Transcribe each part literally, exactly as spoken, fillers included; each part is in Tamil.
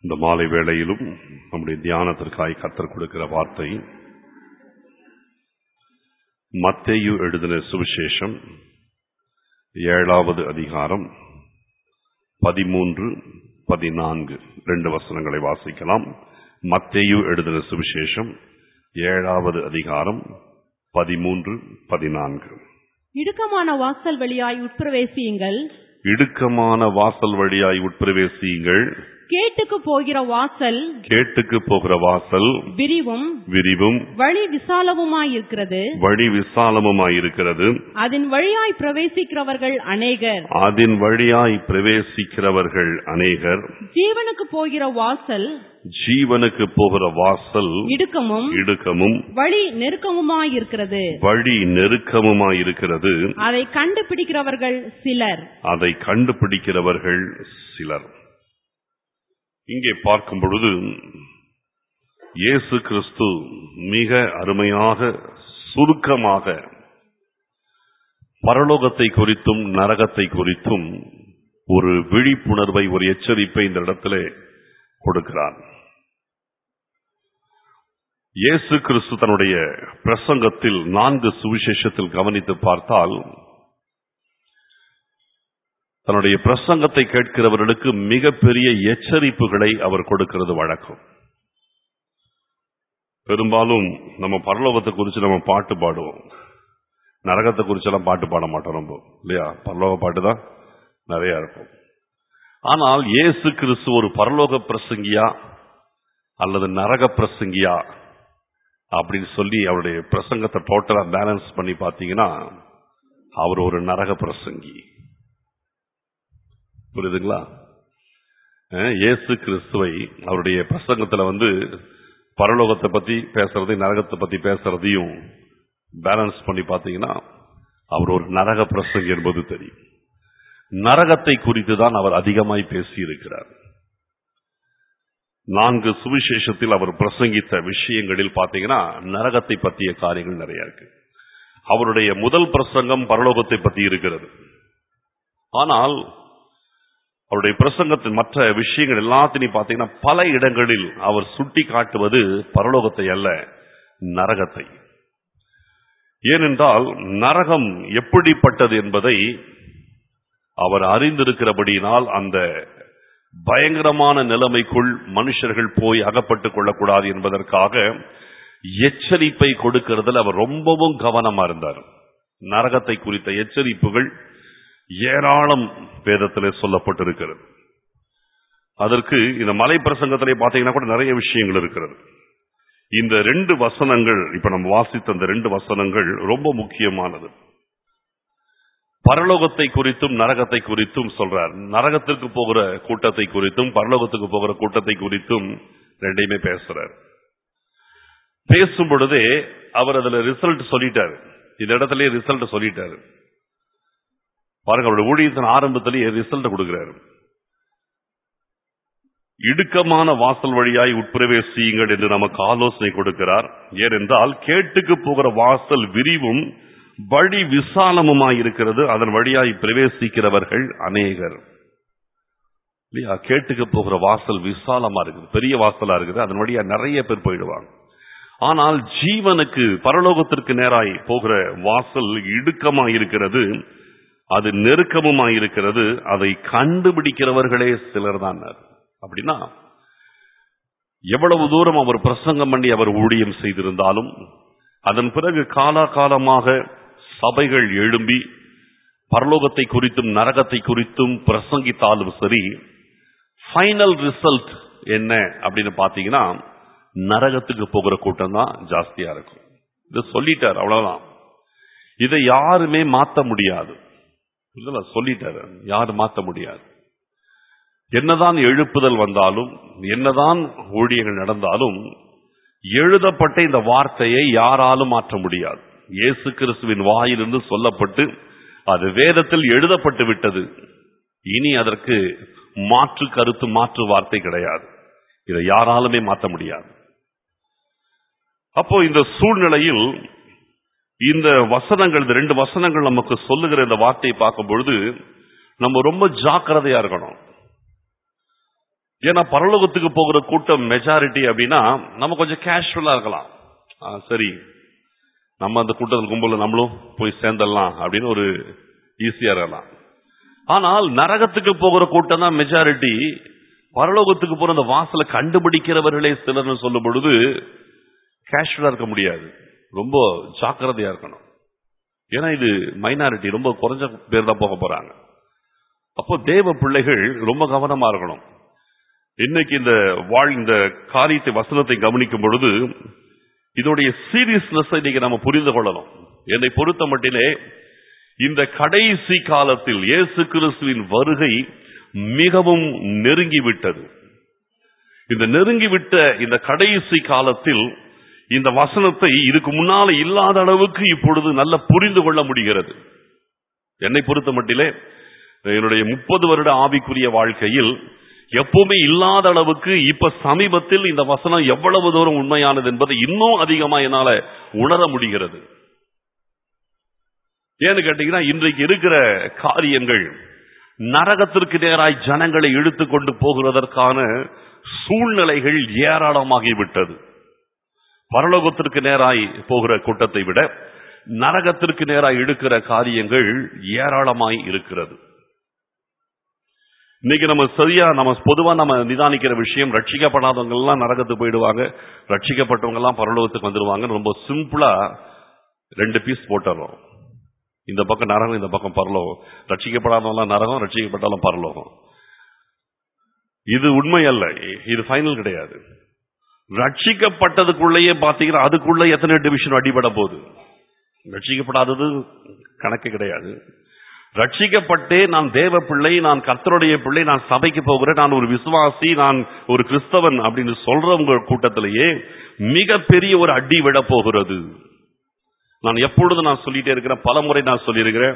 இந்த மாலை வேளையிலும் நம்முடைய தியானத்திற்காய் கர்த்தர் கொடுக்கிற வார்த்தை மத்தேயு எழுதின சுவிசேஷம் ஏழாவது அதிகாரம் பதிமூன்று பதினான்கு ரெண்டு வசனங்களை வாசிக்கலாம். மத்தேயு எழுதின சுவிசேஷம் ஏழாவது அதிகாரம் பதிமூன்று பதினான்கு. இடுக்கமான வாசல் வழியாய் உட்பிரவேசியுங்கள் இடுக்கமான வாசல் வழியாய் உட்பிரவேசியுங்கள் கேட்டுக்கு போகிற வாசல் கேட்டுக்கு போகிற வாசல் விரிவும் விரிவும் வழி விசாலமுமாயிருக்கிறது வழி விசாலமுமாயிருக்கிறது அதன் வழியாய் பிரவேசிக்கிறவர்கள் அநேகர் அதன் வழியாய் பிரவேசிக்கிறவர்கள் அநேகர் ஜீவனுக்கு போகிற வாசல் ஜீவனுக்கு போகிற வாசல் இடுக்கமும் இடுக்கமும் வழி நெருக்கமுமாயிருக்கிறது வழி நெருக்கமுமாயிருக்கிறது அதை கண்டுபிடிக்கிறவர்கள் சிலர் அதை கண்டுபிடிக்கிறவர்கள் சிலர். இங்கே பார்க்கும் பொழுது இயேசு கிறிஸ்து மிக அருமையாக சுருக்கமாக பரலோகத்தை குறித்தும் நரகத்தை குறித்தும் ஒரு விழிப்புணர்வை, ஒரு எச்சரிப்பை இந்த இடத்திலே கொடுக்கிறார். இயேசு கிறிஸ்து தன்னுடைய பிரசங்கத்தில் நான்கு சுவிசேஷத்தில் கவனித்து பார்த்தால் தன்னுடைய பிரசங்கத்தை கேட்கிறவர்களுக்கு மிகப்பெரிய எச்சரிப்புகளை அவர் கொடுக்கிறது வழக்கம். பெரும்பாலும் நம்ம பரலோகத்தை குறித்து நம்ம பாட்டு பாடுவோம், நரகத்தை குறிச்செல்லாம் பாட்டு பாட மாட்டோம் ரொம்ப, இல்லையா? பரலோக பாட்டு தான் நிறைய இருக்கும். ஆனால் இயேசு கிறிஸ்து ஒரு பரலோக பிரசங்கியா அல்லது நரக பிரசங்கியா அப்படின்னு சொல்லி அவருடைய பிரசங்கத்தை டோட்டலா பேலன்ஸ் பண்ணி பார்த்தீங்கன்னா அவர் ஒரு நரக பிரசங்கி. புரியுதுங்களா? இயேசு கிறிஸ்துவை அவருடைய பிரசங்கத்துல வந்து பரலோகத்தை பத்தி பேசுறதையும் நரகத்தை பத்தி பேசுறதையும் பேலன்ஸ் பண்ணி பார்த்தீங்கன்னா அவர் ஒரு நரக பிரசங்கி என்பது தெரியும். நரகத்தை குறித்து தான் அவர் அதிகமாய் பேசி இருக்கிறார். நான்கு சுவிசேஷத்தில் அவர் பிரசங்கித்த விஷயங்களில் பார்த்தீங்கன்னா நரகத்தை பற்றிய காரியங்கள் நிறைய இருக்கு. அவருடைய முதல் பிரசங்கம் பரலோகத்தை பற்றி இருக்கிறது. ஆனால் அவருடைய பிரசங்கத்தின் மற்ற விஷயங்கள் எல்லாத்தையும் பார்த்தீங்கன்னா பல இடங்களில் அவர் சுட்டி காட்டுவது பரலோகத்தை அல்ல, நரகத்தை. ஏனென்றால் நரகம் எப்படிப்பட்டது என்பதை அவர் அறிந்திருக்கிறபடியினால் அந்த பயங்கரமான நிலைமைக்குள் மனுஷர்கள் போய் அகப்பட்டுக் கொள்ளக்கூடாது என்பதற்காக எச்சரிப்பை கொடுக்கிறதுல அவர் ரொம்பவும் கவனமா இருந்தார். நரகத்தை குறித்த எச்சரிப்புகள் ஏராளம் வேதத்திலே சொல்லப்பட்டிருக்கிறது. அதற்கு இந்த மலை பிரசங்கத்திலே பார்த்தீங்கன்னா கூட நிறைய விஷயங்கள் இருக்கிறது. இந்த ரெண்டு வசனங்கள், இப்ப நம்ம வாசித்த இந்த ரெண்டு வசனங்கள் ரொம்ப முக்கியமானது. பரலோகத்தை குறித்தும் நரகத்தை குறித்தும் சொல்றார். நரகத்திற்கு போகிற கூட்டத்தை குறித்தும் பரலோகத்துக்கு போகிற கூட்டத்தை குறித்தும் ரெண்டையுமே பேசுறார். பேசும் பொழுதே அவர் அதுல ரிசல்ட் சொல்லிட்டாரு. இந்த இடத்துல ரிசல்ட் சொல்லிட்டாரு பாருங்க. அவருடைய ஊழியத்தின் ஆரம்பத்திலேயே ரிசல்ட் கொடுக்கிறாரு. இடுக்கமான வாசல் வழியாய் உட்பிரவேசியுங்கள் என்று நமக்கு ஆலோசனை கொடுக்கிறார். ஏனென்றால் கேட்டுக்கு போகிற வாசல் விரிவும் வழி விசாலமுமாய் இருக்கிறது, அதன் வழியாய் பிரவேசிக்கிறவர்கள் அநேகர். இல்லையா? கேட்டுக்கு போகிற வாசல் விசாலமா இருக்குது, பெரிய வாசலா இருக்குது, அதன் வழியா நிறைய பேர் போயிடுவாங்க. ஆனால் ஜீவனுக்கு பரலோகத்திற்கு நேராய் போகிற வாசல் இடுக்கமாய் இருக்கிறது, அது நெருக்கமுமாயிருக்கிறது, அதை கண்டுபிடிக்கிறவர்களே சிலர் தான். அப்படின்னா எவ்வளவு தூரம் அவர் பிரசங்கம் பண்ணி அவர் ஊழியம் செய்திருந்தாலும் அதன் பிறகு காலாகாலமாக சபைகள் எழும்பி பரலோகத்தை குறித்தும் நரகத்தை குறித்தும் பிரசங்கித்தாலும் சரி, ஃபைனல் ரிசல்ட் என்ன அப்படின்னு பாத்தீங்கன்னா நரகத்துக்கு போகிற கூட்டம் தான் ஜாஸ்தியா இருக்கும். இதை சொல்லிட்டார், அவ்வளவுதான். இதை யாருமே மாற்ற முடியாது. சொல்லிட்டாரு, யாரும் மாற்ற முடியாது. என்னதான் எழுப்புதல் வந்தாலும், என்னதான் ஊழியங்கள் நடந்தாலும், எழுதப்பட்ட இந்த வார்த்தையை யாராலும் மாற்ற முடியாது. இயேசு கிறிஸ்துவின் வாயிலிருந்து சொல்லப்பட்டு அது வேதத்தில் எழுதப்பட்டு விட்டது. இனி அதற்கு மாற்று கருத்து, மாற்று வார்த்தை கிடையாது. இதை யாராலுமே மாற்ற முடியாது. அப்போ இந்த சூழ்நிலையில் இந்த வசனங்கள், இந்த ரெண்டு வசனங்கள் நமக்கு சொல்லுகிற இந்த வார்த்தையை பார்க்கும் பொழுது நம்ம ரொம்ப ஜாக்கிரதையா இருக்கணும். ஏன்னா பரலோகத்துக்கு போகிற கூட்டம் மெஜாரிட்டி அப்படின்னா நம்ம கொஞ்சம் கேஷுவலா இருக்கலாம். ஆ, சரி நம்ம அந்த கூட்டத்தில் கும்பல நம்மளும் போய் சேர்ந்துடலாம் அப்படின்னு ஒரு ஈஸியா இருக்கலாம். ஆனால் நரகத்துக்கு போகிற கூட்டம் தான் மெஜாரிட்டி. பரலோகத்துக்கு போற அந்த வாசலை கண்டுபிடிக்கிறவர்களே சிலர்னு சொல்லும் பொழுது கேஷுவலா இருக்க முடியாது, ரொம்ப ஜாக்கிரதையா இருக்கணும். ஏன்னா இது மைனாரிட்டி, ரொம்ப குறைஞ்ச பேர் தான் போக போறாங்க. அப்போ தேவ பிள்ளைகள் ரொம்ப கவனமா இருக்கணும். இன்னைக்கு இந்த வாழ் இந்த காரியத்தை வசனத்தை கவனிக்கும் பொழுது இதோடைய சீரியஸ்னஸ் இன்னைக்கு நம்ம புரிந்து கொள்ளணும். என்னை பொறுத்த மட்டிலே இந்த கடைசி காலத்தில் இயேசு கிறிஸ்துவின் வருகை மிகவும் நெருங்கிவிட்டது. இந்த நெருங்கிவிட்ட இந்த கடைசி காலத்தில் இந்த வசனத்தை இதுக்கு முன்னால இல்லாத அளவுக்கு இப்பொழுது நல்ல புரிந்து கொள்ள முடிகிறது. என்னை பொறுத்த மட்டிலே என்னுடைய முப்பது வருட ஆவிக்குரிய வாழ்க்கையில் எப்பவுமே இல்லாத அளவுக்கு இப்ப சமீபத்தில் இந்த வசனம் எவ்வளவு தூரம் உண்மையானது என்பதை இன்னும் அதிகமா என்னால உணர முடிகிறது. ஏன்னு கேட்டீங்கன்னா இன்றைக்கு இருக்கிற காரியங்கள் நரகத்திற்கு நேராய் ஜனங்களை இழுத்து கொண்டு போகிறதற்கான சூழ்நிலைகள் ஏராளமாகிவிட்டது. பரலோகத்திற்கு நேராய் போகிற கூட்டத்தை விட நரகத்திற்கு நேராய் இழுக்கிற காரியங்கள் ஏராளமாய் இருக்கிறது. இன்னைக்கு நம்ம சரியா நம்ம பொதுவா நம்ம நிதானிக்கிற விஷயம், ரட்சிக்கப்படாதவங்க எல்லாம் நரகத்துக்கு போயிடுவாங்க, ரட்சிக்கப்பட்டவங்க எல்லாம் பரலோகத்துக்கு வந்துடுவாங்க. ரொம்ப சிம்பிளா ரெண்டு பீஸ் போட்டுறோம். இந்த பக்கம் நரகம், இந்த பக்கம் பரலோகம். ரட்சிக்கப்படாதவங்க நரகம், ரட்சிக்கப்பட்டாலும் பரலோகம். இது உண்மை அல்ல, இது ஃபைனல் கிடையாது. ரட்சிக்கப்பட்டதுக்குள்ளேயே பாத்தீங்கன்னா அதுக்குள்ள எத்தனை டிவிஷன் அடிபட போகுது. ரட்சிக்கப்படாதது கணக்கு கிடையாது. ரட்சிக்கப்பட்டே நான் தேவ பிள்ளை, நான் கர்த்தருடைய பிள்ளை, நான் சபைக்கு போகிறேன், நான் ஒரு விசுவாசி, நான் ஒரு கிறிஸ்தவன் அப்படின்னு சொல்றவங்க கூட்டத்திலேயே மிகப்பெரிய ஒரு அடி விட போகிறது. நான் எப்பொழுதும் நான் சொல்லிட்டே இருக்கிறேன், பல முறை நான் சொல்லியிருக்கிறேன்,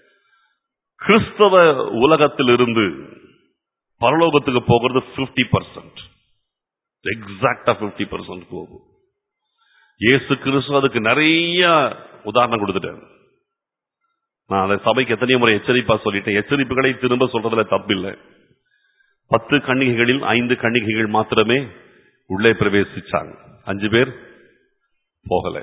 கிறிஸ்தவ உலகத்திலிருந்து பரலோகத்துக்கு போகிறது பிப்டி பர்சன்ட், எக்ஸாக்டா பிப்டி பர்சன்ட் போகும். இயேசு கிறிஸ்து அதுக்கு நிறைய உதாரணம் கொடுத்துட்டேன். நான் அந்த சபைக்கு எத்தனையோ முறை எச்சரிப்பா சொல்லிட்டேன். எச்சரிப்புகளை திரும்ப சொல்றதுல தப்பில்லை. பத்து கன்னிகைகளில் ஐந்து கன்னிகைகள் மாத்திரமே உள்ளே பிரவேசிச்சாங்க, அஞ்சு பேர் போகல.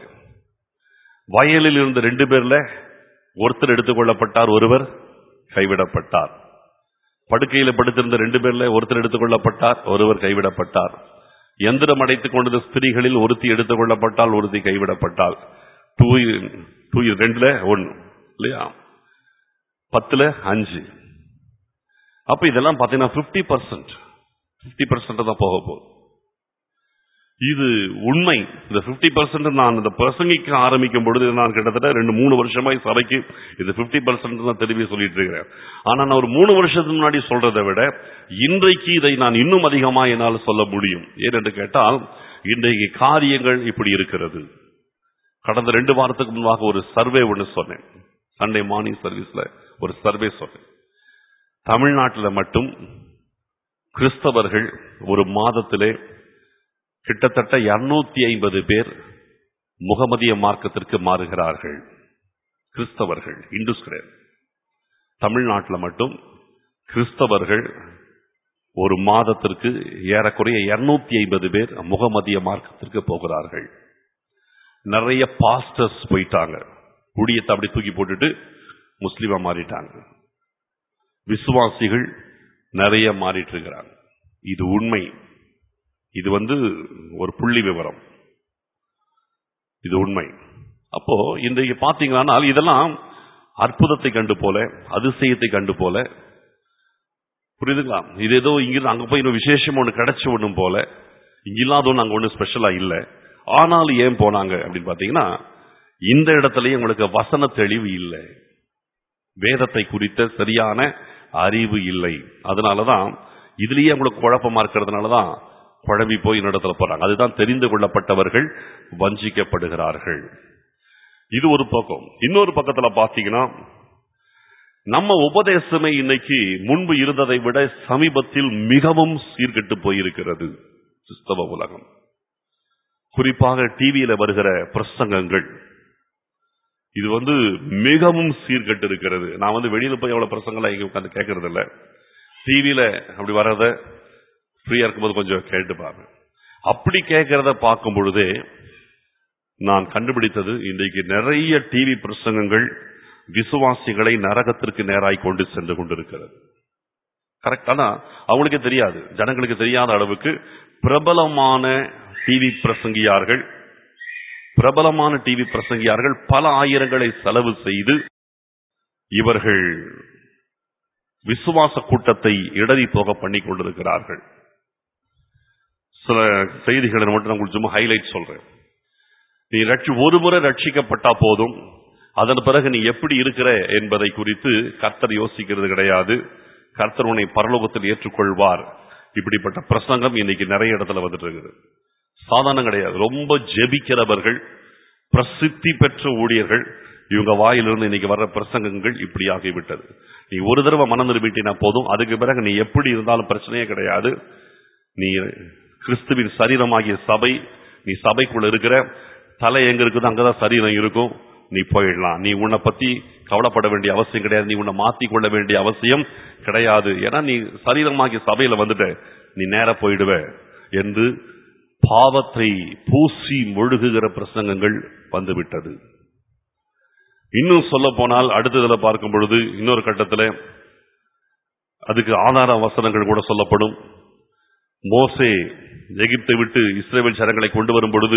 வயலில் இருந்த ரெண்டு பேர்ல ஒருத்தர் எடுத்துக் கொள்ளப்பட்டார், ஒருவர் கைவிடப்பட்டார். படுக்கையில படுத்திருந்த ரெண்டு பேர்ல ஒருத்தர் எடுத்துக் கொள்ளப்பட்டார், ஒருவர் கைவிடப்பட்டார். எந்திரம் அடைத்துக் கொண்ட ஸ்திரீகளில் ஒருத்தி எடுத்துக் கொள்ளப்பட்டால், ஒருத்தி கைவிடப்பட்டால். டூ டூ ரெண்டுல ஒன்னு இல்லையா, பத்துல அஞ்சு. அப்ப இதெல்லாம் பாத்தீங்கன்னா பிப்டி பர்சன்ட் பிப்டி பர்சன்ட் தான் போக போகுது. இது உண்மை. இந்த பிப்டி பர்சன்ட் நான் இந்த பிரசங்கிக்க ஆரம்பிக்கும் பொழுது நான் கிட்டத்தட்ட ரெண்டு மூணு வருஷமா சபைக்கு இது பிப்டி பர்சன்ட் தான் தெளிவே சொல்லிட்டு இருக்கிறேன். ஆனா நான் ஒரு மூணு வருஷத்துக்கு முன்னாடி சொல்றதை விட இன்றைக்கு இதை நான் இன்னும் அதிகமா என்னால் சொல்ல முடியும். ஏனென்று கேட்டால் இன்றைக்கு காரியங்கள் இப்படி இருக்கிறது. கடந்த ரெண்டு வாரத்துக்கு முன்பாக ஒரு சர்வே ஒன்று சொன்னேன், சண்டே மார்னிங் சர்வீஸ்ல ஒரு சர்வே சொன்னேன். தமிழ்நாட்டில் மட்டும் கிறிஸ்தவர்கள் ஒரு மாதத்திலே கிட்டத்தட்ட இருநூத்தி ஐம்பது பேர் முகமதிய மார்க்கத்திற்கு மாறுகிறார்கள். கிறிஸ்தவர்கள், இந்துஸ் கிடையாது. தமிழ்நாட்டில் மட்டும் கிறிஸ்தவர்கள் ஒரு மாதத்திற்கு ஏறக்குறைய இருநூத்தி ஐம்பது பேர் முகமதிய மார்க்கத்திற்கு போகிறார்கள். நிறைய பாஸ்டர்ஸ் போயிட்டாங்க, ஊழியத்தை அப்படி தூக்கி போட்டுட்டு முஸ்லிமா மாறிட்டாங்க. விசுவாசிகள் நிறைய மாறிட்டு இருக்கிறாங்க. இது உண்மை. இது வந்து ஒரு புள்ளி விவரம், இது உண்மை. அப்போ இன்றைக்கு பாத்தீங்கன்னா இதெல்லாம் அற்புதத்தை கண்டு போல, அதிசயத்தை கண்டு போல, புரியுதுங்களா? இது ஏதோ இங்கிருந்து அங்க போய் இன்னும் விசேஷம் ஒண்ணு கிடைச்ச ஒண்ணும் போல, இங்க இல்லாத ஒண்ணு அங்க ஒண்ணு ஸ்பெஷலா இல்ல. ஆனாலும் ஏன் போனாங்க அப்படின்னு பாத்தீங்கன்னா, இந்த இடத்துலயும் உங்களுக்கு வசன தெளிவு இல்லை, வேதத்தை குறித்த சரியான அறிவு இல்லை. அதனாலதான் இதுலயே உங்களுக்கு குழப்பமா இருக்கிறதுனாலதான் குழம்பி போய் இடத்துல போறாங்க. அதுதான் தெரிந்து கொள்ளப்பட்டவர்கள் வஞ்சிக்கப்படுகிறார்கள். இது ஒரு பக்கம். இன்னொரு பக்கத்துல பாத்தீங்கன்னா, நம்ம உபதேசமே இன்னைக்கு முன்பு இருந்ததை விட சமீபத்தில் மிகவும் சீர்கெட்டு போயிருக்கிறது கிறிஸ்தவ உலகம். குறிப்பாக டிவியில வருகிற பிரசங்கங்கள் இது வந்து மிகவும் சீர்கெட்டு இருக்கிறது. நான் வந்து வெளியில போய் எவ்வளவு பிரசங்கலாம் இங்க உட்காந்து கேட்கறது இல்ல, டிவியில அப்படி வர்றத ஃப்ரீயா இருக்கும்போது கொஞ்சம் கேட்டு பாருங்க. அப்படி கேட்கறத பார்க்கும் பொழுதே நான் கண்டுபிடித்தது, இன்றைக்கு நிறைய டிவி பிரசங்கங்கள் விசுவாசிகளை நரகத்திற்கு நேராய் கொண்டு சென்று கொண்டிருக்கிறது. கரெக்டானா அவங்களுக்கே தெரியாது, ஜனங்களுக்கு தெரியாத அளவுக்கு பிரபலமான டிவி பிரசங்கியார்கள் பிரபலமான டிவி பிரசங்கியார்கள் பல ஆயிரங்களை செலவு செய்து இவர்கள் விசுவாச கூட்டத்தை இடறி போக பண்ணி கொண்டிருக்கிறார்கள். சில செய்திகளை மட்டும் நான் சும்மா ஹைலைட் சொல்றேன். நீ ஒரு முறை ரட்சிக்கப்பட்டா போதும், அதன் பிறகு நீ எப்படி இருக்கிற என்பதை குறித்து கர்த்தர் யோசிக்கிறது கிடையாது. கர்த்தர் உன்னை பரலோகத்தில் ஏற்றுக்கொள்வார். இப்படிப்பட்ட பிரசங்கம் இன்னைக்கு நிறைய இடத்துல வந்துட்டு இருக்குது. சாதாரணம் கிடையாது. ரொம்ப ஜெபிக்கிறவர்கள், பிரசித்தி பெற்ற ஊழியர்கள், இவங்க வாயிலிருந்து இன்னைக்கு வர்ற பிரசங்கங்கள் இப்படி ஆகிவிட்டது. நீ ஒரு தடவை மனம் திரும்பிட்டினா போதும், அதுக்கு பிறகு நீ எப்படி இருந்தாலும் பிரச்சனையே கிடையாது. நீ கிறிஸ்துவின் சரீரமாகிய சபை, நீ சபைக்குள்ள இருக்கிற, தலை எங்க இருக்குதோ அங்கதான் சரீரம் இருக்கும், நீ போயிடலாம். நீ உன்னை பத்தி கவலைப்பட வேண்டிய அவசியம் கிடையாது. நீ உன்னை மாத்திக்கொள்ள வேண்டிய அவசியம் கிடையாது. ஏன்னா நீ சரீரமாகிய சபையில வந்துட்ட, நீ நேர போயிடுவ என்று பாவத்தை பூசி மொழுகுகிற பிரசங்கங்கள் வந்துவிட்டது. இன்னும் சொல்ல போனால் அடுத்ததுல பார்க்கும் பொழுது இன்னொரு கட்டத்தில் அதுக்கு ஆதார வசனங்கள் கூட சொல்லப்படும். மோசே எகிப்தை விட்டு இஸ்ரவேல் ஜனங்களை கொண்டு வரும் பொழுது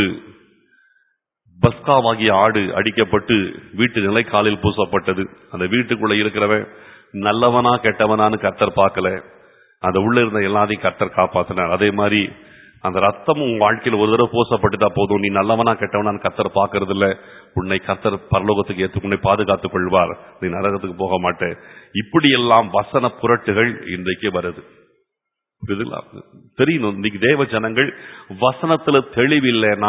பஸ்காவாகிய ஆடு அடிக்கப்பட்டு வீட்டு நிலைக்காலில் பூசப்பட்டது. அந்த வீட்டுக்குள்ள இருக்கிறவன் நல்லவனா கெட்டவனான்னு கர்த்தர் பார்க்கல, அந்த உள்ள இருந்த எல்லாத்தையும் கர்த்தர் காப்பாத்தினார். அதே மாதிரி அந்த ரத்தம் உன் வாழ்க்கையில் ஒரு தடவை பூசப்பட்டுட்டா போதும், நீ நல்லவனா கெட்டவனான்னு கர்த்தர் பார்க்கறது இல்ல. உன்னை கர்த்தர் பரலோகத்துக்கு ஏற்று உன்னை பாதுகாத்துக் கொள்வார், நீ நரகத்துக்கு போக மாட்டே. இப்படி எல்லாம் வசன புரட்டுகள் இன்றைக்கு வருது. தெரியணும், இன்னைக்கு தேவ ஜனங்கள் வசனத்துல தெளிவில்லைன்னா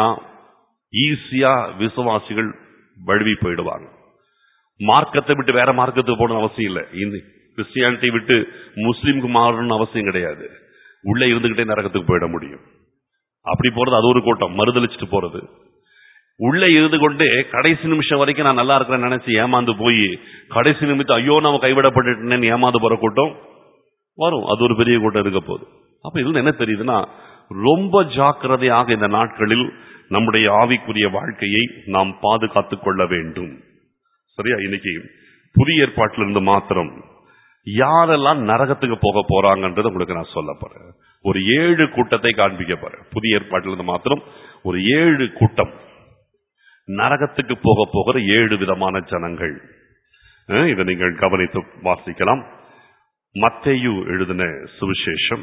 ஈஸியா விசுவாசிகள் வழுவி போயிடுவாங்க. மார்க்கத்தை விட்டு வேற மார்க்கத்துக்கு போகணும் அவசியம் இல்லை. இந்த கிறிஸ்டியானிட்டி விட்டு முஸ்லீமுக்கு மாறணும்னு அவசியம் கிடையாது. உள்ளே இருந்துகிட்டே நரகத்துக்கு போயிட முடியும். அப்படி போறது அது ஒரு கூட்டம், மறுதளிச்சுட்டு போறது. உள்ளே இருந்து கொண்டே கடைசி நிமிஷம் வரைக்கும் நான் நல்லா இருக்கிறேன்னு நினைச்சு ஏமாந்து போய் கடைசி நிமிஷம் ஐயோ நம்ம கைவிடப்பட்டுட்டேன்னு ஏமாந்து போற கூட்டம் வரும். அது ஒரு பெரிய கூட்டம் இருக்க போகுது. அப்ப இதுல என்ன தெரியுதுன்னா, ரொம்ப ஜாக்கிரதையாக இந்த நாட்களில் நம்முடைய ஆவிக்குரிய வாழ்க்கையை நாம் பாதுகாத்துக் கொள்ள வேண்டும். சரியா? இன்னைக்கு புதிய ஏற்பாட்டிலிருந்து மாத்திரம் யாரெல்லாம் நரகத்துக்கு போக போறாங்கன்றது உங்களுக்கு நான் சொல்ல போறேன். ஒரு ஏழு கூட்டத்தை காண்பிக்க போறேன். புதிய ஏற்பாட்டிலிருந்து மாத்திரம் ஒரு ஏழு கூட்டம் நரகத்துக்கு போக போகிற ஏழு விதமான ஜனங்கள். இதை நீங்கள் கவனித்து வாசிக்கலாம். மத்தேயு எழுதின சுவிசேஷம்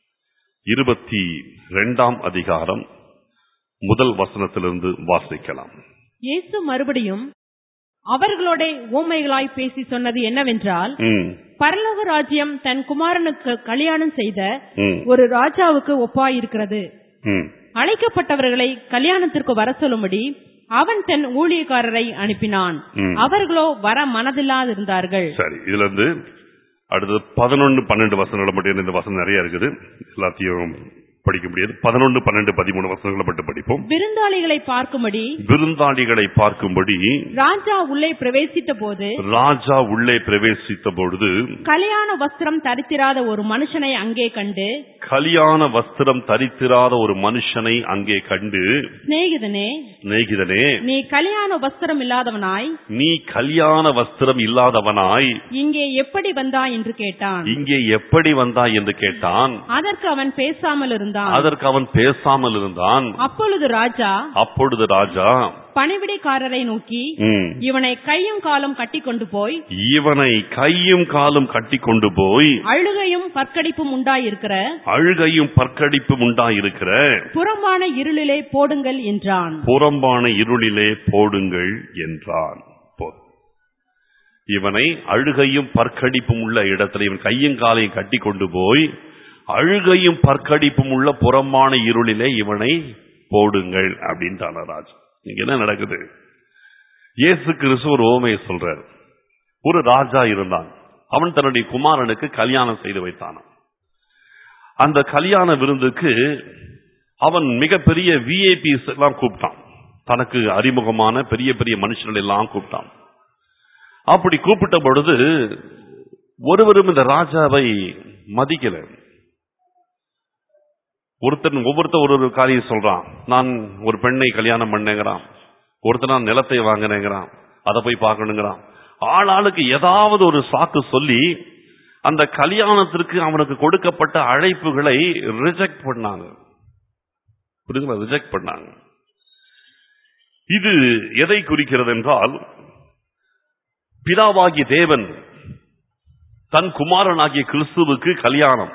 இருபத்தி இரண்டாம் அதிகாரம் முதல் வசனத்திலிருந்து வாசிக்கலாம். இயேசு மறுபடியும் அவர்களோட ஊமைகளாய் பேசி சொன்னது என்னவென்றால், பரலோக ராஜ்யம் தன் குமாரனுக்கு கல்யாணம் செய்த ஒரு ராஜாவுக்கு ஒப்பாயிருக்கிறது. அழைக்கப்பட்டவர்களை கல்யாணத்திற்கு வர சொல்லும்படி அவன் தன் ஊழியக்காரரை அனுப்பினான். அவர்களோ வர மனதில்லாதிருந்தார்கள். சரி, இதுல இருந்து அடுத்தது பதினொன்னு பன்னெண்டு வசனங்களை மட்டும், இந்த வசனம் நிறைய இருக்குது, எல்லாத்தையும் படிக்க முடியாது. பதினொன்று பன்னெண்டு பதிமூணு வசனங்களை மட்டும் படிப்போம். விருந்தாளிகளை பார்க்கும்படி விருந்தாளிகளை பார்க்கும்படி ராஜா உள்ளே பிரவேசித்த போது ராஜா உள்ளே பிரவேசித்த பொழுது கல்யாண வஸ்திரம் தரித்திராத ஒரு மனுஷனை அங்கே கண்டு கல்யாண வஸ்திரம் தரித்திராத ஒரு மனுஷனை அங்கே கண்டு சிநேகிதனே சிநேகிதனே நீ கல்யாண வஸ்திரம் இல்லாதவனாய் நீ கல்யாண வஸ்திரம் இல்லாதவனாய் இங்கே எப்படி வந்தாய் என்று கேட்டான். இங்கே எப்படி வந்தாய் என்று கேட்டான். அதற்கு அவன் பேசாமல் இருந்தான். அதற்கு அவன் பேசாமல் இருந்தான். அப்பொழுது ராஜா அப்பொழுது ராஜா பணிவிடைக்காரரை நோக்கி, இவனை கையும் காலும் கட்டி கொண்டு போய் இவனை கையும் காலும் கட்டி கொண்டு போய் அழுகையும் பற்கடிப்பும் உண்டாயிருக்கிற அழுகையும் பற்கடிப்பும் உண்டாயிருக்கிற புறம்பான இருளிலே போடுங்கள் என்றான். புறம்பான இருளிலே போடுங்கள் என்றான். இவனை அழுகையும் பற்கடிப்பும் உள்ள இடத்துல இவன் கையும் காலையும் கட்டி கொண்டு போய் அழுகையும் பற்கடிப்பும் உள்ள புறம்பான இருளிலே இவனை போடுங்கள் அப்படின்ட்டான ராஜா. இங்க என்ன நடக்குது? இயேசு கிறிஸ்து ஒரு ஓமையை சொல்றார். ஒரு ராஜா இருந்தான். அவன் தன்னுடைய குமாரனுக்கு கல்யாணம் செய்து வைத்தான். அந்த கல்யாண விருந்துக்கு அவன் மிகப்பெரிய விஐபிஸ் எல்லாம் கூப்பிட்டான். தனக்கு அறிமுகமான பெரிய பெரிய மனுஷர்கள் எல்லாம் கூப்பிட்டான். அப்படி கூப்பிட்ட பொழுது ஒருவரும் இந்த ராஜாவை மதிக்கல. ஒருத்தன் ஒவ்வொருத்தர் ஒரு ஒரு காரியம் சொல்றான். நான் ஒரு பெண்ணை கல்யாணம் பண்ணேங்கிறான், ஒருத்தர் நான் நிலத்தை வாங்கினேங்கிறான், அதை போய் பார்க்கணுங்கிறான். ஆளாளுக்கு ஏதாவது ஒரு சாக்கு சொல்லி அந்த கல்யாணத்திற்கு அவனுக்கு கொடுக்கப்பட்ட அழைப்புகளை ரிஜெக்ட் பண்ணாங்க. புரியுதுங்களா? ரிஜெக்ட் பண்ணாங்க. இது எதை குறிக்கிறது என்றால், பிதாவாகிய தேவன் தன் குமாரனாகிய கிறிஸ்துவுக்கு கல்யாணம்,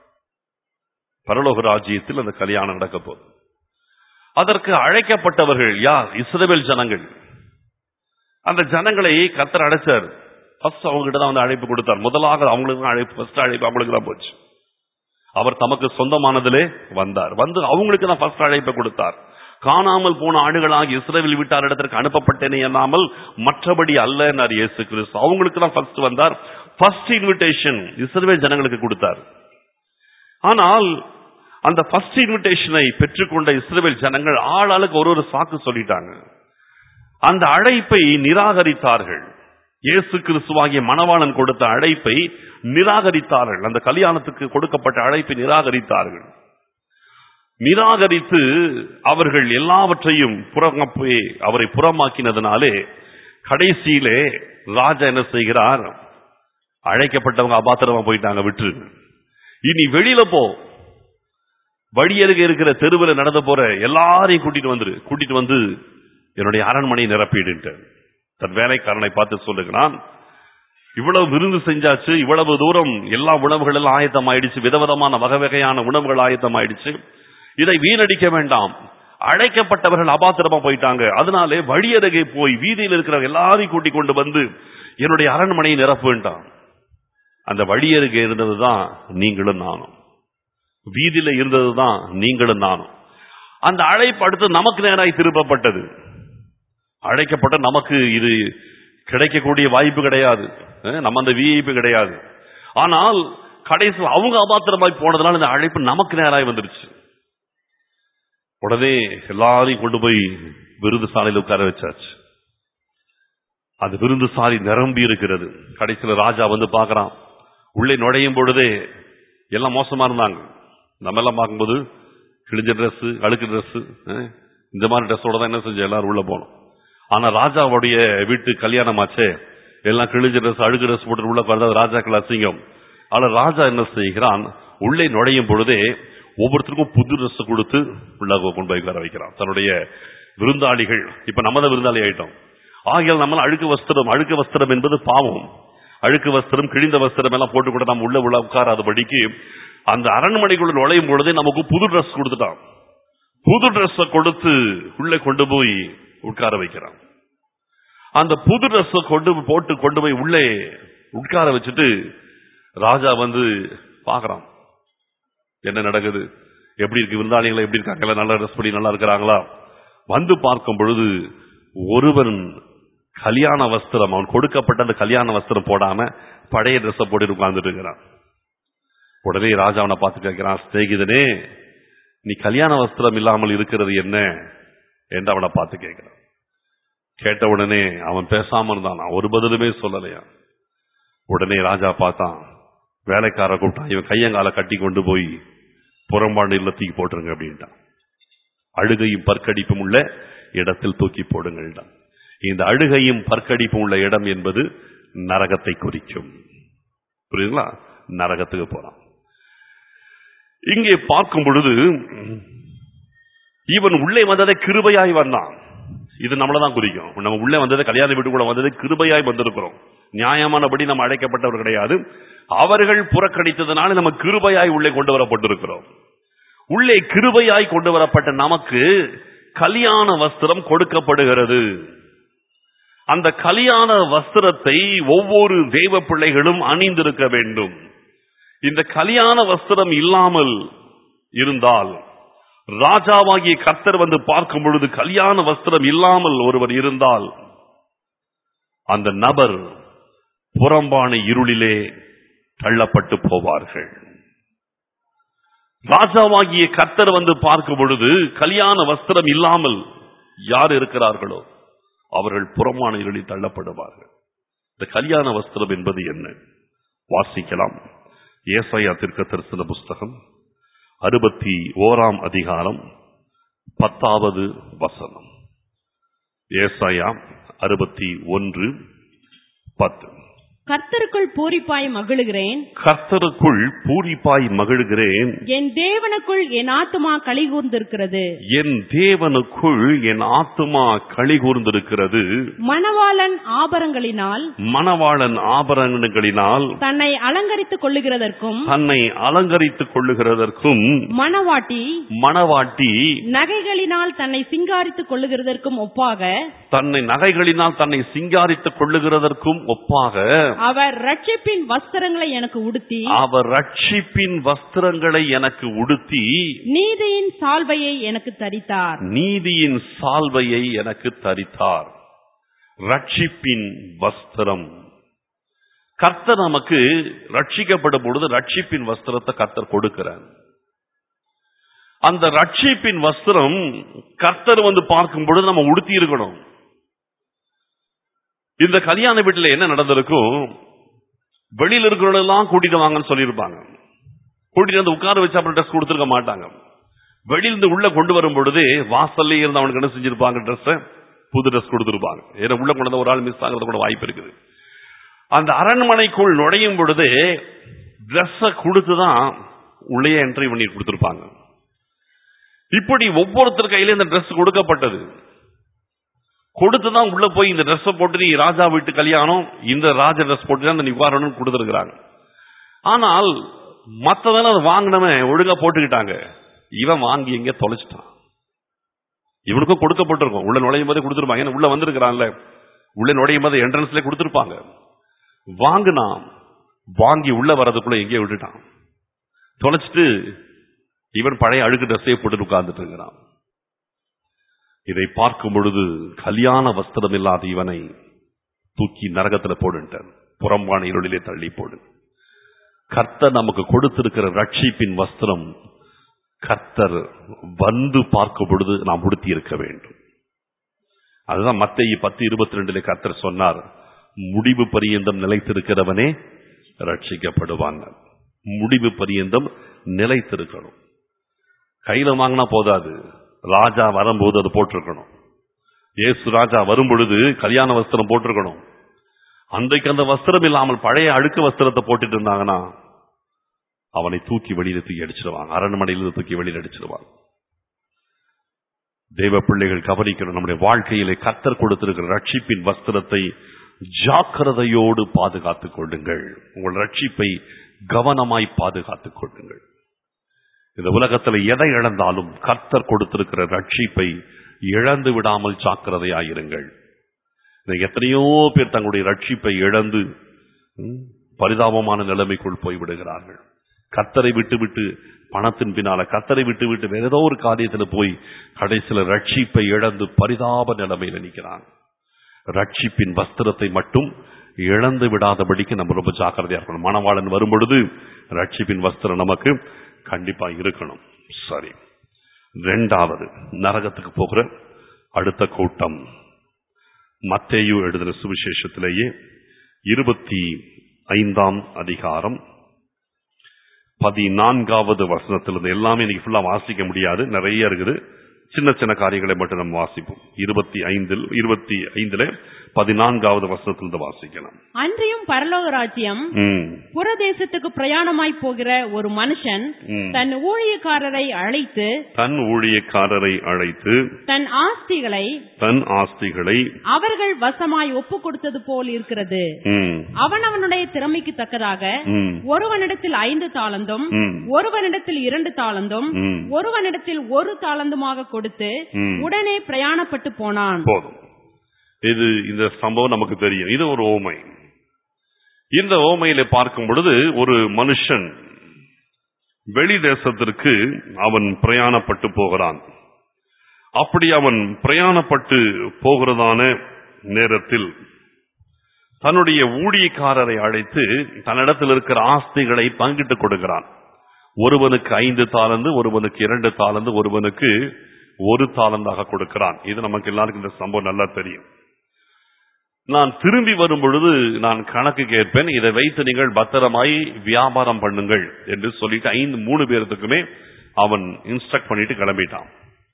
பரலோக ராஜ்யத்தில் அந்த கல்யாணம் நடக்க போகுது. அதற்கு அழைக்கப்பட்டவர்கள் யார்? இஸ்ரவேல் ஜனங்கள். அந்த ஜனங்களை கர்த்தர் அழைச்சார். ஃபர்ஸ்ட் அவங்க கிட்ட தான் வந்து அழைப்பு கொடுத்தார். முதலாக அவங்களுக்கு தான் அழைப்பு, ஃபர்ஸ்ட் அழைப்பு அவங்களுக்கு தான் போச்சு. அவர் தமக்கு சொந்தமானதிலே வந்தார். வந்து அவங்களுக்கு தான் ஃபர்ஸ்ட் அழைப்பை கொடுத்தார். காணாமல் போன ஆடுகளாகி இஸ்ரவேல் வீட்டார் இடத்திற்கு அனுப்பப்பட்டேனே என்னாமல் மற்றபடி அல்ல என்றார் இயேசு கிறிஸ்து. அவங்களுக்கு தான் ஃபர்ஸ்ட் வந்தார். ஃபர்ஸ்ட் இன்விடேஷன் இஸ்ரவேல் ஜனங்களுக்கு கொடுத்தார். ஆனால் அந்த ஃபர்ஸ்ட் இன்விடேஷனை பெற்றுக்கொண்ட இஸ்ரவேல் ஜனங்கள் ஆளாளுக்கு ஒரு ஒரு சாக்கு சொல்லிட்டாங்க. அந்த அழைப்பை நிராகரித்தார்கள். இயேசு கிறிஸ்துவாகிய மணவாளன் கொடுத்த அழைப்பை நிராகரித்தார்கள். அந்த கல்யாணத்துக்கு கொடுக்கப்பட்ட அழைப்பை நிராகரித்தார்கள். நிராகரித்து அவர்கள் எல்லாவற்றையும் புறம்பே அவரை புறமாக்கினதுனாலே கடைசியிலே ராஜா என்ன செய்கிறார்? அழைக்கப்பட்டவங்க அபாத்திரமா போயிட்டாங்க, விட்டு இனி வெளியில போ, வழியருகே இருக்கிற தெருவில் நடந்து போற எல்லாரையும் கூட்டிட்டு வந்துரு, கூட்டிட்டு வந்து என்னுடைய அரண்மனையை நிரப்பிடு. தன் வேலைக்காரனை பார்த்து சொல்லுகிறான், இவ்வளவு விருந்து செஞ்சாச்சு, இவ்வளவு தூரம் எல்லா உணவுகள் எல்லாம் ஆயத்தம் ஆயிடுச்சு, விதவிதமான வகை வகையான உணவுகள் ஆயத்தம் ஆயிடுச்சு, இதை வீணடிக்க வேண்டாம். அழைக்கப்பட்டவர்கள் அபாத்திரமா போயிட்டாங்க, அதனாலே வழியருகே போய் வீதியில் இருக்கிற எல்லாரையும் கூட்டிக் கொண்டு வந்து என்னுடைய அரண்மனையை நிரப்ப வேண்டாம். அந்த வழியருகே இருந்ததுதான் நீங்களும் நானும், வீதியில இருந்ததுதான் நீங்களும் நானும். அந்த அழைப்பு அடுத்து நமக்கு நேராய் திருப்பப்பட்டது. அழைக்கப்பட்ட நமக்கு இது கிடைக்கக்கூடிய வாய்ப்பு கிடையாது, நம்ம அந்த விஐபி கிடையாது. ஆனால் கடைசியில் அவங்க அபாத்திரமாய் போனதுனால இந்த அழைப்பு நமக்கு நேராய் வந்துருச்சு. உடனே எல்லாரையும் கொண்டு போய் விருந்து சாலையில் உட்கார வச்சாச்சு. அது விருந்து சாலை நிரம்பி இருக்கிறது. கடைசியில் ராஜா வந்து பார்க்கறான். உள்ளே நுழையும் பொழுதே எல்லாம் மோசமா இருந்தாங்க. நம்ம எல்லாம் பார்க்கும்போது கிழிஞ்ச ட்ரெஸ், அழுக்கு ட்ரெஸ், இந்த மாதிரி ட்ரெஸ்ஸோட தான் என்ன செஞ்ச எல்லாரும் உள்ள போனோம். ஆனா ராஜாவுடைய வீட்டு கல்யாணம் ஆச்சே, எல்லாம் கிழிஞ்ச ட்ரெஸ், அழுக்கு ட்ரெஸ் போட்டு உள்ள உட்கார்ந்து ராஜாக்கள் அசிங்கம். ஆனா ராஜா என்ன செய்கிறான்? உள்ளே நுழையும் பொழுதே ஒவ்வொருத்தருக்கும் புது ட்ரெஸ் கொடுத்து உள்ள கொண்டு போய் வர வைக்கிறான். தன்னுடைய விருந்தாளிகள், இப்ப நம்ம தான் விருந்தாளி ஆயிட்டோம். ஆகியால் நம்ம அழுக்கு வஸ்திரம், அழுக்கு வஸ்திரம் என்பது பாவம், அழுக்கு வஸ்திரம் கிழிந்த வஸ்திரம் எல்லாம் போட்டு கூட நம்ம உள்ள உள்ள உட்காராதபடிக்கு அந்த அரண்மனைக்குள்ள நுழையும் பொழுதே நமக்கு புது ட்ரெஸ் கொடுத்துட்டான். புது ட்ரெஸ் கொடுத்து உள்ளே கொண்டு போய் உட்கார வைக்கிறான். அந்த புது ட்ரெஸ் கொண்டு போட்டு கொண்டு போய் உள்ளே உட்கார வச்சுட்டு ராஜா வந்து பாக்குறான், என்ன நடக்குது, எப்படி இருக்கு, விருந்தாளிகளை எப்படி இருக்காங்க, நல்லா ட்ரெஸ் பண்ணி நல்லா இருக்கிறாங்களா. வந்து பார்க்கும் பொழுது ஒருவன் கல்யாண வஸ்திரம், அவன் கொடுக்கப்பட்ட அந்த கல்யாண வஸ்திரம் போடாம பழைய ட்ரெஸ் போட்டு உட்கார்ந்துட்டு இருக்கிறான். உடனே ராஜா அவனை பார்த்து கேட்கிறான், சிநேகிதனே, நீ கல்யாண வஸ்திரம் இல்லாமல் இருக்கிறது என்ன என்று அவனை பார்த்து கேட்கிறான். கேட்ட உடனே அவன் பேசாம இருந்தான், ஒரு பதிலுமே சொல்லலையா. உடனே ராஜா பார்த்தான், வேலைக்கார கூப்பிட்டான், இவன் கையங்கால கட்டி கொண்டு போய் புறம்பாண்டு இல்லத்துக்கு போட்டுருங்க அப்படின்ட்டான். அழுகையும் பற்கடிப்பும் உள்ள இடத்தில் தூக்கி போடுங்கள்டான். இந்த அழுகையும் பற்கடிப்பும் உள்ள இடம் என்பது நரகத்தை குறிக்கும். புரியுதுங்களா? நரகத்துக்கு போறான். இங்கே பார்க்கும் பொழுது இவன் உள்ளே வந்ததை கிருபையாய் வந்தான். இது நம்மளதான் குறிக்கும். நம்ம உள்ளே வந்ததை, கல்யாண வீட்டுக்குள்ள வந்ததை கிருபையாய் வந்திருக்கிறோம். நியாயமானபடி நம்ம அழைக்கப்பட்டவர் கிடையாது. அவர்கள் புறக்கணித்ததனால நம்ம கிருபையாய் உள்ளே கொண்டு வரப்பட்டிருக்கிறோம். உள்ளே கிருபையாய் கொண்டு வரப்பட்ட நமக்கு கல்யாண வஸ்திரம் கொடுக்கப்படுகிறது. அந்த கல்யாண வஸ்திரத்தை ஒவ்வொரு தேவ பிள்ளைகளும் அணிந்திருக்க வேண்டும். இந்த கல்யாண வஸ்திரம் இல்லாமல் இருந்தால், ராஜாவாகிய கர்த்தர் வந்து பார்க்கும் பொழுது கல்யாண வஸ்திரம் இல்லாமல் ஒருவர் இருந்தால், அந்த நபர் புறம்பான இருளிலே தள்ளப்பட்டு போவார்கள். ராஜாவாகிய கர்த்தர் வந்து பார்க்கும் பொழுது கல்யாண வஸ்திரம் இல்லாமல் யார் இருக்கிறார்களோ அவர்கள் புறம்பான இருளில் தள்ளப்படுவார்கள். இந்த கல்யாண வஸ்திரம் என்பது என்ன? வாசிக்கலாம். ஏசாயா தீர்க்கதரிசன புஸ்தகம் அறுபத்தி ஓராம் அதிகாரம் பத்தாவது வசனம். ஏசாயா அறுபத்தி ஒன்று பத்து. கர்த்தருக்குள் பூரிப்பாய் மகிழுகிறேன், கர்த்தருக்குள் பூரிப்பாய் மகிழுகிறேன், என் தேவனுக்குள் என் ஆத்துமா களிகூர்ந்திருக்கிறது, என் தேவனுக்குள் என் ஆத்துமா களிகூர்ந்திருக்கிறது. மணவாளன் ஆபரணங்களினால் மணவாளன் ஆபரணங்களினால் தன்னை அலங்கரித்துக் கொள்ளுகிறதற்கும் தன்னை அலங்கரித்துக் கொள்ளுகிறதற்கும் மணவாட்டி மணவாட்டி நகைகளினால் தன்னை சிங்காரித்துக் கொள்ளுகிறதற்கும் ஒப்பாக தன்னை நகைகளினால் தன்னை சிங்காரித்துக் கொள்ளுகிறதற்கும் ஒப்பாக அவர் ரட்சிப்பின் வஸ்திரங்களை எனக்கு உடுத்தி அவர் ரட்சிப்பின் வஸ்திரங்களை எனக்கு உடுத்தி நீதியின் சால்வையை எனக்கு தரித்தார். நீதியின் சால்வையை எனக்கு தரித்தார். ரட்சிப்பின் வஸ்திரம். கர்த்தர் நமக்கு ரட்சிக்கப்படும் பொழுது ரட்சிப்பின் வஸ்திரத்தை கர்த்தர் கொடுக்கிறார். அந்த ரட்சிப்பின் வஸ்திரம் கர்த்தர் வந்து பார்க்கும் பொழுது நம்ம உடுத்தி இருக்கணும். இந்த கல்யாண வீட்டில் என்ன நடந்திருக்கும், வெளியில் இருக்கிறவங்களெல்லாம் கூட்டிட்டு வாங்கன்னு சொல்லியிருப்பாங்க. கூட்டிட்டு வந்து உட்கார வச்சு அப்புறம் ட்ரெஸ் கொடுத்துருக்க மாட்டாங்க. வெளியிலிருந்து உள்ள கொண்டு வரும் பொழுது வாசல்ல இருந்து அவனுக்கு என்ன செஞ்சிருப்பாங்க, ட்ரெஸ் புது ட்ரெஸ் கொடுத்துருப்பாங்க. ஏன்னா உள்ள கொண்டு ஒரு ஆள் மிஸ் ஆகிறது கூட வாய்ப்பு இருக்குது. அந்த அரண்மனைக்குள் நுழையும் பொழுது ட்ரெஸ்ஸை கொடுத்துதான் உள்ளே என்ட்ரி பண்ணி கொடுத்துருப்பாங்க. இப்படி ஒவ்வொருத்தர் கையில இந்த ட்ரெஸ் கொடுக்கப்பட்டது. கொடுத்துதான் உள்ள போய் இந்த ட்ரெஸ் போட்டு நீ ராஜா வீட்டு கல்யாணம், இந்த ராஜ ட்ரெஸ் போட்டு தான் நிவாரணம் கொடுத்துருக்காங்க. ஆனால் மற்றதெல்லாம் அதை வாங்கினவன் ஒழுங்கா போட்டுக்கிட்டாங்க. இவன் வாங்கி எங்க தொலைச்சிட்டான். இவனுக்கும் கொடுக்கப்பட்டிருக்கும். உள்ள நுழையும் போதே கொடுத்துருப்பாங்க. ஏன்னா உள்ள வந்திருக்கிறான்ல, உள்ள நுழையும் போது என்ட்ரன்ஸ்ல கொடுத்துருப்பாங்க. வாங்கினான், வாங்கி உள்ள வர்றதுக்குள்ள எங்கேயோ விட்டுட்டான், தொலைச்சிட்டு இவன் பழைய அழுக்கு ட்ரெஸ்ஸே போட்டு உட்கார்ந்துட்டு இருக்கிறான். இதை பார்க்கும் பொழுது கல்யாண வஸ்திரம் இல்லாத இவனை தூக்கி நரகத்துல போடுன்றார், புறம்பான இருளிலே தள்ளி போடு. கர்த்தர் நமக்கு கொடுத்திருக்கிற ரட்சிப்பின் வஸ்திரம் கர்த்தர் வந்து பார்க்கும் பொழுது நாம் உடுத்தி இருக்க வேண்டும். அதுதான் மத்தேயு பத்து இருபத்தி ரெண்டுல கர்த்தர் சொன்னார், முடிவு பரியந்தம் நிலைத்திருக்கிறவனே ரட்சிக்கப்படுவான். முடிவு பரியந்தம் நிலைத்திருக்கணும். கையில வாங்கினா போதாது, ராஜா வரும்போது அது போட்டிருக்கணும். இயேசு ராஜா வரும் பொழுது கல்யாண வஸ்திரம் போட்டிருக்கணும். அன்றைக்கு அந்த வஸ்திரம் இல்லாமல் பழைய அழுக்கு வஸ்திரத்தை போட்டுட்டு இருந்தாங்கன்னா அவனை தூக்கி வெளியில தூக்கி அடிச்சிருவாங்க, அரண்மனையிலிருந்து தூக்கி வெளியில அடிச்சிருவாங்க. தேவ பிள்ளைகள் கவனிக்கணும், நம்முடைய வாழ்க்கையிலே கர்த்தர் கொடுத்திருக்கிற ரட்சிப்பின் வஸ்திரத்தை ஜாக்கிரதையோடு பாதுகாத்துக் கொள்ளுங்கள். உங்கள் ரட்சிப்பை கவனமாய் பாதுகாத்துக் கொள்ளுங்கள். இந்த உலகத்தில் எதை இழந்தாலும் கர்த்தர் கொடுத்திருக்கிற ரட்சிப்பை இழந்து விடாமல் ஜாக்கிரதையாயிருங்கள். எத்தனையோ பேர் தங்களுடைய ரட்சிப்பை இழந்து பரிதாபமான நிலைமைக்குள் போய்விடுகிறார்கள். கர்த்தரை விட்டு விட்டு பணத்தின் பின்னால, கர்த்தரை விட்டு விட்டு வேற ஏதோ ஒரு காரியத்தில் போய் கடைசியில் ரட்சிப்பை இழந்து பரிதாப நிலைமையில் நிற்கிறாங்க. ரட்சிப்பின் வஸ்திரத்தை மட்டும் இழந்து விடாதபடிக்கு நம்ம ரொம்ப ஜாக்கிரதையா இருக்கணும். மணவாளன் வரும் பொழுது ரட்சிப்பின் வஸ்திரம் நமக்கு கண்டிப்பா இருக்கணும். சரி, இரண்டாவது நரகத்துக்கு போகிற அடுத்த கூட்டம் மத்தேயு எழுதின சுவிசேஷத்திலேயே இருபத்தி ஐந்தாம் அதிகாரம் பதினான்காவது வசனத்திலிருந்து. எல்லாமே இன்னைக்கு ஃபுல்லா வாசிக்க முடியாது, நிறைய இருக்குது. சின்ன சின்ன காரியங்களை மட்டும் நம்ம வாசிப்போம். இருபத்தி ஐந்தில் இருபத்தி ஐந்துல பதினான்காவது வசனத்திலிருந்து வாசிக்கலாம். அன்றியும் பரலோக ராஜ்யம் புறதேசத்துக்கு பிரயாணமாய் போகிற ஒரு மனுஷன் தன் ஊழியக்காரரை அழைத்து தன் ஊழியக்காரரை அழைத்து தன் ஆஸ்திகளை தன் ஆஸ்திகளை அவர்கள் வசமாய் ஒப்பு கொடுத்தது போல் இருக்கிறது. அவன் அவனுடைய திறமைக்கு தக்கதாக ஒருவனிடத்தில் ஐந்து தாளந்தும் ஒருவனிடத்தில் இரண்டு தாளந்தும் ஒருவனிடத்தில் ஒரு தாளந்துமாக கொடுத்து உடனே பிரயாணப்பட்டு போனான். போதும். இது இந்த சம்பவம் நமக்கு தெரியும். இது ஒரு ஓமை. இந்த ஓமையில பார்க்கும் பொழுது ஒரு மனுஷன் வெளி தேசத்திற்கு அவன் பிரயாணப்பட்டு போகிறான். அப்படி அவன் பிரயாணப்பட்டு போகிறதான நேரத்தில் தன்னுடைய ஊழியக்காரரை அழைத்து தன்னிடத்தில் இருக்கிற ஆஸ்திகளை பங்கிட்டு கொடுக்கிறான். ஒருவனுக்கு ஐந்து தாளந்து, ஒருவனுக்கு இரண்டு தாளந்து, ஒருவனுக்கு ஒரு தாளந்தாக கொடுக்கிறான். இது நமக்கு எல்லாருக்கும் இந்த சம்பவம் நல்லா தெரியும். நான் திரும்பி வரும் பொழுது நான் கணக்கு கேட்பேன், இதை வைத்து நீங்கள் பத்திரமாய் வியாபாரம் பண்ணுங்கள் என்று சொல்லிட்டு ஐந்து மூணு பேருக்குமே அவன் இன்ஸ்ட்ரக்ட் பண்ணிட்டு கிளம்பிட்டான்.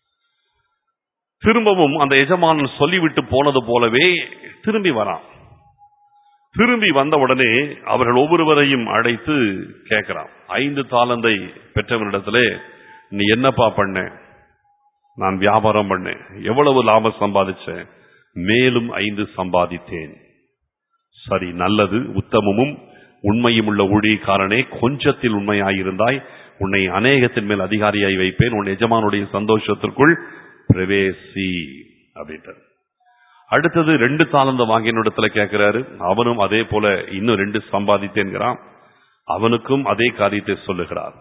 திரும்பவும் அந்த எஜமானன் சொல்லிவிட்டு போனது போலவே திரும்பி வரான். திரும்பி வந்த உடனே அவர்கள் ஒவ்வொருவரையும் அழைத்து கேட்கிறான். ஐந்து தாலந்தை பெற்றவனிடத்திலே நீ என்னப்பா பண்ண? நான் வியாபாரம் பண்ணேன். எவ்வளவு லாபம் சம்பாதிச்சேன்? மேலும் ஐந்து சம்பாதித்தேன். சரி, நல்லது, உத்தமமும் உண்மையும் உள்ள ஊழியக்காரனே, கொஞ்சத்தில் உண்மையாயிருந்தாய், உன்னை அநேகத்தின் மேல் அதிகாரியாய் வைப்பேன், உன் எஜமானுடைய சந்தோஷத்திற்குள் பிரவேசி அப்படின்றார். அடுத்தது ரெண்டு தாளந்த வாங்கின இடத்துல கேட்கிறாரு. அவனும் அதே போல இன்னும் ரெண்டு சம்பாதித்தேன்கிறான். அவனுக்கும் அதே காரியத்தை சொல்லுகிறார்.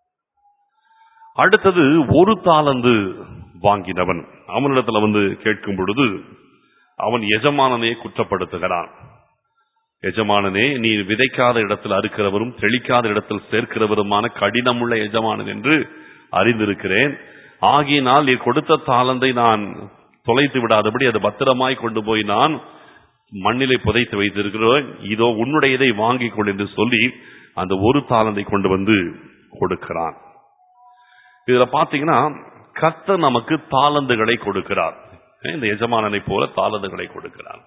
அடுத்தது ஒரு தாளந்து வாங்கினவன் அவனிடத்துல வந்து கேட்கும் பொழுது அவன் எஜமானனை குற்றப்படுத்துகிறான். எஜமானனே, நீ விதைக்காத இடத்தில் அறுக்கிறவரும் தெளிக்காத இடத்தில் சேர்க்கிறவருமான கடினமுள்ள எஜமானன் என்று அறிந்திருக்கிறேன். ஆகினால் நீ கொடுத்த தாளந்தை நான் தொலைத்து விடாதபடி அது பத்திரமாய் கொண்டு போய் நான் மண்ணிலை புதைத்து வைத்திருக்கிறேன். இதோ உன்னுடையதை வாங்கிக் கொள் என்று சொல்லி அந்த ஒரு தாளந்தை கொண்டு வந்து கொடுக்கிறான். இதுல பாத்தீங்கன்னா கர்த்தர் நமக்கு தாளந்துகளை கொடுக்கிறார். இந்த எஜமானனை போல தாளந்துகளை கொடுக்கிறார்.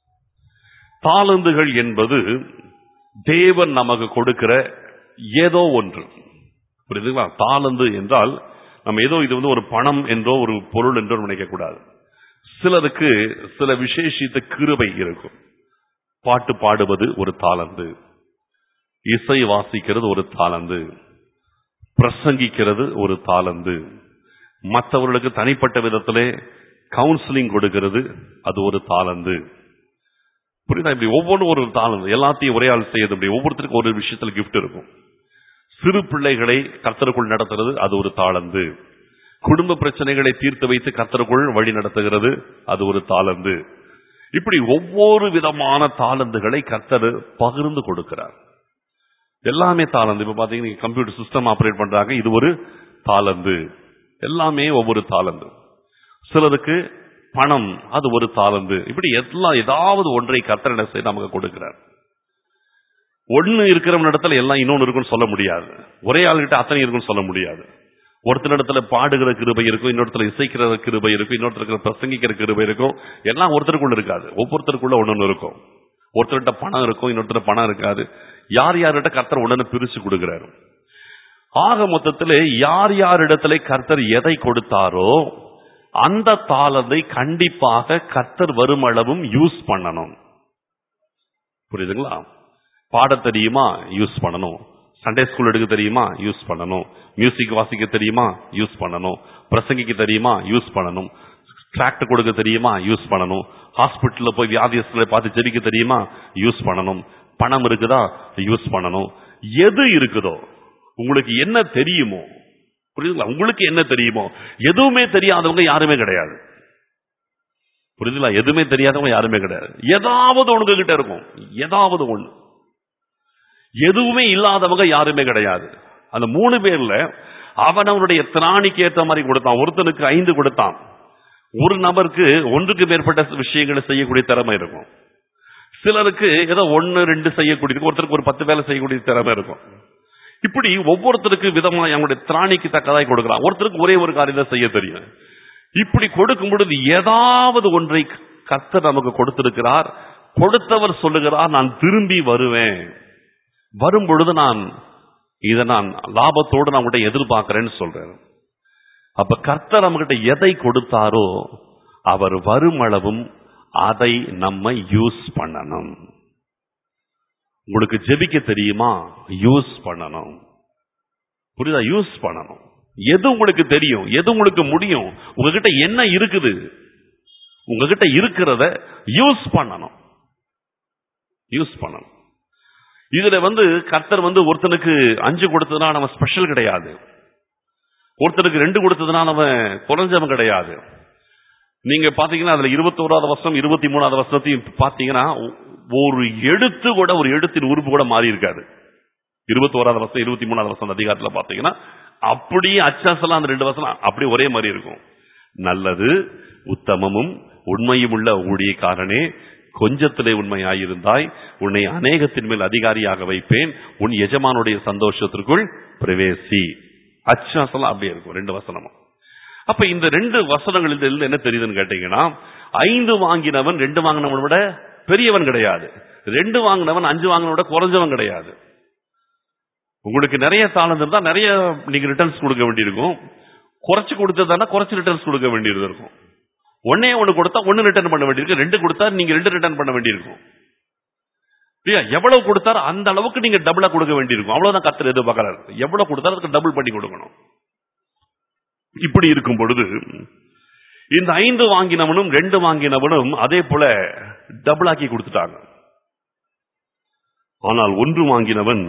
தாளந்துகள் என்பது தேவன் நமக்கு கொடுக்கிற ஏதோ ஒன்று. புரியுதுங்களா? தாளந்து என்றால் நம்ம ஏதோ இது வந்து ஒரு பணம் என்றோ ஒரு பொருள் என்றோ நினைக்க கூடாது. சிலருக்கு சில விசேஷித்த கிருபை இருக்கும். பாட்டு பாடுவது ஒரு தாளந்து, இசை வாசிக்கிறது ஒரு தாளந்து, பிரசங்கிக்கிறது ஒரு தாளந்து, மற்றவர்களுக்கு தனிப்பட்ட விதத்திலே கவுன்சிலிங் கொடுக்கிறது அது ஒரு தாளந்து. புரியுதா? இப்படி ஒவ்வொன்றும் ஒரு தாளந்து, எல்லாத்தையும் ஒரே ஆள் செய்யறது. இப்படி ஒவ்வொருத்தருக்கும் ஒரு விஷயத்துல கிஃப்ட் இருக்கும். சிறு பிள்ளைகளை கர்த்தருக்குள் நடத்துறது அது ஒரு தாளந்து. குடும்ப பிரச்சனைகளை தீர்த்து வைத்து கர்த்தருக்குள் வழி நடத்துகிறது அது ஒரு தாளந்து. இப்படி ஒவ்வொரு விதமான தாளந்துகளை கர்த்தர் பகிர்ந்து கொடுக்கிறார். எல்லாமே தாளந்து. இப்ப பாத்தீங்கன்னா கம்ப்யூட்டர் சிஸ்டம் ஆபரேட் பண்றாங்க, இது ஒரு தாளந்து. எல்லாமே ஒவ்வொரு தாளந்து. சிலருக்கு பணம் அது ஒரு தாளந்து. இப்படி எல்லாம் ஏதாவது ஒன்றை கர்த்தர் என்ன செய்ய நமக்கு கொடுக்கிறார். ஒன்னு இருக்கிற இடத்துல எல்லாம் இன்னொன்னு இருக்குன்னு சொல்ல முடியாது. ஒரே ஆள்கிட்ட அத்தனை இருக்குன்னு சொல்ல முடியாது. ஒருத்தரிடத்துல பாடுகிற கிருபை இருக்கும், இன்னொருத்தர இசைக்கிற கிருபை இருக்கும், இன்னொருத்தருக்கு பிரசங்கிக்கிற கிருபை இருக்கும். எல்லாம் ஒருத்தருக்குள்ள இருக்காது, ஒவ்வொருத்தருக்குள்ள ஒன்னொன்னு இருக்கும். ஒருத்தர்கிட்ட பணம் இருக்கும், இன்னொருத்தர பணம் இருக்காது. யார் யார்கிட்ட கர்த்தர் உடனே பிரிச்சு கொடுக்கிறாரு. ஆக மொத்தத்திலே யார் யாரிடத்திலே கர்த்தர் எதை கொடுத்தாரோ அந்த தாளந்தை கண்டிப்பாக கர்த்தர் வரும் அளவும் யூஸ் பண்ணணும். புரியுதுங்களா? பாட தெரியுமா? யூஸ் பண்ணணும். சண்டே ஸ்கூல் எடுக்க தெரியுமா? யூஸ் பண்ணணும். மியூசிக் வாசிக்க தெரியுமா? யூஸ் பண்ணணும். பிரசங்கிக்க தெரியுமா? யூஸ் பண்ணணும். டிராக்ட் கொடுக்க தெரியுமா? யூஸ் பண்ணணும். ஹாஸ்பிட்டல்ல போய் வியாதியஸ்தரை பார்த்து ஜெபிக்க தெரியுமா? யூஸ் பண்ணணும். பணம் இருக்குதா? யூஸ் பண்ணணும். எது இருக்குதோ, உங்களுக்கு என்ன தெரியுமோ, புரியுதுங்களா? உங்களுக்கு என்ன தெரியுமோ, எதுவுமே தெரியாதவங்க யாருமே கிடையாது. புரியுதுங்களா? எதுவுமே தெரியாதவங்க யாருமே கிடையாது. ஏதாவது ஒண்ணு கிட்ட இருக்கும், ஏதாவது ஒண்ணு. எதுவுமே இல்லாதவங்க யாருமே கிடையாது. அந்த மூணு பேர்ல அவன் அவனுடைய திராணிக்கு ஏற்ற மாதிரி கொடுத்தான். ஒருத்தனுக்கு ஐந்து கொடுத்தான். ஒரு நபருக்கு ஒன்றுக்கு மேற்பட்ட விஷயங்களை செய்யக்கூடிய திறமை இருக்கும். சிலருக்கு ஏதோ ஒன்னு ரெண்டு செய்யக்கூடிய, ஒருத்தருக்கு ஒரு பத்து வேலை செய்யக்கூடிய திறமை இருக்கும். இப்படி ஒவ்வொருத்தருக்கு விதமா அவங்களுடைய திராணிக்கு தக்கதாய் கொடுக்கிறான். ஒருத்தருக்கு ஒரே ஒரு காரியத்தை செய்ய தெரியும். இப்படி கொடுக்கும் பொழுது ஏதாவது ஒன்றை கர்த்தர் நமக்கு கொடுத்திருக்கிறார். கொடுத்தவர் சொல்லுகிறார், நான் திரும்பி வருவேன், வரும் பொழுது நான் இதை நான் லாபத்தோடு நான் உங்கள்கிட்ட எதிர்பார்க்கிறேன்னு சொல்றேன். அப்ப கர்த்தர் நம்மகிட்ட எதை கொடுத்தாரோ அவர் வரும் அளவும் அதை நம்ம யூஸ் பண்ணணும். உங்களுக்கு ஜெபிக்க தெரியுமா? யூஸ் பண்ணணும். புரியுதா? யூஸ் பண்ணணும். எது உங்களுக்கு தெரியும், எது உங்களுக்கு முடியும், உங்ககிட்ட என்ன இருக்குது, உங்ககிட்ட இருக்கிறத யூஸ் பண்ணணும். யூஸ் பண்ணணும். இதுல வந்து கர்த்தர் வந்து ஒருத்தனுக்கு அஞ்சு கொடுத்ததுனால அவன் ஸ்பெஷல் கிடையாது. ஒருத்தருக்கு ரெண்டு கொடுத்ததுனால அவன் குறைஞ்சவன் கிடையாது. நீங்க பாத்தீங்கன்னா அதுல இருபத்தி ஓராவது வருஷம் இருபத்தி மூணாவது வருஷத்தையும் பாத்தீங்கன்னா ஒரு எழுத்து கூட, ஒரு எழுத்தின் உறுப்பு கூட மாறி இருக்காது. இருபத்தி ஓராவது வருஷம் இருபத்தி மூணாவது வருஷம் அதிகாரத்துல பாத்தீங்கன்னா அப்படியே அச்சாசலாம் அந்த ரெண்டு வருஷம் அப்படியே ஒரே மாதிரி இருக்கும். நல்லது, உத்தமமும் உண்மையும் உள்ள ஊழியக்காரனே, கொஞ்சத்திலே உண்மையாயிருந்தாய், உன்னை அநேகத்தின் மேல் அதிகாரியாக வைப்பேன், உன் எஜமானுடைய சந்தோஷத்திற்குள் பிரவேசி அச்சாசலம் அப்படியே இருக்கும் ரெண்டு வசனமா. அப்ப இந்த ரெண்டு வசனங்களில் என்ன தெரியுதுன்னு கேட்டீங்கன்னா, ஐந்து வாங்கினவன் ரெண்டு வாங்கினவன் விட பெரியவன் கிடையாது, ரெண்டு வாங்கினவன் அஞ்சு வாங்கினவன் விட குறைஞ்சவன் கிடையாது. உங்களுக்கு நிறைய தாளந்து இருந்தா நிறைய நீங்க ரிட்டர்ன்ஸ் கொடுக்க வேண்டியிருக்கும், குறைச்சு கொடுத்ததானா குறைச்சு ரிட்டர்ன்ஸ் கொடுக்க வேண்டியது இருக்கும். ஒன்னே ஒண்ணு கொடுத்தா ஒன்னு ரிட்டர்ன் பண்ண வேண்டியிருக்கு, ரெண்டு கொடுத்தா நீங்க ரெண்டு ரிட்டர்ன் பண்ண வேண்டியிருக்கும். எவ்வளவு கொடுத்தாரோ அந்த அளவுக்கு நீங்க டபுளா கொடுக்க வேண்டியிருக்கும். அவ்வளவுதான் கர்த்தர் எதிர்பார்க்கிறார். எவ்வளவு கொடுத்தாலும் அதுக்கு டபுள் பண்ணி கொடுக்கணும். இப்படி இருக்கும் பொழுது இந்த ஐந்து வாங்கினவனும் ரெண்டு வாங்கினவனும் அதே போல டபுள் ஆக்கி கொடுத்துட்டாங்க. ஆனால் ஒன்று வாங்கினவன்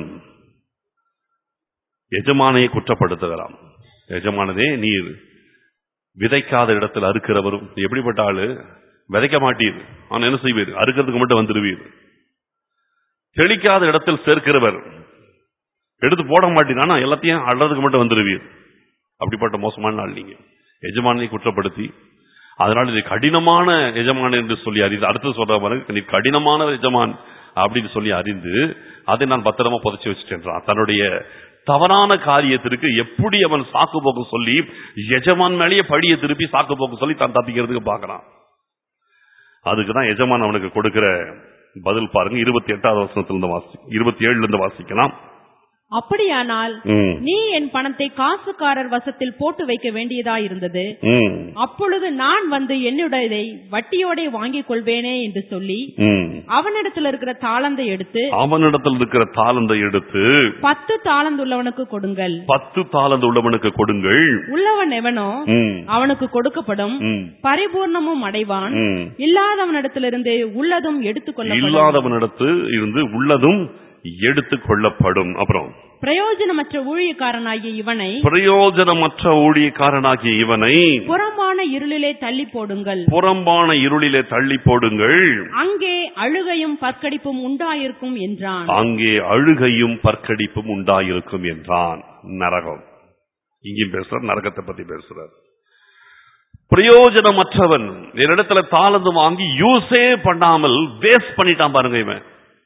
எஜமானையை குற்றப்படுத்துகிறான். எஜமானதே, நீர் விதைக்காத இடத்தில் அறுக்கிறவரும், எப்படிப்பட்ட ஆளு, விதைக்க மாட்டீர் ஆனா என்ன செய்வீர், அறுக்கிறதுக்கு மட்டும் வந்துடுவீர். தெளிக்காத இடத்தில் சேர்க்கிறவர், எடுத்து போட மாட்டீர் ஆனா எல்லாத்தையும் அள்ளறதுக்கு மட்டும் வந்துடுவீர். அப்படிப்பட்ட மோசமான நாள் நீங்க. எஜமானை குற்றப்படுத்தி, அதனால இது கடினமான எஜமான் என்று சொல்லி அறிந்து, அடுத்து சொல்ற பாருங்க, நீ கடினமான எஜமான் அப்படின்னு சொல்லி அறிந்து அதை நான் பத்திரமா புதைச்சி வச்சுட்டேன். தன்னுடைய தவறான காரியத்திற்கு எப்படி அவன் சாக்கு போக்கு சொல்லி எஜமான் மேலேயே படியை திருப்பி சாக்கு போக்கு சொல்லி தான் தப்பிக்கிறதுக்கு பார்க்கறான். அதுக்குதான் எஜமான் அவனுக்கு கொடுக்கிற பதில் பாருங்க. இருபத்தி எட்டாவது வசனத்திலிருந்து வாசி இருபத்தி ஏழுல இருந்து வாசிக்கலாம். அப்படியானால் நீ என் பணத்தை காசுக்காரர் வசத்தில் போட்டு வைக்க வேண்டியதா இருந்தது. அப்பொழுது நான் வந்து என்னுடையதை வட்டியோட வாங்கிக் கொள்வேனே என்று சொல்லி அவனிடத்தில் இருக்கிற தாளந்தை எடுத்து அவனிடத்தில் இருக்கிற தாளந்தை எடுத்து பத்து தாளந்து உள்ளவனுக்கு கொடுங்கள். பத்து தாளந்து உள்ளவனுக்கு கொடுங்கள். உள்ளவன் எவனோ அவனுக்கு கொடுக்கப்படும், பரிபூர்ணமும் அடைவான். இல்லாதவனிடத்திலிருந்து உள்ளதும் எடுத்துக்கொள்ளப்படும். இல்லாதவனிடத்து இருந்து உள்ளதும் எடுத்துக் கொள்ளப்படும். அப்புறம் பிரயோஜனமற்ற ஊழியக்காரனாகிய இவனை பிரயோஜனமற்ற ஊழியக்காரனாகிய இவனை புறம்பான இருளிலே தள்ளி போடுங்கள். புறம்பான இருளிலே தள்ளி போடுங்கள். அங்கே அழுகையும் பற்கடிப்பும் உண்டாயிருக்கும் என்றான். அங்கே அழுகையும் பற்கடிப்பும் உண்டாயிருக்கும் என்றான். நரகம் இங்கேயும் பேசுறார், நரகத்தை பத்தி பேசுறார். பிரயோஜனமற்றவன் என்னிடத்துல தாளந்து வாங்கி யூஸே பண்ணாமல் வேஸ்ட் பண்ணிட்டான் பாருங்க. இவன்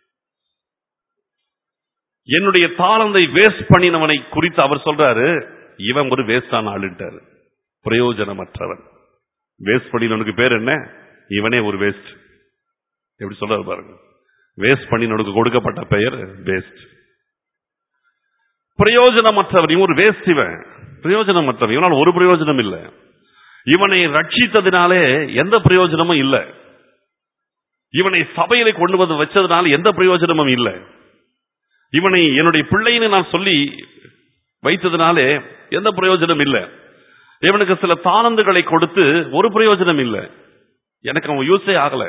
என்னுடைய தாளந்தை வேஸ்ட் பண்ணினவனை குறித்து அவர் சொல்றாரு, இவன் ஒரு வேஸ்டான ஆளுட்டாரு. பிரயோஜனமற்றவன், வேஸ்ட் பண்ணினவனுக்கு பேர் என்ன, இவனே ஒரு வேஸ்ட். எப்படி சொல்றாரு பாருங்க, வேஸ்ட் பண்ணினவனுக்கு கொடுக்கப்பட்ட பெயர் வேஸ்ட். பிரயோஜனமற்றவன், இவன் ஒரு வேஸ்ட், இவன் பிரயோஜனமற்றவன், இவனால் ஒரு பிரயோஜனம் இல்லை. இவனை ரட்சித்ததினாலே எந்த பிரயோஜனமும் இல்லை. இவனை சபையிலே கொண்டு வந்து வச்சதுனால எந்த பிரயோஜனமும் இல்லை. இவனை என்னுடைய பிள்ளைன்னு நான் சொல்லி வைத்ததுனாலே எந்த பிரயோஜனம் இல்லை. இவனுக்கு சில தாளந்துகளை கொடுத்து ஒரு பிரயோஜனம் இல்லை. எனக்கு அவன் யூஸே ஆகல.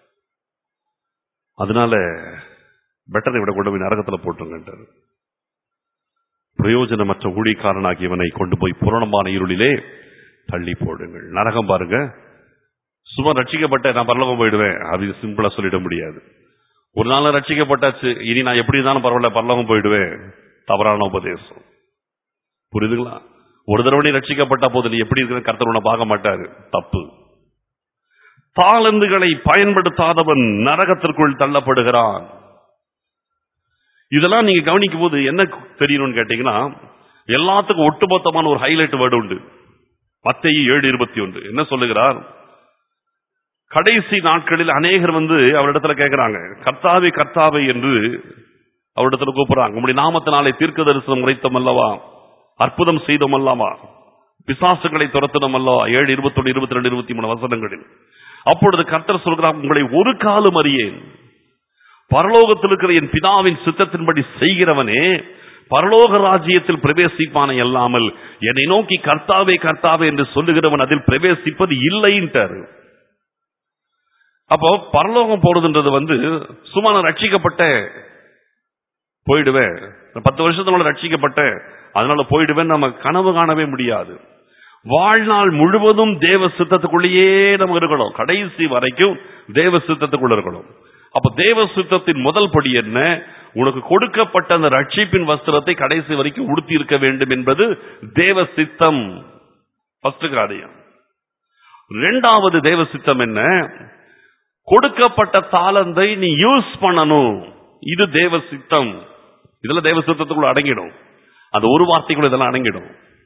அதனால பெட்டரை விட கொண்டு போய் நரகத்தில் போட்டுருங்க. பிரயோஜனமற்ற ஊழியக்காரனாகி இவனை கொண்டு போய் புறம்பான இருளிலே தள்ளி போடுங்கள். நரகம் பாருங்க, சும்மா ரட்சிக்கப்பட்ட நான் பரலோகம் போயிடுவேன் அப்படின்னு சிம்பிளா சொல்லிட முடியாது. ஒரு நாள் ரட்சிக்கப்பட்டாச்சு, இனி நான் எப்படி இருந்தாலும் பரவாயில்ல பரலோகம் போயிடுவேன், தவறான உபதேசம். புரியுதுங்களா? ஒரு தடவை ரட்சிக்கப்பட்ட போது நீ எப்படி இருக்கிற கர்த்தர் உன்னை பார்க்க மாட்டாரு, தப்பு. தாளந்துகளை பயன்படுத்தாதவன் நரகத்திற்குள் தள்ளப்படுகிறான். இதெல்லாம் நீங்க கவனிக்கும் போது என்ன தெரியணும்னு கேட்டீங்கன்னா, எல்லாத்துக்கும் ஒட்டுமொத்தமான ஒரு ஹைலைட் வேர்டு உண்டு. மத்தேயு ஏழு இருபத்தி ஒன்று என்ன சொல்லுகிறார்? கடைசி நாட்களில் அநேகர் வந்து அவரிடத்துல கேட்கிறாங்க, கர்த்தாவே கர்த்தாவே என்று அவரிடத்துல கூப்பிடுறாங்க. உங்களுடைய நாமத்தினாலே தீர்க்க தரிசனம் உரைத்தோம் அல்லவா, அற்புதம் செய்தோம் அல்லவா, பிசாசுகளை துரத்தினோம் அல்லவா. ஏழு இருபத்தி ஒன்று இருபத்தி ரெண்டு இருபத்தி மூணு வசனங்களில் அப்பொழுது கர்த்தர் சொல்கிறார், உங்களை ஒரு காலம் அறியேன். பரலோகத்தில் இருக்கிற என் பிதாவின் சித்தத்தின்படி செய்கிறவனே பரலோக ராஜ்யத்தில் பிரவேசிப்பானே அல்லாமல் என்னை நோக்கி கர்த்தாவே கர்த்தாவே என்று சொல்லுகிறவன் அதில் பிரவேசிப்பது இல்லைன்றாரு. அப்போ பரலோகம் போறதுன்றது வந்து சும்மா நான் ரட்சிக்கப்பட்ட போயிடுவேன், பத்து வருஷத்துல ரட்சிக்கப்பட்ட அதனால போயிடுவேன் நம்ம கனவு காணவே முடியாது. வாழ்நாள் முழுவதும் தேவ சித்தத்துக்குள்ளேயே நம்ம இருக்கணும், கடைசி வரைக்கும் தேவ சித்தத்துக்குள்ள இருக்கணும். அப்ப தேவ சித்தத்தின் முதல் படி என்ன? உனக்கு கொடுக்கப்பட்ட அந்த ரட்சிப்பின் வஸ்திரத்தை கடைசி வரைக்கும் உடுத்தி இருக்க வேண்டும் என்பது தேவ சித்தம். ஃபர்ஸ்ட் காரியம். இரண்டாவது தேவ சித்தம் என்ன? கொடுக்கப்பட்ட தாளந்தை நீ யூஸ் பண்ணணும். இது தேவ சித்தம். இதுல தேவ சித்தத்துக்குள்ள அடங்கிடும். அந்த ஒரு வார்த்தைக்குள்ள இதெல்லாம் அடங்கிடும்.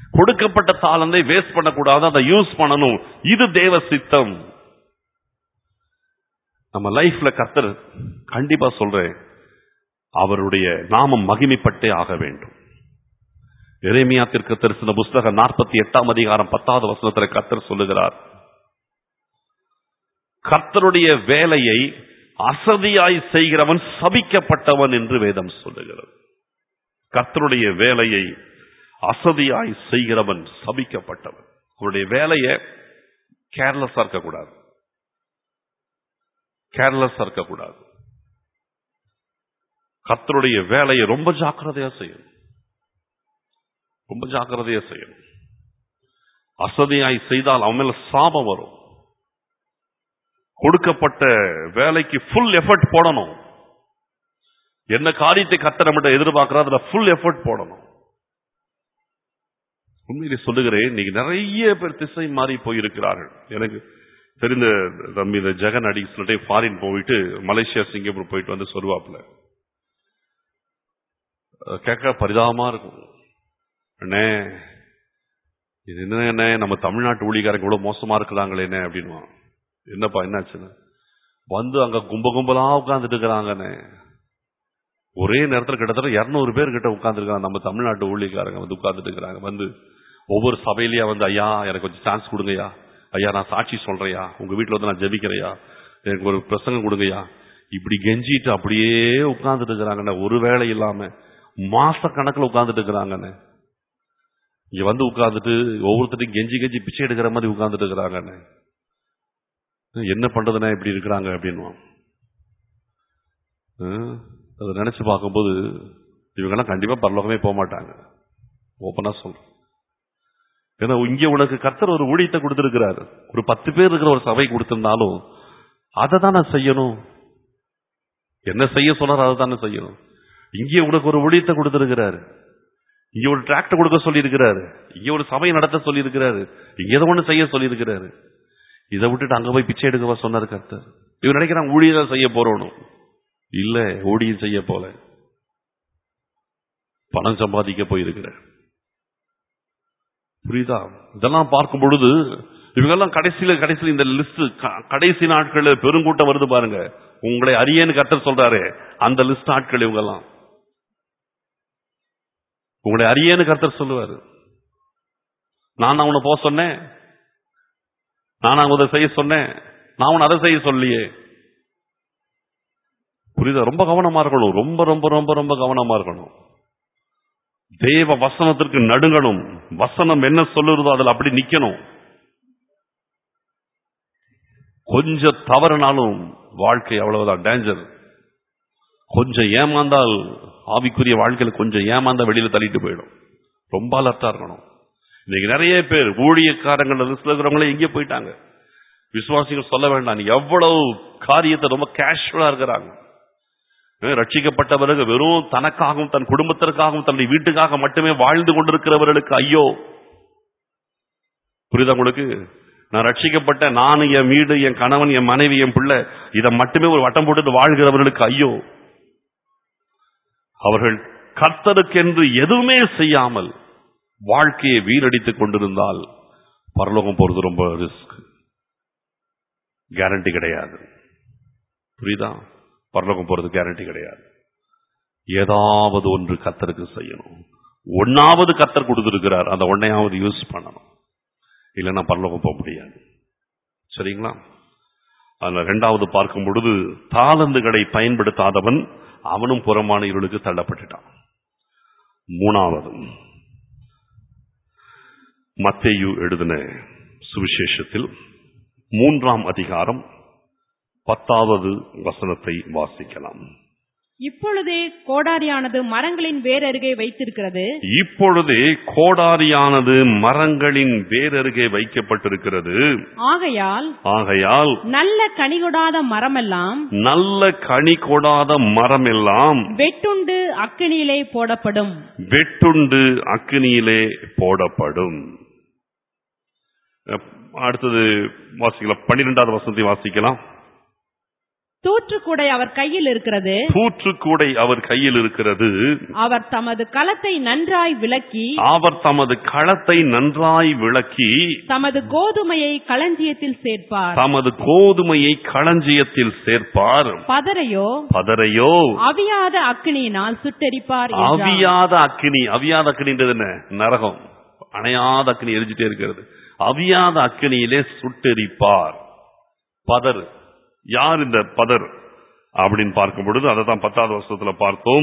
கொடுக்கப்பட்ட தாளந்தை வேஸ்ட் பண்ணக்கூடாது, அதை யூஸ் பண்ணணும். இது தேவ சித்தம். நம்ம லைஃப்ல கர்த்தர் கண்டிப்பா சொல்றேன், அவருடைய நாமம் மகிமைப்பட்டே ஆக வேண்டும். எரேமியா தீர்க்கதரிசன புஸ்தகம் நாற்பத்தி எட்டாம் அதிகாரம் பத்தாவது வசனத்தில் கர்த்தர் சொல்லுகிறார், கர்த்தருடைய வேலையை அசதியாய் செய்கிறவன் சபிக்கப்பட்டவன் என்று வேதம் சொல்லுகிறது. கர்த்தருடைய வேலையை அசதியாய் செய்கிறவன் சபிக்கப்பட்டவன். அவருடைய வேலையை கேர்லெஸ்ஸா இருக்கக்கூடாது, கேர்லெஸ்ஸா இருக்கக்கூடாது. கர்த்தருடைய வேலையை ரொம்ப ஜாக்கிரதையா செய்யணும், ரொம்ப ஜாக்கிரதையா செய்யணும். அசதியாய் செய்தால் அவன் மேல சாபம் வரும். கொடுக்கப்பட்ட வேலைக்கு ஃபுல் எஃபர்ட் போடணும். என்ன காரியத்தை கர்த்தர் நம்மகிட்ட எதிர்பார்க்கிறார், அதுல ஃபுல் எஃபர்ட் போடணும். உண்மையிலே சொல்லுகிறேன், இன்னைக்கு நிறைய பேர் திசை மாறி போயிருக்கிறார்கள். எனக்கு தெரிந்த தம்பி இந்த ஜெகன் அடி சில டைம் ஃபாரின் போயிட்டு மலேசியா சிங்கப்பூர் போயிட்டு வந்து சொல்லுவாப்புல, கேட்க பரிதாபமா இருக்கும். அண்ணே இது என்ன, நம்ம தமிழ்நாட்டு ஊழியக்காரங்க இவ்வளவு மோசமா இருக்கிறாங்களே என்ன அப்படின்னு. என்னப்பா என்னாச்சுன்னு வந்து அங்க கும்ப கும்பலா உட்கார்ந்துட்டு இருக்கிறாங்கன்னு. ஒரே நேரத்தில் கிட்டத்தட்ட இருநூறு பேர் கிட்ட உட்கார்ந்து இருக்காங்க. நம்ம தமிழ்நாட்டு ஊழியக்காரங்க வந்து உட்கார்ந்துட்டு இருக்கிறாங்க. வந்து ஒவ்வொரு சபையிலயா வந்து, ஐயா எனக்கு கொஞ்சம் சான்ஸ் கொடுங்கய்யா, ஐயா நான் சாட்சி சொல்றையா, உங்க வீட்டுல வந்து நான் ஜெபிக்கிறையா, எனக்கு ஒரு பிரசங்கம் கொடுங்கய்யா, இப்படி கெஞ்சிட்டு அப்படியே உட்கார்ந்துட்டு இருக்கிறாங்கன்னு. ஒரு வேலை இல்லாம மாச கணக்கில் உட்கார்ந்துட்டு இருக்கிறாங்கன்னு. இங்க வந்து உட்கார்ந்துட்டு ஒவ்வொருத்தரையும் கெஞ்சி கெஞ்சி பிச்சை எடுக்கிற மாதிரி உட்கார்ந்துட்டு இருக்கிறாங்கன்னு. என்ன பண்றதுன்னா இப்படி இருக்கிறாங்க அப்படின்னு அதை நினைச்சு பார்க்கும்போது இவங்கெல்லாம் கண்டிப்பா பரலோகமே போக மாட்டாங்க. ஓப்பனா சொல்றேன். ஏன்னா இங்க உனக்கு கர்த்தர் ஒரு ஊழியத்தை கொடுத்திருக்கிறாரு. ஒரு பத்து பேர் இருக்கிற ஒரு சபை கொடுத்திருந்தாலும் அதை தானே செய்யணும். என்ன செய்ய சொன்னார் அதை தானே செய்யணும். இங்கே உனக்கு ஒரு ஊழியத்தை கொடுத்திருக்கிறாரு, இங்க ஒரு டிராக்டர் கொடுக்க சொல்லி இருக்கிறாரு, இங்க ஒரு சபை நடத்த சொல்லி இருக்கிறாரு, இங்க ஏதோ ஒண்ணு செய்ய சொல்லி இருக்கிறாரு. இதை விட்டுட்டு அங்க போய் பிச்சை எடுக்கவா சொன்னாரு கர்த்தர்? இவர் நினைக்கிறாங்க ஊழியம் செய்ய போறோம். இல்ல, ஊழியம் செய்ய போல பணம் சம்பாதிக்க போயிருக்கிற. புரியுதா? இதெல்லாம் பார்க்கும் பொழுது இவங்கெல்லாம் கடைசியில கடைசியில் இந்த லிஸ்ட் கடைசி நாட்கள் பெருங்கூட்டம் வருது பாருங்க. உங்களை அறியேன்னு கர்த்தர் சொல்றாரு, அந்த லிஸ்ட் ஆட்கள் இவங்கெல்லாம். உங்களை அறியேன்னு கர்த்தர் சொல்லுவாரு. நான் அவனை போக சொன்னேன், நான் அவங்க அதை செய்ய சொன்னேன், நான் அவன் அதை செய்ய சொல்லியே. புரியுதா? ரொம்ப கவனமா இருக்கணும், ரொம்ப ரொம்ப ரொம்ப ரொம்ப கவனமா இருக்கணும். தேவ வசனத்திற்கு நடுங்கணும். வசனம் என்ன சொல்லுறதோ அதில் அப்படி நிக்கணும். கொஞ்சம் தவறுனாலும் வாழ்க்கை அவ்வளவுதான் டேஞ்சர். கொஞ்சம் ஏமாந்தால் ஆவிக்குரிய வாழ்க்கையில் கொஞ்சம் ஏமாந்தா வெளியில தள்ளிட்டு போயிடும். ரொம்ப அலர்ட்டா இருக்கணும். இன்னைக்கு நிறைய பேர் ஊழியக்காரங்கள் இருக்கிறவங்களே எங்கே போயிட்டாங்க. விசுவாசிகள் சொல்ல வேண்டாம், எவ்வளவு காரியத்தை ரொம்ப கேஷுவலா இருக்கிறாங்க. ரட்சிக்கப்பட்ட பிறகு வெறும் தனக்காகவும் தன் குடும்பத்திற்காகவும் தன்னுடைய வீட்டுக்காக மட்டுமே வாழ்ந்து கொண்டிருக்கிறவர்களுக்கு ஐயோ. புரியுதா உங்களுக்கு? நான் ரட்சிக்கப்பட்ட நான், என் வீடு, என் கணவன், என் மனைவி, என் பிள்ளை, இதை மட்டுமே ஒரு வட்டம் போட்டு வாழ்கிறவர்களுக்கு ஐயோ. அவர்கள் கர்த்தருக்கென்று எதுவுமே செய்யாமல் வாழ்க்கையை வீணடித்துக் கொண்டிருந்தால் பரலோகம் போறது ரொம்ப ரிஸ்க், கேரண்டி கிடையாது. புரியுதா? பரலோகம் போறது கேரண்டி கிடையாது. ஏதாவது ஒன்று கர்த்தருக்கு செய்யணும். ஒன்னாவது கர்த்தர் கொடுத்திருக்கிறார், அந்த ஒன்னையாவது யூஸ் பண்ணணும். இல்லைன்னா பரலோகம் போக முடியாது. சரிங்களா? அதுல இரண்டாவது பார்க்கும் பொழுது தாளந்துகளை பயன்படுத்தாதவன் அவனும் புறமான இருளுக்கு தள்ளப்பட்டுட்டான். மூணாவது மத்தேயு எழுதின சுவிசேஷத்தில் மூன்றாம் அதிகாரம் பத்தாவது வசனத்தை வாசிக்கலாம். இப்பொழுதே கோடாரியானது மரங்களின் வேரருகே வைத்திருக்கிறது. இப்பொழுதே கோடாரியானது மரங்களின் வேரருகே வைக்கப்பட்டிருக்கிறது. ஆகையால் ஆகையால் நல்ல கனி கொடாத மரமெல்லாம் நல்ல கனி கொடாத மரமெல்லாம் வெட்டுண்டு அக்கினியிலே போடப்படும். வெட்டுண்டு அக்கினியிலே போடப்படும். அடுத்தது வாசிக்கலாம். பன்னிரெண்டாவது வசனத்தை வாசிக்கலாம். தூற்றுக்கூடை அவர் கையில் இருக்கிறது. தூற்றுக்கூடை அவர் கையில் இருக்கிறது. அவர் தமது களத்தை நன்றாய் விளக்கி அவர் தமது களத்தை நன்றாய் விளக்கி தமது கோதுமையை களஞ்சியத்தில் சேர்ப்பார். தமது கோதுமையை களஞ்சியத்தில் சேர்ப்பார். பதரையோ பதரையோ அவியாத அக்கினியினால் சுட்டெரிப்பார். அவியாத அக்கினி, அவியாத அக்கினின்றது என்ன? நரகம். அணையாத அக்கினி எரிஞ்சிட்டே இருக்கிறது. அவியாத அக்கினியிலே சுட்டெரிப்பார். பதர் யார்? இந்த பதர் அப்படின்னு பார்க்கும் பொழுது அதை தான் பத்தாவது வருஷத்துல பார்த்தோம்.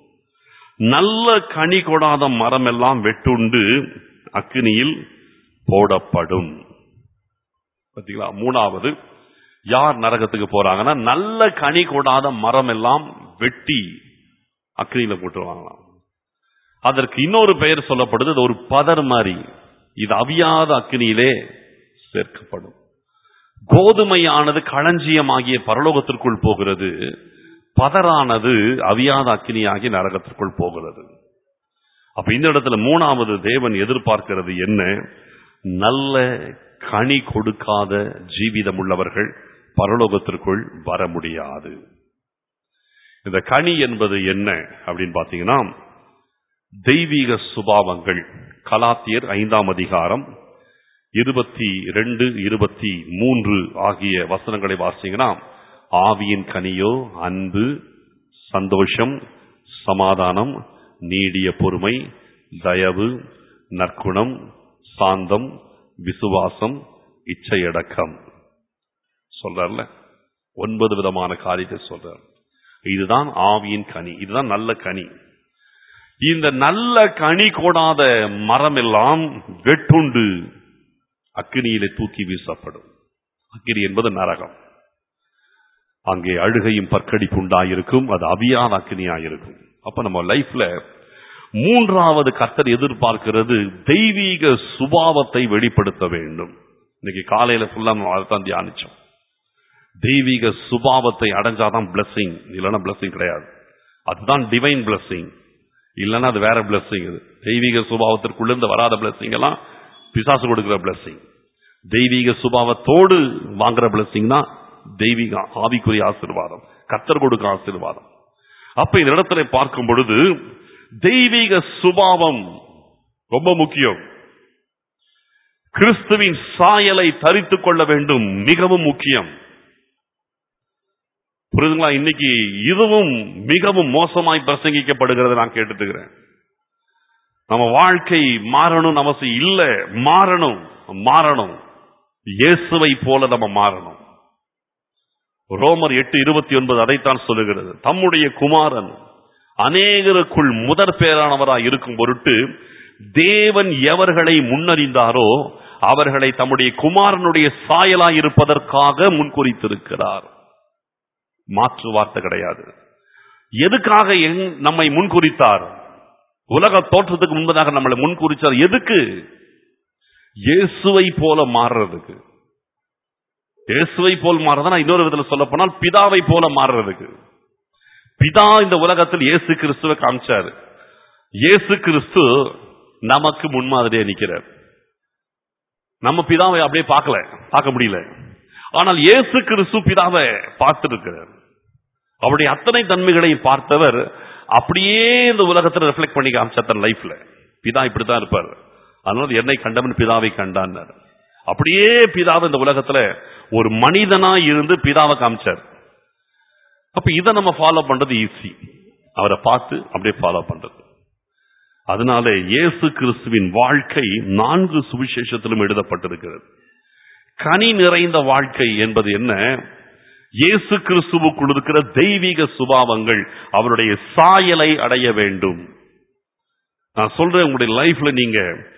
நல்ல கனி கொடாத மரம் எல்லாம் வெட்டுண்டு அக்கினியில் போடப்படும். பாத்தீங்களா? மூணாவது யார் நரகத்துக்கு போறாங்கன்னா, நல்ல கனி கொடாத மரம் எல்லாம் வெட்டி அக்கினியில போட்டுருவாங்களாம். அதற்கு இன்னொரு பெயர் சொல்லப்படுது, ஒரு பதர் மாதிரி. இது அவியாத அக்கினியிலே சேர்க்கப்படும். கோதுமையானது களஞ்சியமாகிய பரலோகத்திற்குள் போகிறது, பதரானது அவியாத அக்கினியாகிய நரகத்திற்குள் போகிறது. அப்ப இந்த இடத்துல மூணாவது தேவன் எதிர்பார்க்கிறது என்ன? நல்ல கனி கொடுக்காத ஜீவிதம் உள்ளவர்கள் பரலோகத்திற்குள் வர முடியாது. இந்த கனி என்பது என்ன அப்படின்னு பாத்தீங்கன்னா, தெய்வீக சுபாவங்கள். கலாத்தியர் ஐந்தாம் அதிகாரம் இருபத்தி ரெண்டு இருபத்தி மூன்று ஆகிய வசனங்களை வாசிங்கன்னா, ஆவியின் கனியோ அன்பு, சந்தோஷம், சமாதானம், நீடிய பொறுமை, தயவு, நற்குணம், சாந்தம், விசுவாசம், இச்சையடக்கம். சொல்றார்ல, ஒன்பது விதமான காரியத்தை சொல்றார். இதுதான் ஆவியின் கனி, இதுதான் நல்ல கனி. இந்த நல்ல கனி கொடாத மரம் எல்லாம் வெட்டுண்டு அக்கினியிலே தூக்கி வீசப்படும். அக்கினி என்பது நரகம். அங்கே அழுகையும் பற்கடிப்பு உண்டாயிருக்கும். அது அவியாத அக்கினியாயிருக்கும். அப்ப நம்ம லைஃப்ல மூன்றாவது கர்த்தர் எதிர்பார்க்கிறது தெய்வீக சுபாவத்தை வெளிப்படுத்த வேண்டும். இன்னைக்கு காலையில ஃபுல்லா அதான் தியானிச்சோம். தெய்வீக சுபாவத்தை அடைஞ்சாதான் பிளஸிங், இல்லைன்னா பிளஸிங் கிடையாது. அதுதான் டிவைன் பிளஸிங், இல்லைன்னா அது வேற பிளஸிங். இது தெய்வீக சுபாவத்திற்குள்ளிருந்து வராத பிளஸிங் எல்லாம் பிசாசு கொடுக்கிற பிளஸிங். தெய்வீக சுபாவத்தோடு வாங்குற பிளஸிங் தான் தெய்வீக ஆவிக்குரிய ஆசீர்வாதம், கர்த்தர் கொடுக்கிற ஆசீர்வாதம். அப்ப இந்த இடத்துல பார்க்கும் பொழுது தெய்வீக சுபாவம் ரொம்ப முக்கியம். கிறிஸ்துவின் சாயலை தரித்துக் கொள்ள வேண்டும், மிகவும் முக்கியம். புரியுதுங்களா? இன்னைக்கு இதுவும் மிகவும் மோசமாய் பிரசங்கிக்கப்படுகிறது. நான் கேட்டுட்டு இருக்கிறேன். நம்ம வாழ்க்கை மாறணும், நமக்கு இல்ல மாறணும், மாறணும், இயேசுவை போல நம்ம மாறணும். ரோமர் எட்டு இருபத்தி ஒன்பது அதைத்தான் சொல்லுகிறது. தம்முடைய குமாரன் அநேகருக்குள் முதற் பேரானவராய் இருக்கும் பொருட்டு தேவன் எவர்களை முன்னறிந்தாரோ அவர்களை தம்முடைய குமாரனுடைய சாயலாய் இருப்பதற்காக முன்குறித்திருக்கிறார். மாற்று வார்த்தை கிடையாது. எதுக்காக நம்மை முன்குறித்தார்? உலக தோற்றத்துக்கு முன்பதாக நம்மளை முன்குறிச்சார். எதுக்கு? இயேசுவை போல மாறுறதுக்கு. இயேசுவை போல் மாறுறதுனா இன்னொரு விதத்தில் சொல்ல போனால் பிதாவை போல மாறுறதுக்கு. பிதா இந்த உலகத்தில் இயேசு கிறிஸ்துவை காமிச்சார். இயேசு கிறிஸ்து நமக்கு முன்மாதிரியே நிற்கிறார். நம்ம பிதாவை அப்படியே பார்க்கல, பார்க்க முடியல. ஆனால் இயேசு கிறிஸ்து பிதாவை பார்த்திருக்கிறார். அவருடைய அத்தனை தன்மைகளையும் பார்த்தவர் அப்படியே இந்த உலகத்தில் ரிஃப்ளெக்ட் பண்ணி காமிச்சார் தன் லைஃப்ல. பிதா இப்படித்தான் இருப்பார், அதனால என்னை கண்டவன் பிதாவை கண்டான். அப்படியே பிதாவை இந்த உலகத்துல ஒரு மனிதனா இருந்து பிதாவை காமிச்சார். அப்ப இதை நம்ம ஃபாலோ பண்றது ஈஸி, அவரை பார்த்து அப்படியே ஃபாலோ பண்றது. அதனால இயேசு கிறிஸ்துவின் வாழ்க்கை நான்கு சுவிசேஷத்திலும் எழுதப்பட்டிருக்கிறது. கனி நிறைந்த வாழ்க்கை என்பது என்ன? இயேசு கிறிஸ்துவுக்குள் இருக்கிற தெய்வீக சுபாவங்கள், அவருடைய சாயலை அடைய வேண்டும். நான் சொல்றேன், உங்களுடைய லைஃப்ல நீங்க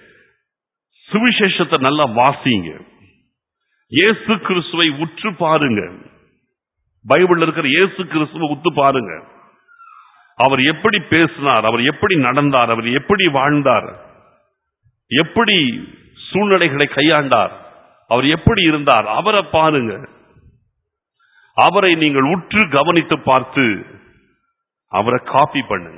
சுவிசேஷத்தை நல்லா வாசிங்க, இயேசு கிறிஸ்துவை உற்று பாருங்க, பைபிள்ல இருக்கிற இயேசு கிறிஸ்துவை உத்து பாருங்க. அவர் எப்படி பேசினார், அவர் எப்படி நடந்தார், அவர் எப்படி வாழ்ந்தார், எப்படி சூழ்நிலைகளை கையாண்டார், அவர் எப்படி இருந்தார், அவரை பாருங்க. அவரை நீங்கள் உற்று கவனித்து பார்த்து அவரை காப்பி பண்ணுங்க.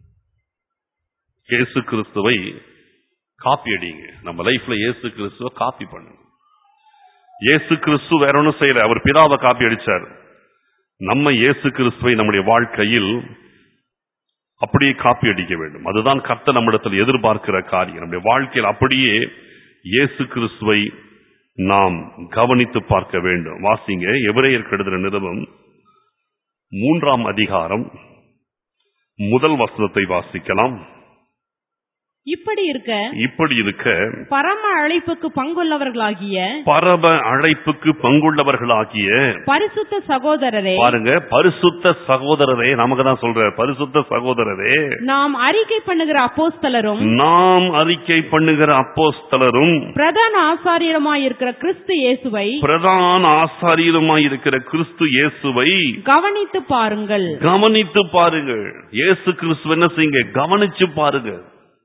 இயேசு கிறிஸ்துவை காப்பி அடிங்க. நம்ம லைஃப்ல இயேசு கிறிஸ்துவை காப்பி பண்ணுங்க. இயேசு கிறிஸ்து வேற ஒன்னும் செய்யல, அவர் பிதாவை காப்பி அடிச்சார். நம்ம இயேசு கிறிஸ்துவை நம்முடைய வாழ்க்கையில் அப்படியே காப்பி அடிக்க வேண்டும். அதுதான் கர்த்தர் நம்மிடத்தில் எதிர்பார்க்கிற காரியம். நம்முடைய வாழ்க்கையில் அப்படியே இயேசு கிறிஸ்துவை நாம் கவனித்து பார்க்க வேண்டும். வாசிங்க, எபிரேயர் எழுதின நிருபம் மூன்றாம் அதிகாரம் முதல் வசனத்தை வாசிக்கலாம். இப்படி இருக்க இப்படி இருக்க பரம அழைப்புக்கு பங்குள்ளவர்களாகிய பரம அழைப்புக்கு பங்குள்ளவர்களாகிய பரிசுத்த சகோதரரே, பாருங்க, பரிசுத்த சகோதரரே, நமக்கு தான் சொல்ற, பரிசுத்த சகோதரரே, நாம் அறிக்கை பண்ணுகிற அப்போஸ்தலரும் நாம் அறிக்கை பண்ணுகிற அப்போஸ்தலரும் பிரதான ஆசாரியருமாய் இருக்கிற கிறிஸ்து இயேசுவை பிரதான ஆசாரியருமாய் இருக்கிற கிறிஸ்து இயேசுவை கவனித்து பாருங்கள். கவனித்து பாருங்கள். இயேசு கிறிஸ்து என்ன செய்யுங்க? கவனிச்சு பாருங்க.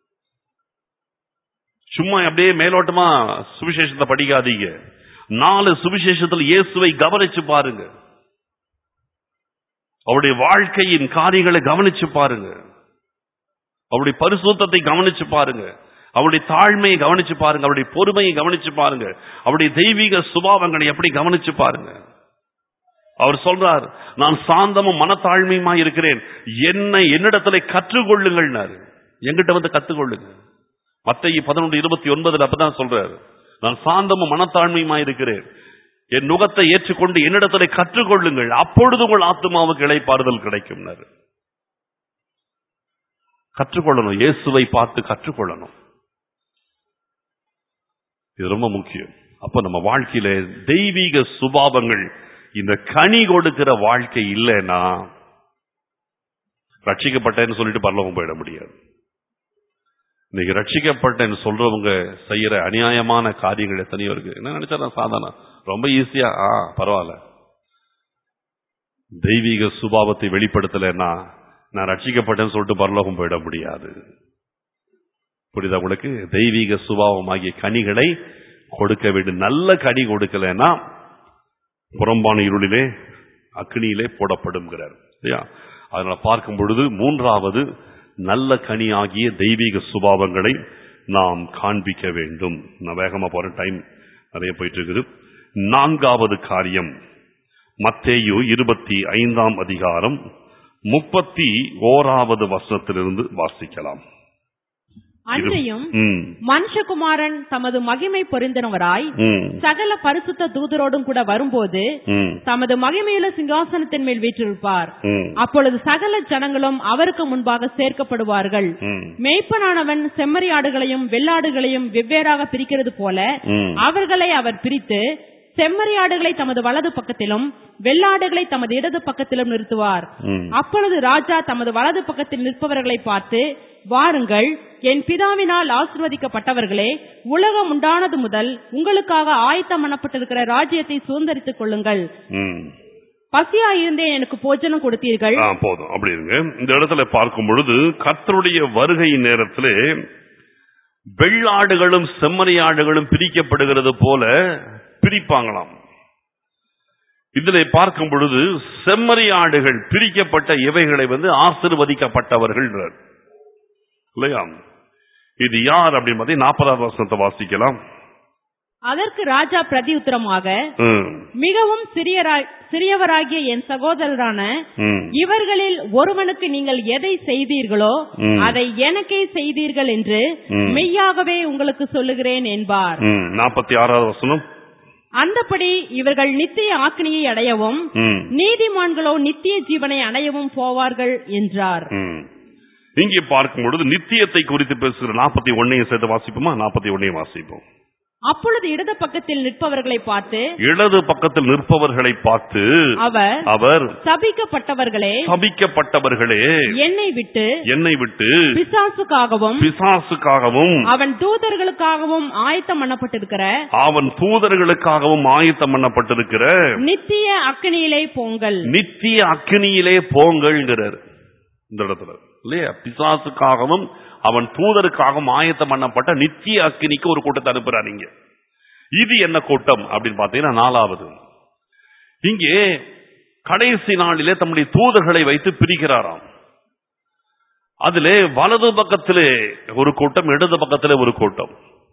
சும்மா அப்படியே மேலோட்டமா சுவிசேஷத்தை படிக்காதீங்க. நாலு சுவிசேஷத்தில் இயேசுவை கவனிச்சு பாருங்க. அவருடைய வாழ்க்கையின் காரியங்களை கவனிச்சு பாருங்க. அவருடைய பரிசுத்தத்தை கவனிச்சு பாருங்க. அவருடைய தாழ்மையை கவனிச்சு பாருங்க. அவருடைய பொறுமையை கவனிச்சு பாருங்க. அவருடைய தெய்வீக சுபாவங்களை எப்படி கவனிச்சு பாருங்க. அவர் சொல்றார், நான் சாந்தமும் மனத்தாழ்மையுமா இருக்கிறேன், என்னை என்னிடத்துல கற்றுக்கொள்ளுங்கள். எங்கிட்ட வந்து கத்துக்கொள்ளுங்க. மத்தேயு பதினொன்று இருபத்தி ஒன்பதுல அப்பதான் சொல்றாரு, நான் சாந்தமும் மனத்தாழ்மையுமா இருக்கிறேன், என் நுகத்தை ஏற்றுக்கொண்டு என்னிடத்துல கற்றுக்கொள்ளுங்கள், அப்பொழுது உங்கள் ஆத்துமாவுக்கு இளைப்பாறுதல் கிடைக்கும். கற்றுக்கொள்ளணும், இயேசுவை பார்த்து கற்றுக்கொள்ளணும். இது ரொம்ப முக்கியம். அப்ப நம்ம வாழ்க்கையில தெய்வீக சுபாவங்கள், இந்த கனி கொடுக்கிற வாழ்க்கை இல்லைன்னா ரட்சிக்கப்பட்டேன்னு சொல்லிட்டு பரலோகம் போயிட முடியாது. இன்னைக்கு ரட்சிக்கப்பட்டேன்னு சொல்றவங்க செய்யற அநியாயமான காரியங்கள் எத்தனையோ இருக்கு. என்ன நினைச்சா நான் சாதாரண ரொம்ப ஈஸியா ஆ பரவாயில்ல, தெய்வீக சுபாவத்தை வெளிப்படுத்தலைன்னா நான் ரட்சிக்கப்பட்டேன்னு சொல்லிட்டு பரலோகம் போயிட முடியாது. புரியுதா உங்களுக்கு? தெய்வீக சுபாவமாகிய கனிகளை கொடுக்க வேண்டும். நல்ல கனி கொடுக்கலன்னா புறம்பான இருளிலே அக்னியிலே போடப்படுங்கிறார். அதனால பார்க்கும் பொழுது மூன்றாவது நல்ல கனி ஆகிய தெய்வீக சுபாவங்களை நாம் காண்பிக்க வேண்டும். நான் வேகமா போற, டைம் நிறைய போயிட்டு இருக்குது. நான்காவது காரியம் மத்தேயு இருபத்தி ஐந்தாம் அதிகாரம் முப்பத்தி ஓராவது வசனத்திலிருந்து வாசிக்கலாம். அன்றையும் மனுஷகுமாரன் தமது மகிமை பொருந்தினவராய் சகல பரிசுத்த தூதரோடும் கூட வரும்போது தமது மகிமையுள்ள சிங்காசனத்தின் மேல் வீற்றிருப்பார். அப்பொழுது சகல ஜனங்களும் அவருக்கு முன்பாக சேர்க்கப்படுவார்கள். மேய்ப்பனானவன் செம்மறியாடுகளையும் வெள்ளாடுகளையும் வெவ்வேறாக பிரிக்கிறது போல அவர்களை அவர் பிரித்து செம்மறியாடுகளை தமது வலது பக்கத்திலும் வெள்ளாடுகளை தமது இடது பக்கத்திலும் நிறுத்துவார். அப்பொழுது ராஜா தமது வலது பக்கத்தில் நிற்பவர்களை பார்த்து, வாருங்கள், என் பிதாவினால் ஆசீர்வதிக்கப்பட்டவர்களே, உலகம் உண்டானது முதல் உங்களுக்காக ஆயத்தம் பண்ணப்பட்டிருக்கிற ராஜ்யத்தை சுதந்தரித்துக் கொள்ளுங்கள். பசியா இருந்தே எனக்கு போஜனம் கொடுத்தீர்கள். போதும் அப்படி இருங்க. இந்த இடத்துல பார்க்கும் பொழுது கர்த்தருடைய வருகை நேரத்திலே வெள்ளாடுகளும் செம்மறியாடுகளும் பிரிக்கப்படுகிறது போல பிரிப்பாங்களாம். இதிலே பார்க்கும் பொழுது செம்மறியாடுகள் பிரிக்கப்பட்ட இவைகளை வந்து ஆசீர்வதிக்கப்பட்டவர்கள் இல்லையா? இது யார் அப்படின்னு பார்த்தீங்கன்னா நாற்பதாவது வசனத்தை வாசிக்கலாம். அதற்கு ராஜா பிரதி உத்தரமாக, மிகவும் சிறியவராகிய என் சகோதரரான இவர்களில் ஒருவனுக்கு நீங்கள் எதை செய்தீர்களோ அதை எனக்கே செய்தீர்கள் என்று மெய்யாகவே உங்களுக்கு சொல்லுகிறேன் என்பார். நாற்பத்தி ஆறாவது வசனம், அந்தபடி இவர்கள் நித்திய ஆக்கினியை அடையவும் நீதிமான்களோ நித்திய ஜீவனை அடையவும் போவார்கள் என்றார். இங்கே பார்க்கும் பொழுது நித்தியத்தை குறித்து பேசுகிற நாற்பத்தி ஒன்னையும் சேர்த்து வாசிப்போமா? நாற்பத்தி ஒன்னையும் வாசிப்போம். அப்பொழுது இடது பக்கத்தில் நிற்பவர்களை பார்த்து இடது பக்கத்தில் நிற்பவர்களை பார்த்து அவர் அவர் சபிக்கப்பட்டவர்களே சபிக்கப்பட்டவர்களே என்னை விட்டு என்னை விட்டு பிசாசுக்காகவும் பிசாசுக்காகவும் அவன் தூதர்களுக்காகவும் ஆயத்தம் பண்ணப்பட்டிருக்கிற அவன் தூதர்களுக்காகவும் ஆயத்தம் பண்ணப்பட்டிருக்கிற நித்திய அக்கினியிலே போங்கள் நித்திய அக்கினியிலே போங்கள்ங்கிறார் இந்த இடத்துல இல்லையா? பிசாசுக்காகவும் அவன் தூதருக்காகவும் ஆயத்தம் பண்ணப்பட்ட நித்திய அக்கினிக்கு ஒரு கூட்டத்தை அனுப்புறார். இங்க இது என்ன கூட்டம் அப்படின்னு பாத்தீங்கன்னா நாலாவது, இங்கே கடைசி நாளிலே தம்முடைய தூதர்களை வைத்து பிரிக்கிறாராம். அதிலே வலது பக்கத்திலே ஒரு கூட்டம், இடது பக்கத்திலே ஒரு கூட்டம்.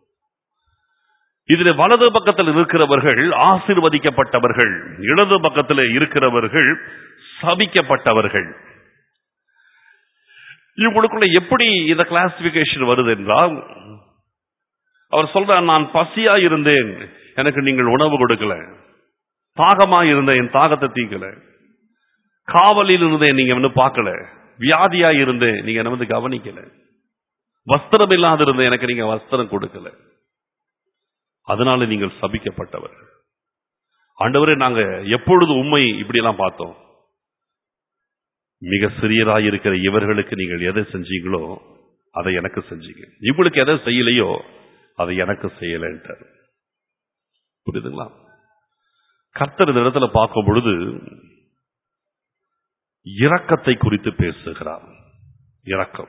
இதில் வலது பக்கத்தில் இருக்கிறவர்கள் ஆசீர்வதிக்கப்பட்டவர்கள், இடது பக்கத்தில் இருக்கிறவர்கள் சபிக்கப்பட்டவர்கள். இவங்களுக்குள்ள எப்படி இந்த கிளாசிபிகேஷன் வருது என்றால், அவர் சொல்றார், நான் பசியா இருந்தேன், எனக்கு நீங்கள் உணவு கொடுக்கல. தாகமா இருந்தேன், என் தாகத்தை தீக்கல. காவலில் இருந்தேன், நீங்க வந்து பார்க்கல. வியாதியா இருந்தேன், நீங்க என்ன வந்து கவனிக்கல. வஸ்திரம் இல்லாத இருந்தேன், எனக்கு நீங்க வஸ்திரம் கொடுக்கல. அதனால நீங்கள் சபிக்கப்பட்டவர்கள். ஆண்டவரே, நாங்க எப்பொழுது உண்மை இப்படி எல்லாம் பார்த்தோம்? மிக சிறியராய் இருக்கிற இவர்களுக்கு நீங்கள் எதை செஞ்சீங்களோ அதை எனக்கு செஞ்சீங்க, இவங்களுக்கு எதை செய்யலையோ அதை எனக்கு செய்யலன்றார். புரியுதுங்களா? கர்த்தர் இந்த இடத்துல பார்க்கும் பொழுது இரக்கத்தை குறித்து பேசுகிறார். இரக்கம்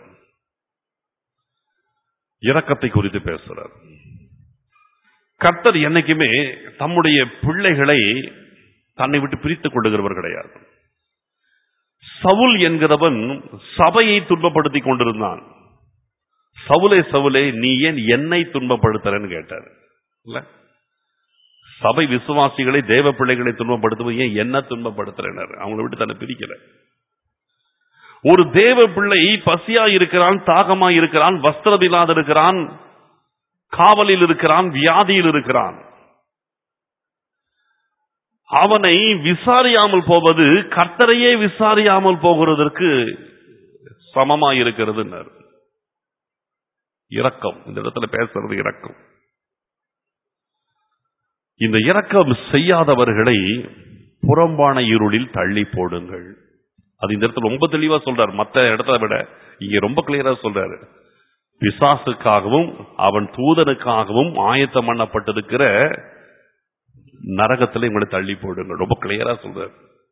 இரக்கத்தை குறித்து பேசுகிறார். கர்த்தர் என்னைக்குமே தம்முடைய பிள்ளைகளை தன்னை விட்டு பிரித்துக் கொள்ளுகிறவர் கிடையாது. சவுல் என்கிறவன் சபையை துன்பப்படுத்திக் கொண்டிருந்தான். சவுலே சவுலே, நீ ஏன் என்னை துன்பப்படுத்துறன்னு கேட்டார். இல்ல, சபை விசுவாசிகளை, தேவ பிள்ளைகளை துன்பப்படுத்துவது ஏன் என்ன துன்பப்படுத்துறனர்? அவங்களை விட்டு தன்னை பிரிக்கல. ஒரு தேவ பிள்ளை பசியா இருக்கிறான், தாகமா இருக்கிறான், வஸ்திரம் இல்லாத இருக்கிறான், காவலில் இருக்கிறான், வியாதியில் இருக்கிறான். அவனை விசாரியாமல் போவது கர்த்தரையே விசாரியாமல் போகிறதற்கு சமமா இருக்கிறது. இரக்கம், இந்த இடத்துல பேசுறது இரக்கம். இந்த இரக்கம் செய்யாதவர்களை புறம்பான இருளில் தள்ளி போடுங்கள். அது இந்த இடத்துல ரொம்ப தெளிவா சொல்றாரு. மற்ற இடத்தை விட இங்க ரொம்ப கிளியரா சொல்றாரு. பிசாசுக்காகவும் அவன் தூதனுக்காகவும் ஆயத்தம் பண்ணப்பட்டிருக்கிற நரகத்தில் உங்களை தள்ளி போடுங்கள். ரொம்ப கிளியரா சொல்றாரு.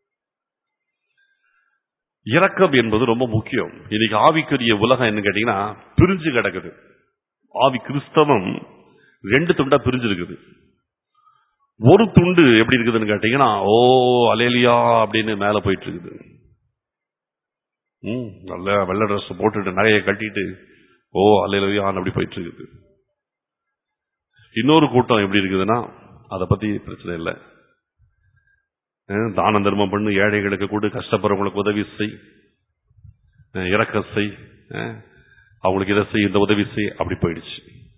இரக்கம் என்பது ரொம்ப முக்கியம். இன்னைக்கு ஆவிக்குரிய உலகம் என்ன கேட்டீங்கன்னா பிரிஞ்சு கிடக்குது. ஆவி கிறிஸ்தவம் ரெண்டு துண்டா பிரிஞ்சு இருக்குது. ஒரு துண்டு எப்படி இருக்குதுன்னு கேட்டீங்கன்னா, ஓ அலேலியா அப்படின்னு மேல போயிட்டு இருக்குது. ம் நல்ல வெள்ளை ட்ரெஸ் போட்டுட்டு நிறைய கட்டிட்டு ஓ அலேலியான்னு அப்படி போயிட்டு இருக்குது. இன்னொரு கூட்டம் எப்படி இருக்குதுன்னா, அதை பத்தி பிரச்சனை இல்லை, தான தர்மம் பண்ணு, ஏழைகளுக்கு கூட, கஷ்டப்படுறவங்களுக்கு உதவி செய், இறக்க செய், அவங்களுக்கு இதை செய், இந்த உதவி செய், அப்படி போயிடுச்சு.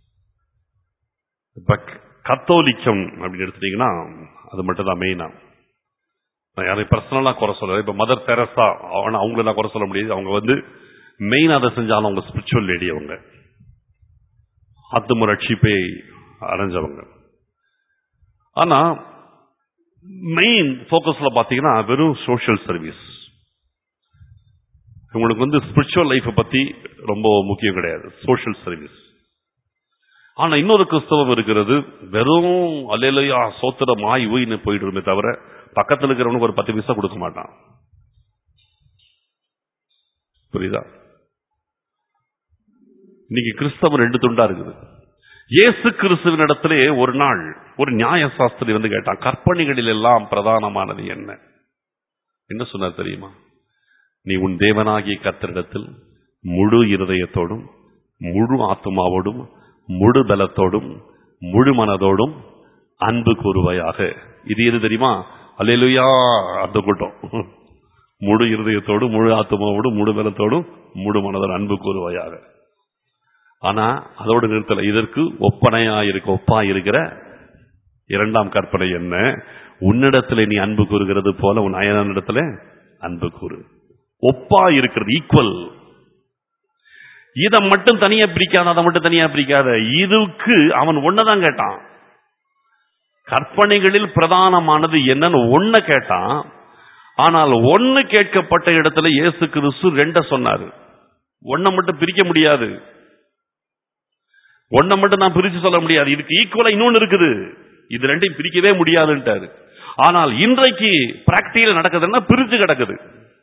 இப்ப கத்தோலிக்கம் அப்படின்னு எடுத்துட்டீங்கன்னா அது மட்டும் தான் மெயினா. நான் யாரையும் பர்சனலா குறை சொல்ல, இப்ப மதர் தெரசா அவனை அவங்கள நான் குறை சொல்ல முடியாது. அவங்க வந்து மெயின் அதை செஞ்சாலும் அவங்க ஸ்பிரிச்சுவல் லேடி, அவங்க ஆத்தும ரட்சிப்பை அடைஞ்சவங்க. ஆனா மெயின் போக்கஸ்ல பாத்தீங்கன்னா வெறும் சோஷியல் சர்வீஸ். உங்களுக்கு வந்து ஸ்பிரிச்சுவல் லைஃப் பத்தி ரொம்ப முக்கியம் கிடையாது, சோஷியல் சர்வீஸ். ஆனா இன்னொரு கிறிஸ்தவம் இருக்கிறது, வெறும் அல்லேலூயா சோத்திரம் ஆய் ஊயின்னு போயிடுமே தவிர பக்கத்தில் இருக்கிறவனுக்கு ஒரு பத்து பைசா கொடுக்க மாட்டான். புரியுதா? இன்னைக்கு கிறிஸ்தவம் ரெண்டு துண்டா இருக்குது. இயேசு கிறிஸ்துவின் இடத்திலே ஒரு நாள் ஒரு நியாய சாஸ்திரி வந்து கேட்டான், கற்பனைகளில் எல்லாம் பிரதானமானது என்ன? என்ன சொன்னார் தெரியுமா? நீ உன் தேவனாகிய கர்த்தரிடத்தில் முழு இருதயத்தோடும், முழு ஆத்துமாவோடும், முழு பலத்தோடும், முழு மனதோடும் அன்பு கூறுவாயாக. இது எது தெரியுமா? அல்லேலூயா அந்த கூட்டம். முழு இருதயத்தோடும், முழு ஆத்துமாவோடும், முழு பலத்தோடும், முழு மனதோடு அன்பு கூறுவாயாக. ஆனா அதோடு நிறுத்தல. இதற்கு ஒப்பனையா இருக்க ஒப்பா இருக்கிற இரண்டாம் கற்பனை என்ன? உன்னிடத்துல நீ அன்பு கூறுகிறது போல உன் அயனிடத்துல அன்பு கூறு. ஒப்பா இருக்கிறது, ஈக்குவல். இதை மட்டும் தனியா பிரிக்காத, அதை மட்டும் தனியா பிரிக்காத. இதுக்கு அவன் ஒன்னதான் கேட்டான். கற்பனைகளில் பிரதானமானது என்னன்னு ஒன்ன கேட்டான். ஆனால் ஒன்னு கேட்கப்பட்ட இடத்துல இயேசு கிறிஸ்து ரெண்ட சொன்னாரு. ஒன்ன மட்டும் பிரிக்க முடியாது, ஒன்ன மட்டும் நான் பிரிச்சு சொல்ல முடியாது. இதுக்கு ஈக்குவலா இன்னொன்னு இருக்குது, இது ரெண்டையும் பிரிக்கவே முடியாதுன்ட்டாரு. ஆனால் இன்றைக்கு பிராக்டிகல் நடக்குதுன்னா பிரிச்சு கிடக்குது.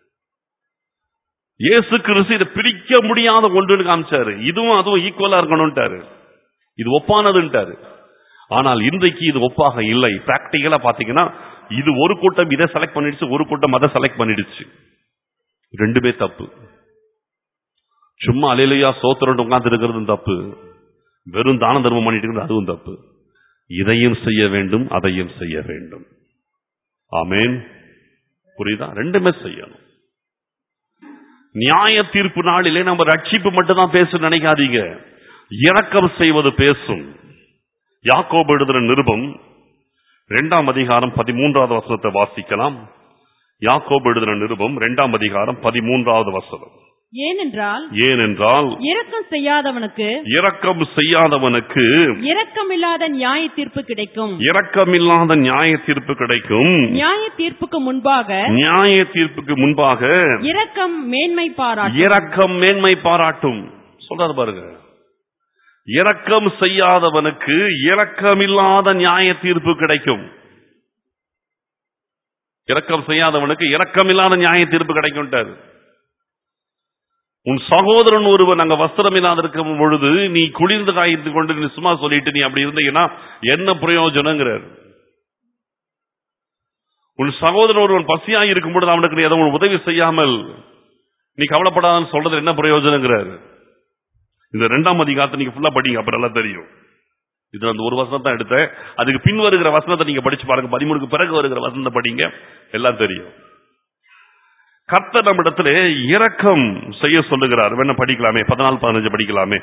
இயேசு கிறிஸ்து இதை பிரிக்க முடியாத ஒன்றுன்னு காமிச்சாரு. இதுவும் அதுவும் ஈக்குவலா இருக்கணும்ட்டாரு, இது ஒப்பானதுன்ட்டாரு. ஆனால் இன்றைக்கு இது ஒப்பாக இல்லை. பிராக்டிகலா பாத்தீங்கன்னா இது ஒரு கூட்டம் இதை செலக்ட் பண்ணிடுச்சு, ஒரு கூட்டம் அதை செலக்ட் பண்ணிடுச்சு. ரெண்டுமே தப்பு. சும்மா அலையிலையா சோத்திரம் உட்கார்ந்து இருக்கிறது தப்பு, வெறும் தான தர்மம் பண்ணிட்டு இருக்கிறது அதுவும் தப்பு. இதையும் செய்ய வேண்டும், அதையும் செய்ய வேண்டும். ஆமென். புரியுதா? ரெண்டுமே செய்யணும். நியாய தீர்ப்பு நாளிலே நம்ம ரட்சிப்பு மட்டும் தான் பேச நினைக்காதீங்க, இரக்கம் செய்வது பேசும். யாக்கோபு எழுதின நிருபம் இரண்டாம் அதிகாரம் பதிமூன்றாவது வசனத்தை வாசிக்கலாம். யாக்கோபு எழுதின நிருபம் இரண்டாம் அதிகாரம் பதிமூன்றாவது வசனம். ஏனென்றால் ஏனென்றால் இரக்கம் செய்யாதவனுக்கு இரக்கம் செய்யாதவனுக்கு இரக்கமில்லாத நியாய தீர்ப்பு கிடைக்கும். இரக்கமில்லாத நியாய தீர்ப்பு கிடைக்கும். நியாய தீர்ப்புக்கு முன்பாக நியாய தீர்ப்புக்கு முன்பாக இரக்கம் மேன்மை பாராட்டும். இரக்கம் மேன்மை பாராட்டும் சொல்றாரு பாருங்க. இரக்கம் செய்யாதவனுக்கு இரக்கமில்லாத நியாய தீர்ப்பு கிடைக்கும். இரக்கம் செய்யாதவனுக்கு இரக்கமில்லாத நியாய தீர்ப்பு கிடைக்கும். உன் சகோதரன் ஒருவன் அங்க வஸ்திரம் இல்லாத இருக்கும் பொழுது நீ குளிர்ந்து காய்ந்து கொண்டு நீ சும்மா சொல்லிட்டு நீ அப்படி இருந்தீங்கன்னா என்ன பிரயோஜனங்கிறார். உன் சகோதரன் ஒருவன் பசியாகி இருக்கும் பொழுது அவனுக்கு நீ எதுவும் உதவி செய்யாமல் நீ கவலைப்படாதன்னு சொல்றது என்ன பிரயோஜனங்கிறார். இந்த இரண்டாம் அதிகாரத்தை நீங்க ஃபுல்லா படிங்க, அப்புறம் எல்லாம் தெரியும். இது அந்த ஒரு வசனத்தை தான் எடுத்தேன். அதுக்கு பின் வருகிற வசனத்தை நீங்க படிச்சு பாருங்க. பதிமூணுக்கு பிறகு வருகிற வசனத்தை படிங்க, எல்லாம் தெரியும். கர்த்தர் நம்மிடத்திலே இரக்கம் செய்ய சொல்லுகிறார். வேணா படிக்கலாமே, பதினாலு பதினஞ்சு படிக்கலாமே.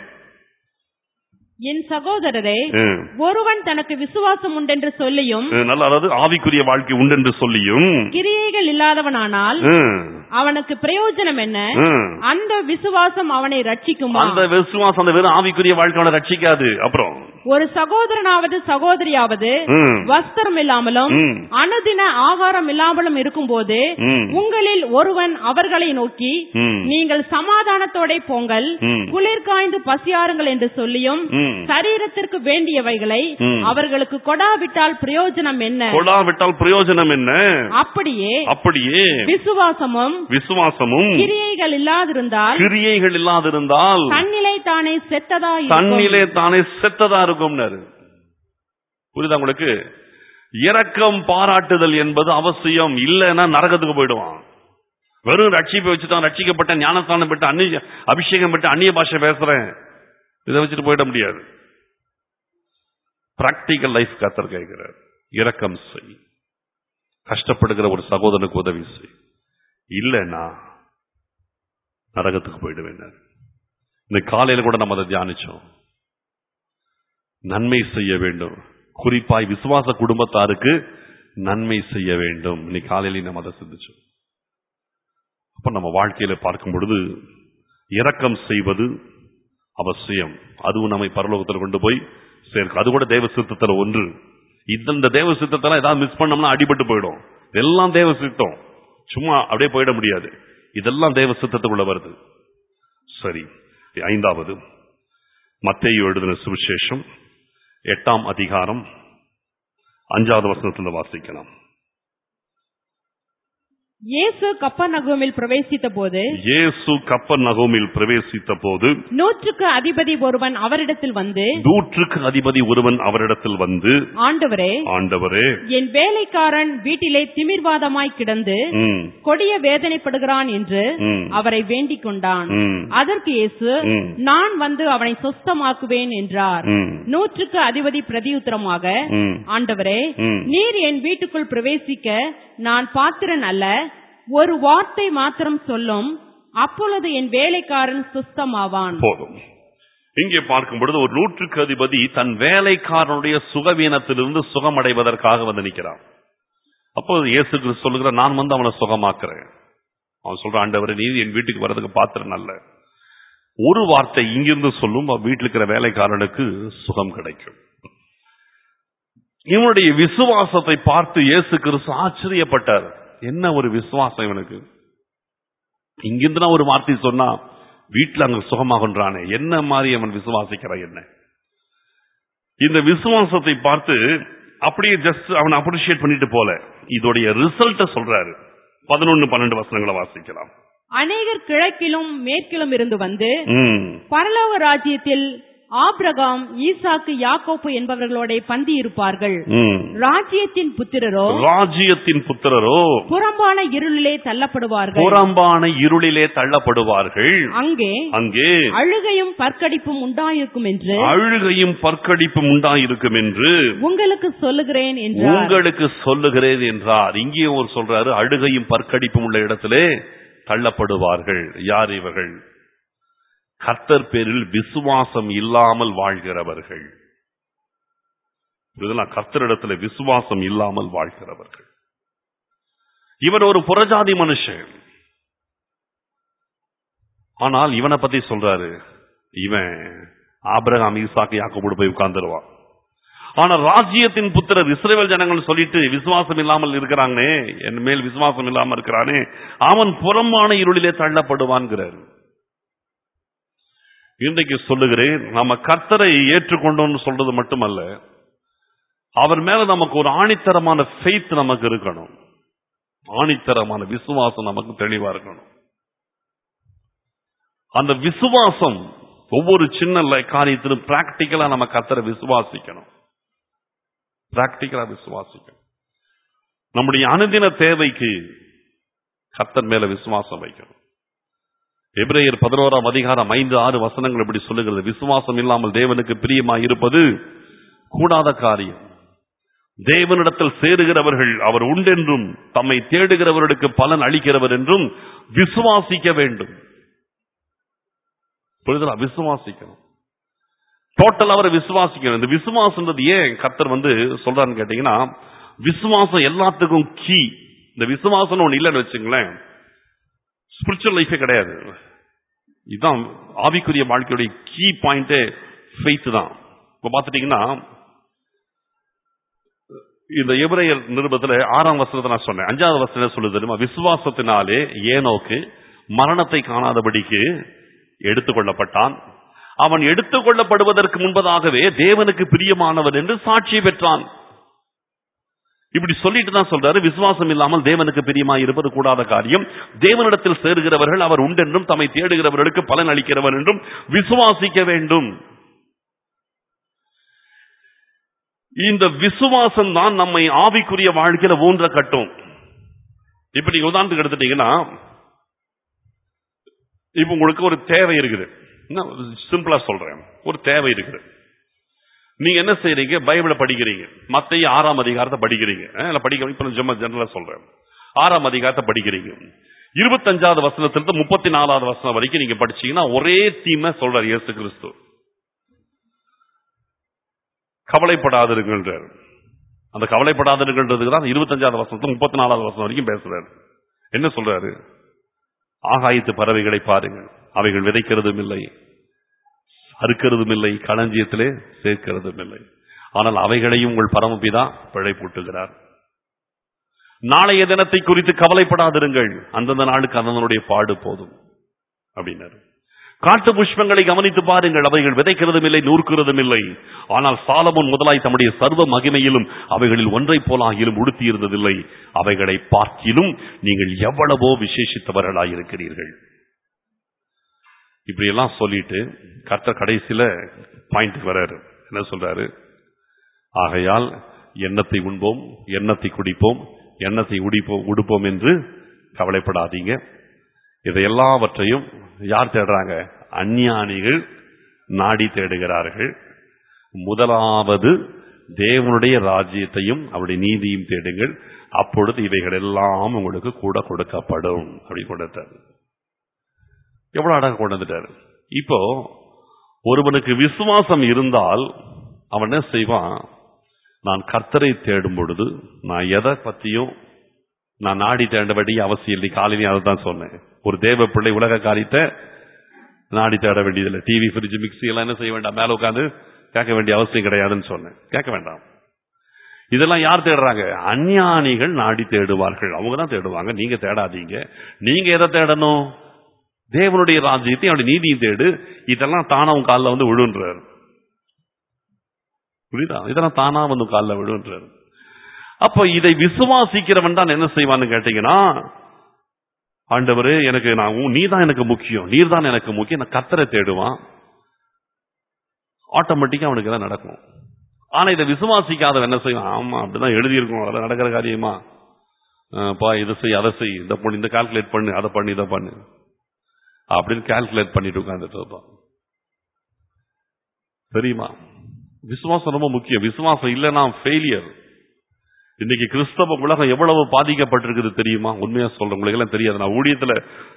என் சகோதரரே, ஒருவன் தனக்கு விசுவாசம் உண்டென்று சொல்லியும், நல்ல அதாவது ஆவிக்குரிய வாழ்க்கை உண்டென்று சொல்லியும் கிரியைகள் இல்லாதவனானால் அவனுக்கு பிரயோஜனம் என்ன? அந்த விசுவாசம் அவனை ரட்சிக்குமா? அந்த விசுவாசம் அந்த வெறும் ஆவிக்குரிய வாழ்க்கை அவனை ரட்சிக்காது. அப்புறம் ஒரு சகோதரனாவது சகோதரியாவது வஸ்திரம் இல்லாமலும் அனுதின ஆகாரம் இல்லாமலும் இருக்கும் போது உங்களில் ஒருவன் அவர்களை நோக்கி, நீங்கள் சமாதானத்தோட போங்கள், குளிர் காய்ந்து பசியாருங்கள் என்று சொல்லியும் சரீரத்திற்கு வேண்டியவைகளை அவர்களுக்கு கொடாவிட்டால் பிரயோஜனம் என்ன? கொடாவிட்டால் பிரயோஜனம் என்ன? அப்படியே அப்படியே விசுவாசமும் விசுவாசமும் கிரியைகள் இல்லாதிருந்தால் கிரியைகள் இல்லாதிருந்தால் தன்னிலை தானே செத்ததா தன்னிலே தானே செத்ததா இருக்கும். புரியுதா உங்களுக்கு? இரக்கம் பாராட்டுதல் என்பது அவசியம். இல்லைன்னா நரகத்துக்கு போயிடுவான். வெறும் ரட்சிப்பை வச்சுதான் ரட்சிக்கப்பட்ட ஞானஸ்தானம் பெற்று அந்நிய அபிஷேகம் பெற்று அந்நிய பாஷை பேசுறேன் இதை வச்சுட்டு போயிட முடியாது. பிராக்டிக்கல் லைஃப் கர்த்தர் கேட்கிறார். இரக்கம் செய், கஷ்டப்படுகிற ஒரு சகோதரனுக்கு உதவி செய், இல்லைன்னா நரகத்துக்கு போயிடுவேன். இந்த காலையில கூட நம்ம அதை தியானிச்சோம். நன்மை செய்ய வேண்டும், குறிப்பாய் விசுவாச குடும்பத்தாருக்கு நன்மை செய்ய வேண்டும். இன்னைக்கு காலையில நம்ம அதை சிந்திச்சோம். அப்ப நம்ம வாழ்க்கையில பார்க்கும் பொழுது இரக்கம் செய்வது அவசியம். அதுவும் நம்மை பரலோகத்தில் கொண்டு போய் சேர்க்கும். அது கூட தேவ சித்தத்துல ஒன்று. இந்த தேவ சித்தத்தெல்லாம் ஏதாவது மிஸ் பண்ணோம்னா அடிபட்டு போயிடும். எல்லாம் தேவ சித்தம், சும்மா அப்படியே போயிட முடியாது. இதெல்லாம் தேவ சித்தத்துக்குள்ள வருது. சரி, ஐந்தாவது மத்தேயு எழுதின சுவிசேஷம் எட்டாம் அதிகாரம் அஞ்சாவது வசனத்தில் வாசிக்கலாம். இயேசு கப்பர்நகூமில் பிரவேசித்த போது இயேசு கப்பர்நகூமில் பிரவேசித்த போது நூற்றுக்கு அதிபதி ஒருவன் அவரிடத்தில் வந்து நூற்றுக்கு அதிபதி ஒருவன் அவரிடத்தில் வந்து ஆண்டவரே ஆண்டவரே என் வேலைக்காரன் வீட்டிலே திமிர்வாதமாய் கிடந்து கொடிய வேதனைப்படுகிறான் என்று அவரை வேண்டிக் கொண்டான். அதற்கு இயேசு, நான் வந்து அவனை சொஸ்தமாக்குவேன் என்றார். நூற்றுக்கு அதிபதி பிரதியுத்தரமாக, ஆண்டவரே, நீர் என் வீட்டுக்குள் பிரவேசிக்க நான் பாத்திரன் அல்ல, ஒரு வார்த்தை மாத்திரம் சொல்லும், அப்பொழுது என் வேலைக்காரன் சுஸ்தமாவான். போதும். இங்கே பார்க்கும் பொழுது ஒரு நூற்றுக்கு அதிபதி தன் வேலைக்காரனுடைய சுகவீனத்திலிருந்து சுகமடைவதற்காக வந்து நிற்கிறான். அப்போது இயேசு கிறிஸ்து சொல்லுகிற, நான் வந்து அவனை சுகமாக்குறேன். அவன் சொல்ற, ஆண்டவரே, நீ என் வீட்டுக்கு வர்றதுக்கு பாத்திரம் அல்ல, ஒரு வார்த்தை இங்கிருந்து சொல்லும், வீட்டில் இருக்கிற வேலைக்காரனுக்கு சுகம் கிடைக்கும். இவனுடைய விசுவாசத்தை பார்த்து இயேசு கிறிஸ்து ஆச்சரியப்பட்டார். என்ன ஒரு விசுவாசம் இவனுக்கு! இங்கிருந்து ஒரு வார்த்தை சொன்னா வீட்டில் அங்க சுகமாகன்றானே, என்ன மாதிரி அவன் விசுவாசிக்கிறான் என்ன? இந்த விசுவாசத்தை பார்த்து அப்படியே ஜஸ்ட் அவன் அப்ரிஷியேட் பண்ணிட்டு போல, இதோடைய ரிசல்ட்ட சொல்றாரு. பதினொன்னு பன்னெண்டு வசனங்களை வாசிக்கலாம். அநேகர் கிழக்கிலும் மேற்கிலும் இருந்து வந்து பரலோக ராஜ்யத்தில் ஆபிரகாம், ஈசாக்கு, யாக்கோப்பு என்பவர்களோட பந்தி இருப்பார்கள். ராஜ்யத்தின் புத்திரரோ ராஜ்யத்தின் புத்திரரோ புறம்பான இருளிலே தள்ளப்படுவார்கள். புறம்பான இருளிலே தள்ளப்படுவார்கள். அங்கே அங்கே அழுகையும் பற்கடிப்பும் உண்டாயிருக்கும் என்று அழுகையும் பற்கடிப்பும் உண்டாயிருக்கும் என்று உங்களுக்கு சொல்லுகிறேன் என்றார். உங்களுக்கு சொல்லுகிறேன் என்றார். இங்கேயும் ஒரு சொல்றாரு, அழுகையும் பற்கடிப்பும் உள்ள இடத்திலே தள்ளப்படுவார்கள். யார் இவர்கள்? கர்த்தர் பேரில் விசுவாசம் இல்லாமல் வாழ்கிறவர்கள். இதெல்லாம் கர்த்தரிடத்துல விசுவாசம் இல்லாமல் வாழ்கிறவர்கள். இவன் ஒரு புறஜாதி மனுஷன். ஆனால் இவனை பத்தி சொல்றாரு, இவன் ஆபிரகாம், ஈசாக்கு, யாக்கோபோடு போய் உட்கார்ந்துருவான். ஆனா ராஜ்யத்தின் புத்திரர் இஸ்ரவேல் ஜனங்கள் சொல்லிட்டு விசுவாசம் இல்லாமல் இருக்கிறானே, என் மேல் விசுவாசம் இல்லாமல் இருக்கிறானே, அவன் புறம்பான இருளிலே தள்ளப்படுவான்கிறார். இன்றைக்கு சொல்லுகிறேன், நம்ம கர்த்தரை ஏற்றுக்கொண்டோம்னு சொல்றது மட்டுமல்ல, அவர் மேல நமக்கு ஒரு ஆணித்தரமான ஃபெய்த் நமக்கு இருக்கணும். ஆணித்தரமான விசுவாசம் நமக்கு தெளிவா இருக்கணும். அந்த விசுவாசம் ஒவ்வொரு சின்ன காரியத்திலும் பிராக்டிக்கலா நம்ம கர்த்தரை விசுவாசிக்கணும். பிராக்டிக்கலா விசுவாசிக்கணும். நம்முடைய அனுதின தேவைக்கு கர்த்தர் மேல விசுவாசம் வைக்கணும். எபிரேயர் பதினோராம் அதிகாரம் ஐந்து ஆறு வசனங்கள் இப்படி சொல்லுகிறது, விசுவாசம் இல்லாமல் தேவனுக்கு பிரியமாய் இருப்பது கூடாத காரியம். தேவனிடத்தில் சேருகிறவர்கள் அவர் உண்டென்றும் தம்மை தேடுகிறவர்களுக்கு பலன் அளிக்கிறவர் என்றும் விசுவாசிக்க வேண்டும். விசுவாசிக்கணும், டோட்டல் அவரை விசுவாசிக்கணும். இந்த விசுவாசம்ன்றது ஏன் கர்த்தர் வந்து சொல்றான்னு கேட்டீங்கன்னா, விசுவாசம் எல்லாத்துக்கும் கீ. இந்த விசுவாசம் ஒண்ணு இல்லைன்னு வச்சுங்களேன், ஸ்பிரிச்சுவல் லைஃபே கிடையாது. இதுதான் ஆவிக்குரிய வாழ்க்கையுடைய கீ பாயிண்டே ஃபெய்த் தான். இப்ப பாத்துட்டீங்கன்னா, இந்த எபிரேயர் நிருபத்துல ஆறாம் வசனத்தை நான் சொன்னேன். அஞ்சாவது வசனம் சொல்லுது தெரியுமா? விசுவாசத்தினாலே ஏனோக்கு மரணத்தை காணாதபடிக்கு எடுத்துக்கொள்ளப்பட்டான். அவன் எடுத்துக்கொள்ளப்படுவதற்கு முன்பதாகவே தேவனுக்கு பிரியமானவன் என்று சாட்சி பெற்றான். இப்படி சொல்லிட்டு தான் சொல்றாரு, விசுவாசம் இல்லாமல் தேவனுக்கு பிரியமாய் இருப்பது கூடாத காரியம். தேவனிடத்தில் சேருகிறவர்கள் அவர் உண்டென்றும் தம்மை தேடுகிறவர்களுக்கு பலன் அளிக்கிறவர் என்றும் விசுவாசிக்க வேண்டும். இந்த விசுவாசம் தான் நம்மை ஆவிக்குரிய வாழ்க்கையில ஊன்ற கட்டும். இப்ப நீங்க உதாரணத்துக்கு எடுத்துட்டீங்கன்னா, இப்ப உங்களுக்கு ஒரு தேவை இருக்குது, சிம்பிளா சொல்றேன், ஒரு தேவை இருக்குது. நீங்க என்ன செய்றீங்க? பைபிளை படிக்கிறீங்க, மத்தேயு ஆறாம் அதிகாரத்தை படிக்கிறீங்க. படிக்க இப்ப ஜெனரலா சொல்றேன், ஆறாம் அதிகாரத்தை படிக்கிறீங்க. இருபத்தஞ்சாவது வசனத்திலிருந்து முப்பத்தி நாலாவது வசனம் வரைக்கும் நீங்க படிச்சீங்கன்னா ஒரே தீமை சொல்றார் இயேசு கிறிஸ்து. கவலைப்படாதிருக்கின்றார். அந்த கவலைப்படாதிருக்கின்றதுக்கு தான் இருபத்தஞ்சாவது வசனத்துல முப்பத்தி நாலாவது வசனம் வரைக்கும் பேசுறாரு. என்ன சொல்றாரு? ஆகாயத்து பறவைகளை பாருங்கள், அவைகள் விதைக்கிறதும் இல்லை, அறுக்கிறதும் இல்லை, களஞ்சியத்திலே சேர்க்கிறதும் இல்லை, ஆனால் அவைகளையும் உங்கள் பரமபிதா பிழைப்பூட்டுகிறார். நாளைய தினத்தை குறித்து கவலைப்படாதிருங்கள், அந்தந்த நாளுக்கு அதனுடைய பாடு போதும் அப்படின்னாரு. காட்டு புஷ்பங்களை கவனித்து பாருங்கள், அவைகள் விதைக்கிறதும் இல்லை, நூற்கிறதும் இல்லை, ஆனால் சாலமோன் முதலாய் தம்முடைய சர்வ மகிமையிலும் அவைகளில் ஒன்றை போல ஆகிலும் உடுத்தி இருந்ததில்லை, அவைகளை பார்க்கிலும் நீங்கள் எவ்வளவோ விசேஷித்தவர்களாயிருக்கிறீர்கள். இப்படி எல்லாம் சொல்லிட்டு கர்த்தர் கடைசியில பாயிண்ட் வர்றாரு. என்ன சொல்றாரு? ஆகையால் எண்ணத்தை உண்போம், எண்ணத்தை குடிப்போம், எண்ணத்தை உடிப்போம் உடுப்போம் என்று கவலைப்படாதீங்க. இதை எல்லாவற்றையும் யார் தேடுறாங்க? அஞ்ஞானிகள் நாடி தேடுகிறார்கள். முதலாவது தேவனுடைய ராஜ்யத்தையும் அவருடைய நீதியும் தேடுங்கள், அப்பொழுது இவைகள் எல்லாம் உங்களுக்கு கூட கொடுக்கப்படும். அப்படி கொடுத்தாரு. எவ்வளவு அழகாக கொண்டு வந்துட்டாரு. இப்போ ஒருவனுக்கு விசுவாசம் இருந்தால் அவன் என்ன செய்வான்? நான் கர்த்தரை தேடும் பொழுது நான் எதை பத்தியும் நான் நாடி தேட வேண்டிய அவசியம் இல்லை. காலையில அதை தான் சொன்னேன். ஒரு தேவ பிள்ளை உலக காரியத்தை நாடி தேட வேண்டியதில்லை. டிவி, ஃப்ரிட்ஜ், மிக்சி எல்லாம் என்ன செய்ய வேண்டாம், மேல உட்காந்து கேட்க வேண்டிய அவசியம் கிடையாதுன்னு சொன்னேன். கேட்க வேண்டாம். இதெல்லாம் யார் தேடுறாங்க? அஞ்ஞானிகள் நாடி தேடுவார்கள். அவங்க தான் தேடுவாங்க, நீங்க தேடாதீங்க. நீங்க எதை தேடணும்? தேவனுடைய ராஜ்யத்தை, அவனுடைய நீதியும் தேடு. இதெல்லாம் தானா உன் காலில் வந்து விழுன்றார். புரியுதா? இதெல்லாம் தானா வந்து காலில் விழுன்றார். அப்ப இதை விசுவாசிக்கிறவன் தான் என்ன செய்வான்னு கேட்டீங்கன்னா, ஆண்டவரே எனக்கு நான் நீ தான் எனக்கு முக்கியம், நீர் தான் எனக்கு முக்கியம், நான் கர்த்தரை தேடுவான். ஆட்டோமேட்டிக்கா அவனுக்கு எல்லாம் நடக்கும். ஆனா இதை விசுவாசிக்காதவன் என்ன செய்யும்? ஆமா அப்படிதான் எழுதியிருக்கும், அதெல்லாம் நடக்கிற காரியமா, பா இதை செய் அதை செய், இதை பண்ணி இந்த கால்குலேட் பண்ணு, அதை பண்ணி இதை பண்ணு அப்படின்னு கால்குலேட் பண்ணிட்டு உட்கார்ந்துட்டு இருப்பான். தெரியுமா? விசுவாசம் ரொம்ப முக்கியம். விசுவாசம் இல்லைன்னா ஃபெயிலியர். இன்னைக்கு கிறிஸ்தவ உலகம் எவ்வளவு பாதிக்கப்பட்டிருக்குது தெரியுமா? உண்மையா சொல்றேன், உங்களுக்கு எல்லாம் தெரியாது. நான் ஊழியத்துல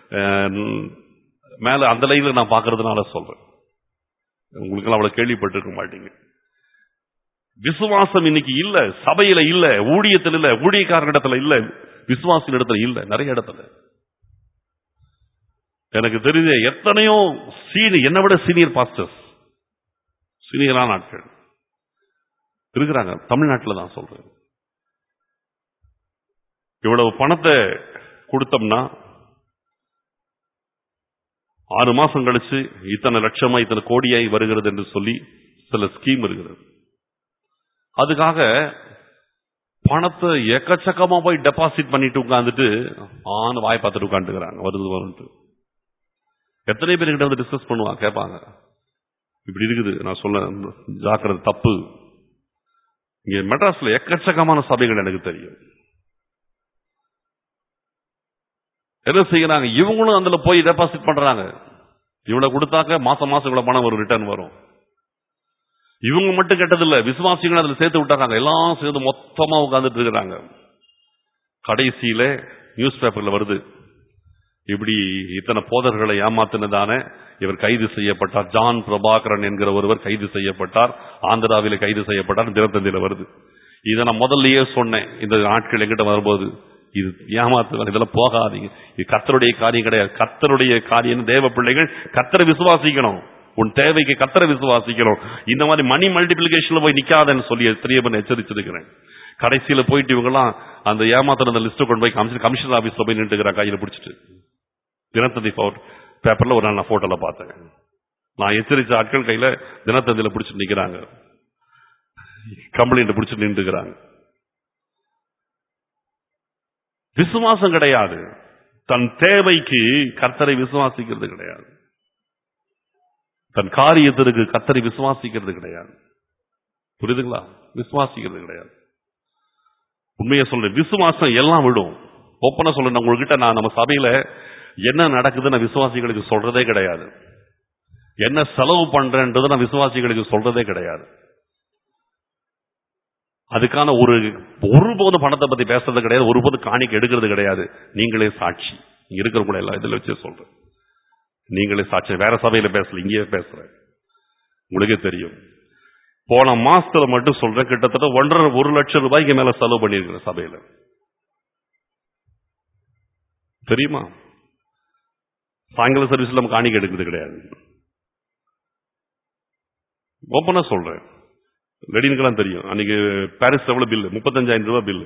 மேல அந்த லைன்ல நான் பாக்குறதுனால சொல்றேன், உங்களுக்கு எல்லாம் அவ்வளவு கேள்விப்பட்டிருக்க மாட்டீங்க. விசுவாசம் இன்னைக்கு இல்ல, சபையில இல்ல, ஊழியத்தில் இல்ல, ஊழியக்காரர்களிடத்துல இல்ல, விசுவாசின் இடத்துல இல்ல, நிறைய இடத்துல. எனக்கு தெரிஞ்ச எத்தனையோ சீனியர், என்னை விட சீனியர் பாஸ்டர்ஸ், சீனியரான ஆட்கள் இருக்கிறாங்க தமிழ்நாட்டில் தான் சொல்றேன். இவ்வளவு பணத்தை கொடுத்தோம்னா ஆறு மாசம் கழிச்சு இத்தனை லட்சமா இத்தனை கோடியாய் வருகிறது என்று சொல்லி சில ஸ்கீம் இருக்கிறது. அதுக்காக பணத்தை எக்கச்சக்கமா போய் டெபாசிட் பண்ணிட்டு உட்கார்ந்துட்டு ஆன வாய் பார்த்துட்டு உட்காந்துக்கிறாங்க. வருது வரும்ட்டு எத்தனை பேர் கிட்ட வந்து டிஸ்கஸ் பண்ணுவாங்க, கேட்பாங்க, இப்படி இருக்குது, நான் சொல்ல ஜாக்கிரதை, தப்பு. இங்க மெட்ராஸ்ல எக்கச்சக்கமான சபைகள் எனக்கு தெரியும். என்ன செய்யறாங்க? இவங்களும் அதுல போய் டெபாசிட் பண்றாங்க. இவ்வளவு கொடுத்தாக்க மாசம் மாசம் இவ்வளவு பணம் ஒரு ரிட்டர்ன் வரும். இவங்க மட்டும் கெட்டதில்ல, விசுவாசிகள் அதுல சேர்த்து விட்டாங்க. எல்லாம் சேர்ந்து மொத்தமா உட்கார்ந்துட்டு இருக்கிறாங்க. கடைசியில நியூஸ் பேப்பர்ல வருது, இப்படி இத்தனை போதர்களை ஏமாத்தினதான இவர் கைது செய்யப்பட்டார், ஜான் பிரபாகரன் என்கிற ஒருவர் கைது செய்யப்பட்டார், ஆந்திராவில கைது செய்யப்பட்டார், தினத்தந்தியில வருது. இதை நான் முதல்லயே சொன்னேன், இந்த நாட்கள் எங்கிட்ட வரும்போது, இது ஏமாத்து, இதெல்லாம் போகாதீங்க, இது கர்த்தருடைய காரியம் கிடையாது. கர்த்தருடைய காரியம், தேவ பிள்ளைகள் கர்த்தரை விசுவாசிக்கணும், உன் தேவைக்கு கர்த்தரை விசுவாசிக்கணும். இந்த மாதிரி மணி மல்டிபிளிகேஷன்ல போய் நிக்காதன்னு சொல்லி எத்தனையோ பண்ண எச்சரிச்சிருக்கிறேன். கடைசியில போயிட்டு இவங்க எல்லாம் அந்த ஏமாத்தின லிஸ்ட் கொண்டு போய் கமிஷனர் ஆபீஸ்ல போய் நின்றுக்கிறாங்க கையில பிடிச்சிட்டு. தினத்தந்தி பேப்பர்ல ஒரு நாள் நான் போட்டோல பார்த்தேன். நான் எச்சரிச்ச ஆட்கள் கையில தினத்தந்தியில பிடிச்சிட்டு நிக்கிறாங்க, கம்ப்ளைண்ட் பிடிச்சிட்டு நின்றுக்கிறாங்க. விசுவாசம் கிடையாது, தன் தேவைக்கு கர்த்தரை விசுவாசிக்கிறது கிடையாது, தன் காரியத்திற்கு கர்த்தரை விசுவாசிக்கிறது கிடையாது. புரியுதுங்களா? விசுவாசிக்கிறது கிடையாது. உண்மையை சொல்றேன், விசுவாசம் எல்லாம் விடும். ஒப்பனை சொல்றேன், உங்ககிட்ட நான் நம்ம சபையில என்ன நடக்குதுன்னு விசுவாசிகளுக்கு சொல்றதே கிடையாது. என்ன செலவு பண்றேன்றது நான் விசுவாசிகளுக்கு சொல்றதே கிடையாது. அதுக்கான ஒரு ஒருபோது பணத்தை பத்தி பேசுறது கிடையாது, ஒருபோது காணிக்கை எடுக்கிறது கிடையாது. நீங்களே சாட்சி, இங்க இருக்கிறவங்கள எல்லாம் இதுல வச்சு சொல்றேன், நீங்களே சாட்சி. வேற சபையில பேசல, இங்கேயே பேசுறேன், உங்களுக்கே தெரியும். போன மாசத்துல மட்டும் சொல்றேன், கிட்டத்தட்ட ஒன்றரை ஒரு லட்சம் ரூபாய்க்கு மேல செலவு பண்ணிருக்கிறேன் சபையில. தெரியுமா? சாயங்கால சர்வீஸ்ல நம்ம காணிக்கை எடுக்கிறது கிடையாது. ஓப்பனா சொல்றேன், லெடினுக்கெல்லாம் தெரியும். அன்னைக்கு பாரிஸ் எவ்வளவு பில்லு? முப்பத்தஞ்சாயிரம் ரூபாய் பில்லு.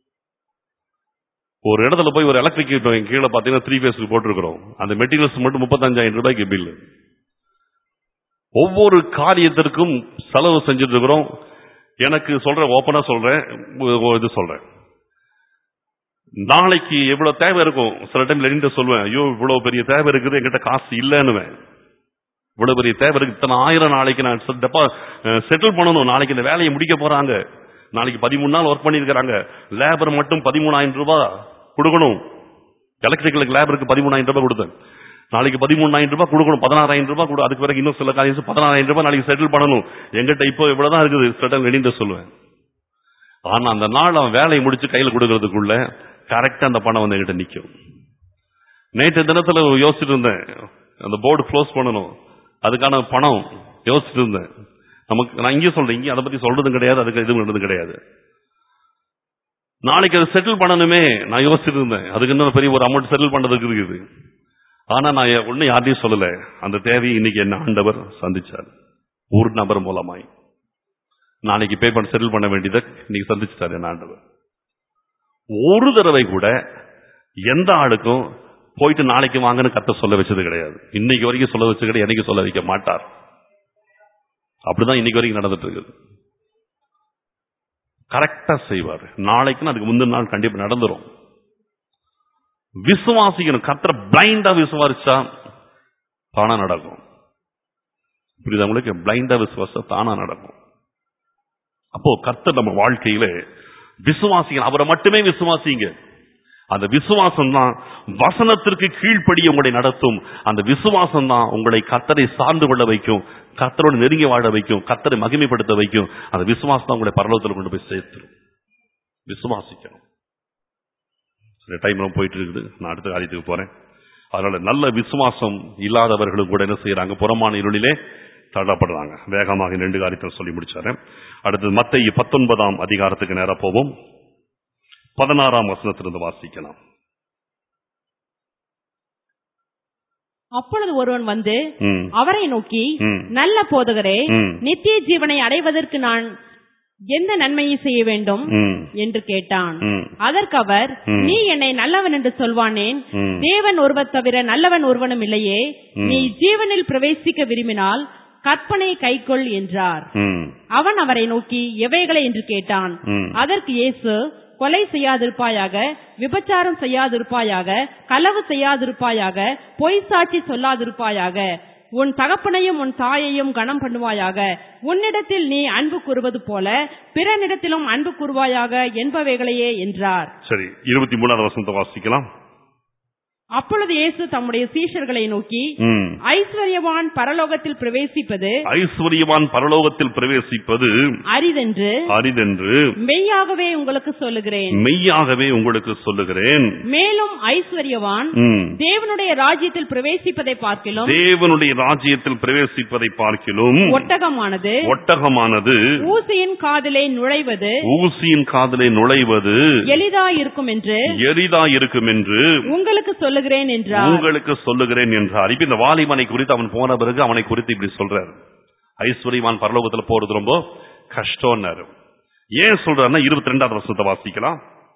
ஒரு இடத்துல போய் ஒரு எலக்ட்ரிக் கீழே பாத்தீங்கன்னா த்ரீ பேஸ் போட்டிருக்கிறோம், அந்த மெட்டீரியல்ஸ் மட்டும் முப்பத்தஞ்சாயிரம் ரூபாய்க்கு பில்லு. ஒவ்வொரு காரியத்திற்கும் செலவு செஞ்சுட்டு இருக்கிறோம். எனக்கு சொல்றேன், ஓப்பனா சொல்றேன், இது சொல்றேன், நாளைக்கு எவ்வளவு தேவை இருக்கும். சில டைம் லெடின்ட்ட சொல்லுவேன், ஐயோ இவ்வளவு பெரிய தேவை இருக்குது, என்கிட்ட காசு இல்லைன்னுவேன். இவ்வளவு பெரிய தேவை இருக்கு, இத்தனை ஆயிரம் நாளைக்கு நான் செட்டில் பண்ணணும், நாளைக்கு இந்த வேலையை முடிக்க போறாங்க, நாளைக்கு பதிமூணு நாள் ஒர்க் பண்ணிருக்காங்க, லேபர் மட்டும் பதிமூணாயிரம் ரூபாய் கொடுக்கணும். எலக்ட்ரிக்கலுக்கு லேபருக்கு பதிமூணாயிரம் ரூபாய் கொடுத்தேன், நாளைக்கு பதிமூணாயிரம் ரூபாய் கொடுக்கணும், பதினாறாயிரம் ரூபாய் கொடு, அதுக்கு பிறகு இன்னும் சில காரியம் பதினாறாயிரம் ரூபாய் நாளைக்கு செட்டில் பண்ணணும். எங்கிட்ட இப்போ இவ்வளவுதான் இருக்குது, செட்டில் லெடின்ட்ட சொல்லுவேன். ஆனா அந்த நாள் அவன் வேலையை முடிச்சு கையில் கொடுக்கறதுக்குள்ள கரெக்டா அந்த பணம் வந்து என்கிட்ட நிக்கும். நேற்று தினத்துல யோசிச்சுட்டு இருந்தேன், அந்த போர்டு க்ளோஸ் பண்ணணும், அதுக்கான பணம் யோசிச்சுட்டு இருந்தேன். நமக்கு நான் இங்கே சொல்றேன், இங்கே அதை பத்தி சொல்றதும் கிடையாது, அதுக்கு எதுவும் நடந்தது கிடையாது. நாளைக்கு அதை செட்டில் பண்ணணுமே நான் யோசிச்சுட்டு இருந்தேன், அதுக்கு இன்னும் பெரிய ஒரு அமௌண்ட் செட்டில் பண்றதுக்கு இருக்குது. ஆனா நான் ஒன்னும் யார்ட்டையும் சொல்லல. அந்த தேவையை இன்னைக்கு என்ன ஆண்டவர் சந்திச்சார், ஒரு நபர் மூலமாய். நாளைக்கு பே பண்ண செட்டில் பண்ண வேண்டியதை இன்னைக்கு சந்திச்சிட்டாரு என்ன ஆண்டவர். ஒரு தடவை கூட எந்த ஆளுக்கும் போயிட்டு நாளைக்கு வாங்கன்னு கத்த சொல்ல வச்சது கிடையாது. இன்னைக்கு வரைக்கும் சொல்ல வச்சு கிடையாது, என்னைக்கு சொல்ல வைக்க மாட்டார். அப்படிதான் இன்னைக்கு வரைக்கும் நடந்துட்டு இருக்குது. கரெக்டா செய்வார். நாளைக்குன்னு அதுக்கு முந்தின நாள் கண்டிப்பா நடந்துரும். விசுவாசிக்கணும். கர்த்தரை பிளைண்டா விசுவாசிச்சா பணம் நடக்கும். புரியுது உங்களுக்கு? பிளைண்டா விசுவாசம் தானா நடக்கும். அப்போ கர்த்தர் நம்ம வாழ்க்கையில விசுவாசிகள், அவரை மட்டுமே விசுவாசிங்க. அந்த விசுவாசம் தான் வசனத்திற்கு கீழ்ப்படிய உங்களை நடத்தும். அந்த விசுவாசம் தான் உங்களை கர்த்தரை சார்ந்து கொள்ள வைக்கும், கர்த்தரோடு நெருங்கி வாழ வைக்கும், கர்த்தரை மகிமைப்படுத்த வைக்கும். அந்த விசுவாசம் தான் உங்களை பரலோகத்தில் கொண்டு போய் சேர்த்துரும். விசுவாசிக்கணும். டைம் ரொம்ப போயிட்டு இருக்குது, நான் அடுத்த காரியத்துக்கு போறேன். அதனால நல்ல விசுவாசம் இல்லாதவர்களும் கூட என்ன செய்யறாங்க? புறமான இருளிலே தள்ளப்படுறாங்க. வேகமாக ரெண்டு காரியத்தை சொல்லி முடிச்சாரு. அடுத்தது மத்தேயு பத்தொன்பதாம் அதிகாரத்துக்கு நேரா போவோம். பதினாறாம் வசனத்திலிருந்து வாசிக்கலாம். அப்பொழுது ஒருவன் வந்து அவரை நோக்கி, நல்ல போதகரே, நித்திய ஜீவனை அடைவதற்கு நான் எந்த நன்மையை செய்ய வேண்டும் என்று கேட்டான். அதற்கு அவர், நீ என்னை நல்லவன் என்று சொல்வானேன்? தேவன் ஒருவர் தவிர நல்லவன் ஒருவனும் இல்லையே. நீ ஜீவனில் பிரவேசிக்க விரும்பினால் கற்பனை கைக்கொள் என்றார். அவன் அவரை நோக்கி, எவைகளை என்று கேட்டான். அதற்கு இயேசு, கொலை செய்யாதிருப்பாயாக, விபச்சாரம் செய்யாதிருப்பாயாக, களவு செய்யாதிருப்பாயாக, பொய் சாட்சி சொல்லாதிருப்பாயாக, உன் தகப்பனையும் உன் தாயையும் கனம் பண்ணுவாயாக, உன்னிடத்தில் நீ அன்பு கூறுவது போல பிறனிடத்திலும் அன்பு கூறுவாயாக என்பவைகளையே என்றார். சரி, இருபத்தி மூணாவது வசனத்தை வாசிக்கலாம். அப்பொழுது இயேசு தம்முடைய சீஷர்களை நோக்கி, ஐஸ்வர்யவான் பரலோகத்தில் பிரவேசிப்பது ஐஸ்வர்யவான் பரலோகத்தில் பிரவேசிப்பது அரிதென்று அரிதென்று மெய்யாகவே உங்களுக்கு சொல்லுகிறேன் மெய்யாகவே உங்களுக்கு சொல்லுகிறேன். மேலும் ஐஸ்வர்யவான் தேவனுடைய ராஜ்யத்தில் பிரவேசிப்பதை பார்க்கிலும் தேவனுடைய ராஜ்யத்தில் பிரவேசிப்பதை பார்க்கிலும் ஒட்டகமானது ஒட்டகமானது ஊசியின் காதிலே நுழைவது ஊசியின் காதிலே நுழைவது எளிதாயிருக்கும் என்று எளிதாயிருக்கும் என்று உங்களுக்கு சொல்லுகிறேன் என்றார். உங்களுக்கு சொல்லுகிறேன் என்றார். இப்ப இந்த வாலிபனை குறித்து அவன் போன பிறகு அவனை குறித்து இப்படி சொல்றார். ஐஸ்வர்யவான் பரலோகத்தில் போறது ரொம்ப கஷ்டம்னாரு. ஏன் சொல்றாருன்னா இருபத்தி ரெண்டாவது வசனத்தை வாசிக்கலாம்.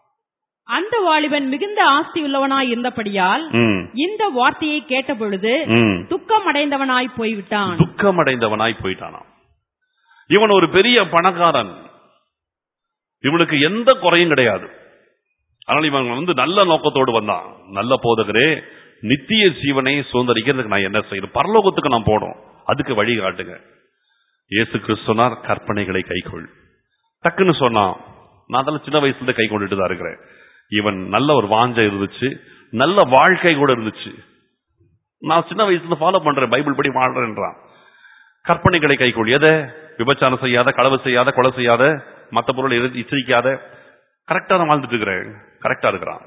அந்த வாலிபன் மிகுந்த ஆஸ்தி உள்ளவனாய் இருந்தபடியால் இந்த வார்த்தையை கேட்ட பொழுது துக்கம் அடைந்தவனாய் போய்விட்டான். துக்கம் அடைந்தவனாய் போயிட்டானாம். இவன் ஒரு பெரிய பணக்காரன், இவனுக்கு எந்த குறையும் கிடையாது. ஆனால் இவன் வந்து நல்ல நோக்கத்தோடு வந்தான். நல்ல போதகரே, நித்திய ஜீவனை சுதந்திரிக்கிறதுக்கு நான் என்ன செய்யணும்? பரலோகத்துக்கு நான் போனோம், அதுக்கு வழி காட்டுங்க. இயேசு கிறிஸ்து சொன்னார், கற்பனைகளை கைக்கொள். டக்குன்னு சொன்னான், நான் அதெல்லாம் சின்ன வயசுல கை கொண்டுட்டு தான் இருக்கிறேன். இவன் நல்ல ஒரு வாஞ்சை இருந்துச்சு, நல்ல வாழ்க்கை கூட இருந்துச்சு. நான் சின்ன வயசுல ஃபாலோ பண்றேன், பைபிள் படி வாழ்றேன்றான். கற்பனைகளை கைக்கொள். எதை? விபச்சாரம் செய்யாத, களவு செய்யாத, கொலை செய்யாத, மற்ற பொருளை இச்சரிக்காத, கரெக்டா தான் வாழ்ந்துட்டு இருக்கிறேன், கரெக்டா இருக்கிறான்.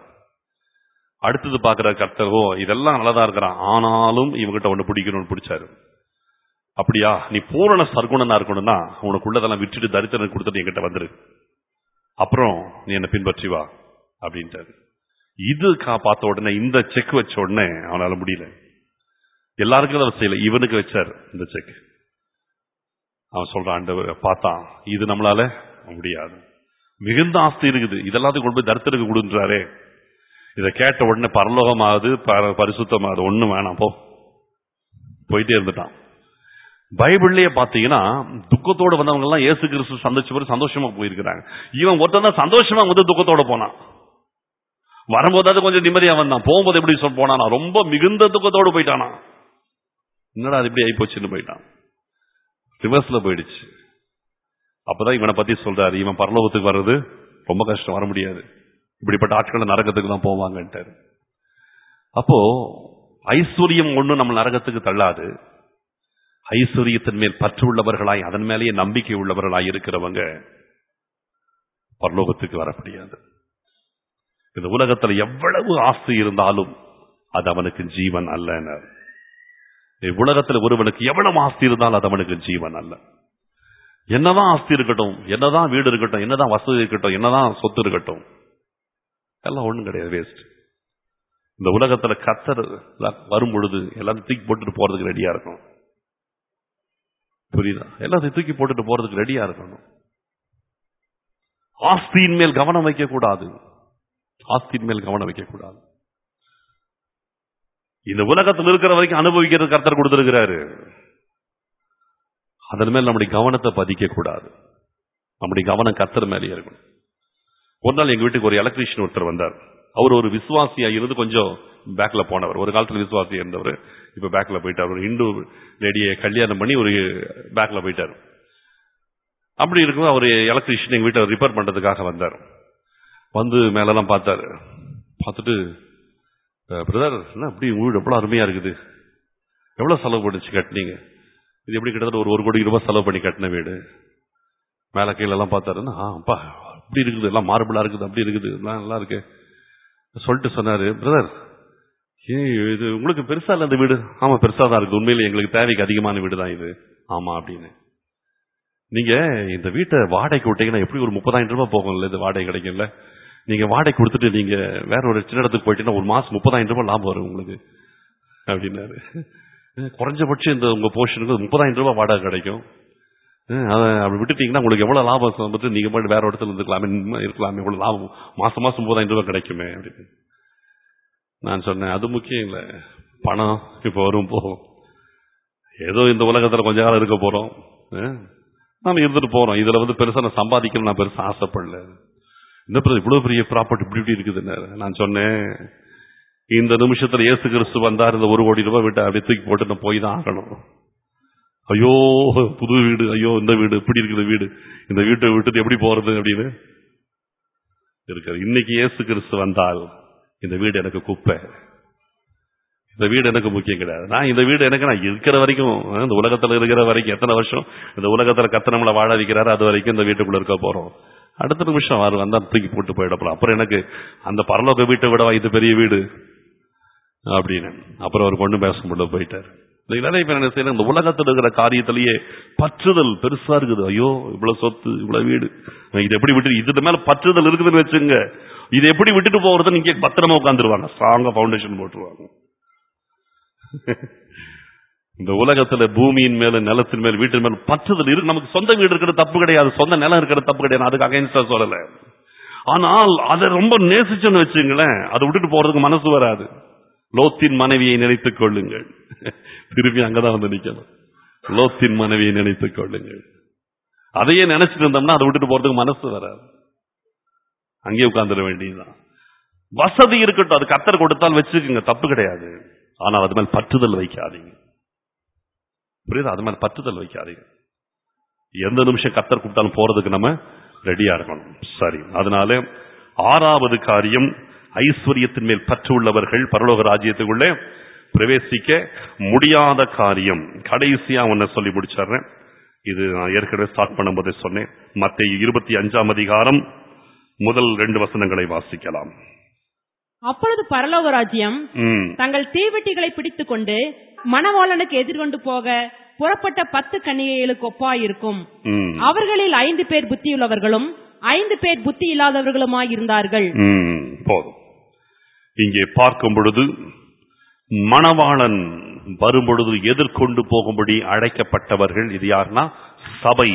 அடுத்தது பாக்குற கர்த்தரோ இதெல்லாம் நல்லதா இருக்கிறான், ஆனாலும் இவங்கிட்ட ஒண்ணு பிடிக்கணும்னு பிடிச்சாரு. அப்படியா, நீ பூரண சர்க்குணனா இருக்கணும்னா உனக்குள்ளதெல்லாம் விட்டுட்டு தரித்திரனை கொடுத்துட்டு என்கிட்ட வந்துரு, அப்புறம் நீ என்ன பின்பற்றி வா அப்படின்ட்டாரு. இது பார்த்த உடனே, இந்த செக் வச்ச உடனே அவனால முடியல. எல்லாருக்கும் அதை செய்யல, இவனுக்கு வச்சாரு இந்த செக். அவன் சொல்றான், ஆண்டவர் பார்த்தான், இது நம்மளால முடியாது, மிகுந்த ஆஸ்தி இருக்குது, இதெல்லாத்தையும் கொண்டு போய் தரித்திரக்கு கொடுன்றாரே. இதை கேட்ட உடனே பரலோகமாவது பரிசுத்தமாவது ஒண்ணும் வேணாம், போ போயிட்டே இருந்துட்டான். பைபிள்லயே பாத்தீங்கன்னா துக்கத்தோடு வந்தவங்க எல்லாம் இயேசு கிறிஸ்து சந்திச்சவரு சந்தோஷமா போயிருக்கிறாங்க. இவன் ஒருத்தன் தான் சந்தோஷமா வந்து துக்கத்தோட போனான். வரும்போதாவது கொஞ்சம் நிம்மதியா வந்தான், போகும்போது எப்படி சொல்ல போனானா ரொம்ப மிகுந்த துக்கத்தோடு போயிட்டானா. என்னடா அது இப்படி ஆகி போச்சுன்னு போயிட்டான், ரிவர்ஸ்ல போயிடுச்சு. அப்பதான் இவனை பத்தி சொல்றாரு, இவன் பரலோகத்துக்கு வர்றது ரொம்ப கஷ்டம், வர முடியாது, இப்படிப்பட்ட ஆட்கள் நரகத்துக்கு தான் போவாங்கன்ட்டாரு. அப்போ ஐஸ்வர்யம் ஒண்ணு நம்ம நரகத்துக்கு தள்ளாது. ஐஸ்வர்யத்தின் மேல் பற்று உள்ளவர்களாய், அதன் மேலேயே நம்பிக்கை உள்ளவர்களாய் இருக்கிறவங்க பரலோகத்துக்கு வர முடியாது. இந்த உலகத்துல எவ்வளவு ஆஸ்தி இருந்தாலும் அது அவனுக்கு ஜீவன் அல்ல. உலகத்தில் ஒருவனுக்கு எவ்வளவு ஆஸ்தி இருந்தாலும் அது அவனுக்கு ஜீவன் அல்ல. என்னதான் ஆஸ்தி இருக்கட்டும், என்னதான் வீடு இருக்கட்டும், என்னதான் வசதி இருக்கட்டும், என்னதான் சொத்து இருக்கட்டும், எல்லாம் ஒண்ணும் கிடையாது, வேஸ்ட். இந்த உலகத்துல கர்த்தர் வரும் பொழுது எல்லாத்தையும் தூக்கி போட்டுட்டு போறதுக்கு ரெடியா இருக்கணும். புரியுதா? எல்லாத்தையும் தூக்கி போட்டுட்டு போறதுக்கு ரெடியா இருக்கணும். ஆஸ்தியின் மேல் கவனம் வைக்க கூடாது, ஆஸ்தியின் மேல் கவனம் வைக்க கூடாது. இந்த உலகத்தில் இருக்கிற வரைக்கும் அனுபவிக்கிறது கர்த்தர் கொடுத்திருக்கிறாரு, அதன் மேல் நம்முடைய கவனத்தை பதிக்க கூடாது. நம்முடைய கவனம் கர்த்தர் மேலே இருக்கணும். ஒரு நாள் எங்க வீட்டுக்கு ஒரு எலக்ட்ரீஷியன் ஒருத்தர் வந்தார். அவர் ஒரு விசுவாசியா இருந்து கொஞ்சம் பேக்ல போனவர், ஒரு காலத்துல விசுவாசியா இருந்தவர், இப்ப பேக்ல போயிட்டார். ஒரு இந்து லேடியை கல்யாணம் பண்ணி ஒரு பேக்ல போயிட்டார். அப்படி இருக்கும் அவர் எலக்ட்ரிஷியன் எங்க வீட்டை ரிப்பேர் பண்றதுக்காக வந்தார். வந்து மேலெல்லாம் பார்த்தாரு. பார்த்துட்டு, பிரதர் என்ன அப்படி வீடு எவ்வளவு அருமையா இருக்குது, எவ்வளவு செலவு பண்ணிச்சு கட்டினீங்க? இது எப்படி கிட்டத்தட்ட ஒரு ஒரு கோடி ரூபாய் செலவு பண்ணி கட்டின வீடு. மேல கீழ எல்லாம் பார்த்தாருன்னா, அப்பா அப்படி இருக்குது, எல்லாம் மார்பிளா இருக்குது, அப்படி இருக்குது, நல்லா இருக்கு சொல்லிட்டு சொன்னாரு, பிரதர் இது உங்களுக்கு பெருசா இல்ல இந்த வீடு? ஆமா பெருசா தான் இருக்கு, உண்மையிலே எங்களுக்கு தேவைக்கு அதிகமான வீடு தான் இது. ஆமா அப்படின்னு. நீங்க இந்த வீட்டை வாடகைக்கு விட்டீங்கன்னா எப்படி ஒரு முப்பதாயிரம் ரூபாய் போகும்ல, இது வாடகை கிடைக்கும்ல, நீங்க வாடகை கொடுத்துட்டு நீங்க வேற ஒரு சின்ன இடத்துக்கு போயிட்டீங்கன்னா ஒரு மாசம் முப்பதாயிரம் ரூபாய் லாபம் வரும் உங்களுக்கு அப்படின்னாரு. குறைஞ்சபட்சம் இந்த உங்க போர்ஷனுக்கு முப்பதாயிரம் ரூபாய் வாடகை கிடைக்கும், அப்படி விட்டுட்டீங்கன்னா உங்களுக்கு எவ்வளவு லாபம் சம்பத்து, நீங்க போய் வேற இடத்துல இருந்துக்கலாமே இருக்கலாமே, இவ்வளவு லாபம் மாசம் மாசம் முப்பதாயிரம் ரூபாய் கிடைக்குமே அப்படின்னு. நான் சொன்னேன், அது முக்கியம் இல்ல, பணம் இப்ப வரும் போகும், ஏதோ இந்த உலகத்துல கொஞ்ச காலம் இருக்க போறோம், நாம இருந்துட்டு போறோம். இதுல வந்து பெருசா நான் சம்பாதிக்கணும் நான் பெருசா ஆசைப்படல. இந்த இவ்வளவு பெரிய ப்ராப்பர்ட்டி இப்படி இப்படி இருக்குதுன்னு நான் சொன்னேன். இந்த நிமிஷத்துல இயேசு கிறிஸ்து வந்தார், இந்த ஒரு கோடி ரூபாய் விட்டு அப்படி தூக்கி போட்டு நான் போய் தான் ஆகணும். ஐயோ புது வீடு, ஐயோ இந்த வீடு இப்படி இருக்குது வீடு, இந்த வீட்டை விட்டுட்டு எப்படி போறது அப்படின்னு இருக்காரு. இன்னைக்கு இயேசு கிறிஸ்து வந்தால் இந்த வீடு எனக்கு குப்பை, இந்த வீடு எனக்கு முக்கியம் கிடையாது. நான் இந்த வீடு எனக்கு நான் இருக்கிற வரைக்கும், இந்த உலகத்துல இருக்கிற வரைக்கும், எத்தனை வருஷம் இந்த உலகத்துல கத்த நம்மளை வாழ வைக்கிறாரு அது வரைக்கும் இந்த வீட்டுக்குள்ள இருக்க போறோம். அடுத்த நிமிஷம் வாரு வந்தா தூக்கி போட்டு போயிடப்பலாம். அப்புறம் எனக்கு அந்த பரலோக வீட்டை விட இது பெரிய வீடு அப்படின்னு அப்புறம் அவர் கொண்டு பேச முடியல போயிட்டாரு. நிறைய பேர் என்ன செய்யணும், இந்த உலகத்தில் இருக்கிற காரியத்திலேயே பற்றுதல் பெருசா இருக்குது. ஐயோ இவ்வளவு சொத்து இவ்வளவு வீடு, இது எப்படி விட்டு இது மேல பற்றுதல் இருக்குதுன்னு வச்சுங்க, இது எப்படி விட்டுட்டு போறது, நீங்க பத்திரமா உட்காந்துருவாங்க, ஸ்ட்ராங்கா பவுண்டேஷன் போட்டுருவாங்க. இந்த உலகத்துல பூமியின் மேல நிலத்தின் மேல வீட்டின் மேல பற்றுதல் இருக்கு. நமக்கு சொந்த வீடு இருக்கிற தப்பு கிடையாது, சொந்த நிலம் இருக்கிற தப்பு கிடையாது, அதுக்கு அகைன்ஸ்டா சொல்லல. ஆனால் அதை ரொம்ப நேசிச்சுன்னு வச்சுங்களேன், அதை விட்டுட்டு போறதுக்கு மனசு வராது. லோத்தின் மனைவியை நினைத்துக் கொள்ளுங்கள், திருப்பி அங்கதான் வந்து நிக்கணும். லோத்தின் மனைவியை நினைத்துக் கொள்ளுங்கள், அதையே நினைச்சிட்டு இருந்தோம்னா அதை விட்டுட்டு போறதுக்கு மனசு வராது, அங்கேயே உட்கார்ந்துட வேண்டியதுதான். வசதி இருக்கட்டும், அது கர்த்தர் கொடுத்தால் வச்சுக்குங்க, தப்பு கிடையாது. ஆனால் அது மேல் பற்றுதல் வைக்காதீங்க, புரியுது? அது மேல் பற்றுதல் வைக்காதீங்க. எந்த நிமிஷம் கர்த்தர் கூப்பிட்டாலும் போறதுக்கு நம்ம ரெடியா இருக்கணும். சரி, அதனால ஆறாவது காரியம், ஐஸ்வர்யத்தின் மேல் பற்று உள்ளவர்கள் பரலோக ராஜ்யத்துக்குள்ளே பிரவேசிக்க முடியாத காரியம். கடைசியா ஒன்ன சொல்லி முடிச்சிடுறேன். இது நான் ஏற்கனவே ஸ்டார்ட் பண்ணும்போதே சொன்னேன். மத்தேயு இருபத்தி அஞ்சாம் அதிகாரம் முதல் ரெண்டு வசனங்களை வாசிக்கலாம். அப்பொழுது பரலோக ராஜ்யம் தங்கள் தீவெட்டிகளை பிடித்துக் கொண்டு மணவாளனுக்கு எதிர்கொண்டு போக புறப்பட்ட பத்து கன்னிகைகளுக்கு ஒப்பாயிருக்கும். அவர்களில் ஐந்து பேர் புத்தியுள்ளவர்களும் ஐந்து பேர் புத்தி இல்லாதவர்களுமாய் இருந்தார்கள். போதும். இங்கே பார்க்கும் பொழுது மணவாளன் வரும்பொழுது எதிர்கொண்டு போகும்படி அழைக்கப்பட்டவர்கள் இது யாருன்னா சபை,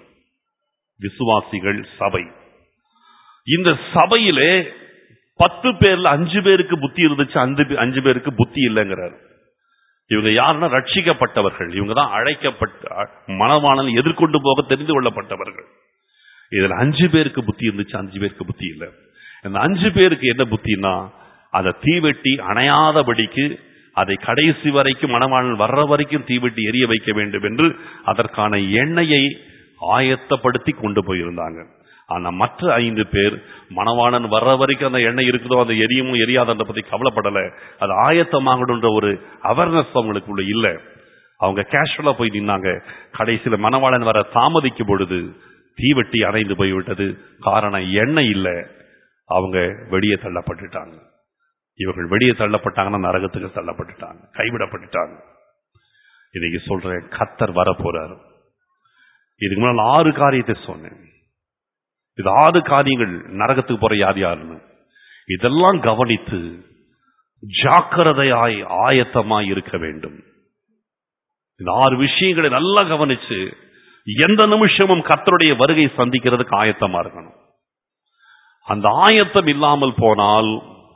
விசுவாசிகள் சபை. இந்த சபையிலே பத்து பேர்ல அஞ்சு பேருக்கு புத்தி இருந்துச்சு, அஞ்சு பேருக்கு புத்தி இல்லைங்கிறார். இவங்க யாருன்னா ரட்சிக்கப்பட்டவர்கள், இவங்க தான் அழைக்கப்பட்ட மணவாளன் எதிர்கொண்டு போக தெரிந்து கொள்ளப்பட்டவர்கள். இதுல அஞ்சு பேருக்கு புத்தி இருந்துச்சு, அஞ்சு பேருக்கு புத்தி இல்லை. இந்த அஞ்சு பேருக்கு என்ன புத்தினா, அதை தீவெட்டி அணையாதபடிக்கு அதை கடைசி வரைக்கும் மணவாளன் வர்ற வரைக்கும் தீவெட்டி எரிய வைக்க வேண்டும் என்று அதற்கான எண்ணெயை ஆயத்தப்படுத்தி கொண்டு போயிருந்தாங்க. ஆனா மற்ற ஐந்து பேர் மணவாளன் வர்ற வரைக்கும் அந்த எண்ணெய் இருக்குதோ அந்த எரியுமோ எரியாத பத்தி கவலைப்படல. அது ஆயத்தமாகணுன்ற ஒரு அவேர்னஸ் அவங்களுக்குள்ள இல்ல. அவங்க கேஷுவலா போய் நின்னாங்க. கடைசியில மணவாளன் வர தாமதிக்கும் பொழுது தீவெட்டி அணைந்து போய்விட்டது. காரணம் எண்ணெய் இல்ல. அவங்க வெளியே தள்ளப்பட்டுட்டாங்க. இவர்கள் வெளியே தள்ளப்பட்டாங்கன்னா நரகத்துக்கு தள்ளப்பட்டுட்டாங்க, கைவிடப்பட்டுட்டாங்க. இன்னைக்கு சொல்றேன், கர்த்தர் வர போறாரு. இதுக்கு முன்னால் ஆறு காரியத்தை சொன்னேன். இது ஆறு காரியங்கள் நரகத்துக்கு போற யார் யாருன்னு இதெல்லாம் கவனித்து ஜாக்கிரதையாய் ஆயத்தமாய் இருக்க வேண்டும். இந்த ஆறு விஷயங்களை நல்லா கவனிச்சு எந்த நிமிஷமும் கர்த்தருடைய வருகை சந்திக்கிறதுக்கு ஆயத்தமா இருக்கணும். அந்த ஆயத்தம் இல்லாமல் போனால்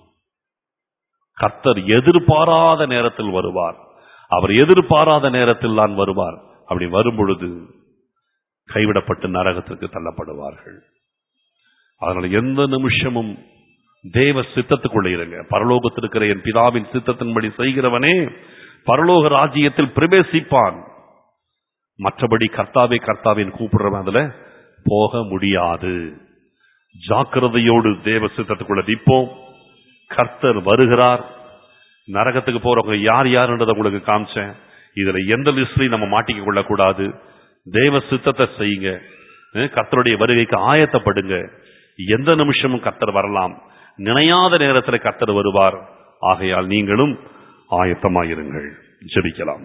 கர்த்தர் எதிர்பாராத நேரத்தில் வருவார். அவர் எதிர்பாராத நேரத்தில் தான் வருவார். அப்படி வரும் பொழுது கைவிடப்பட்டு நரகத்திற்கு தள்ளப்படுவார்கள். அதனால எந்த நிமிஷமும் தேவ சித்தத்துக்குள்ள இருங்க. பரலோகத்தில் இருக்கிற என் பிதாவின் சித்தத்தின்படி செய்கிறவனே பரலோக ராஜ்யத்தில் பிரவேசிப்பான். மற்றபடி கர்த்தாவே கர்த்தாவின் கூப்பிடுறவன் அதுல போக முடியாது. ஜாக்கிரதையோடு தேவ சித்தத்துக்குள்ள நிற்போம். கர்த்தர் வருகிறார். நரகத்துக்கு போறவங்க யார் யாருன்றதை உங்களுக்கு காமிச்சேன். இதுல எந்த லிஸ்ட்லையும் நம்ம மாட்டிக்க கொள்ளக்கூடாது. தேவ சித்தத்தை செய்யுங்க. கர்த்தருடைய வருகைக்கு ஆயத்தப்படுங்க. எந்த நிமிஷமும் கர்த்தர் வரலாம். நினையாத நேரத்தில் கர்த்தர் வருவார். ஆகையால் நீங்களும் ஆயத்தமாயிருங்கள். ஜெபிக்கலாம்.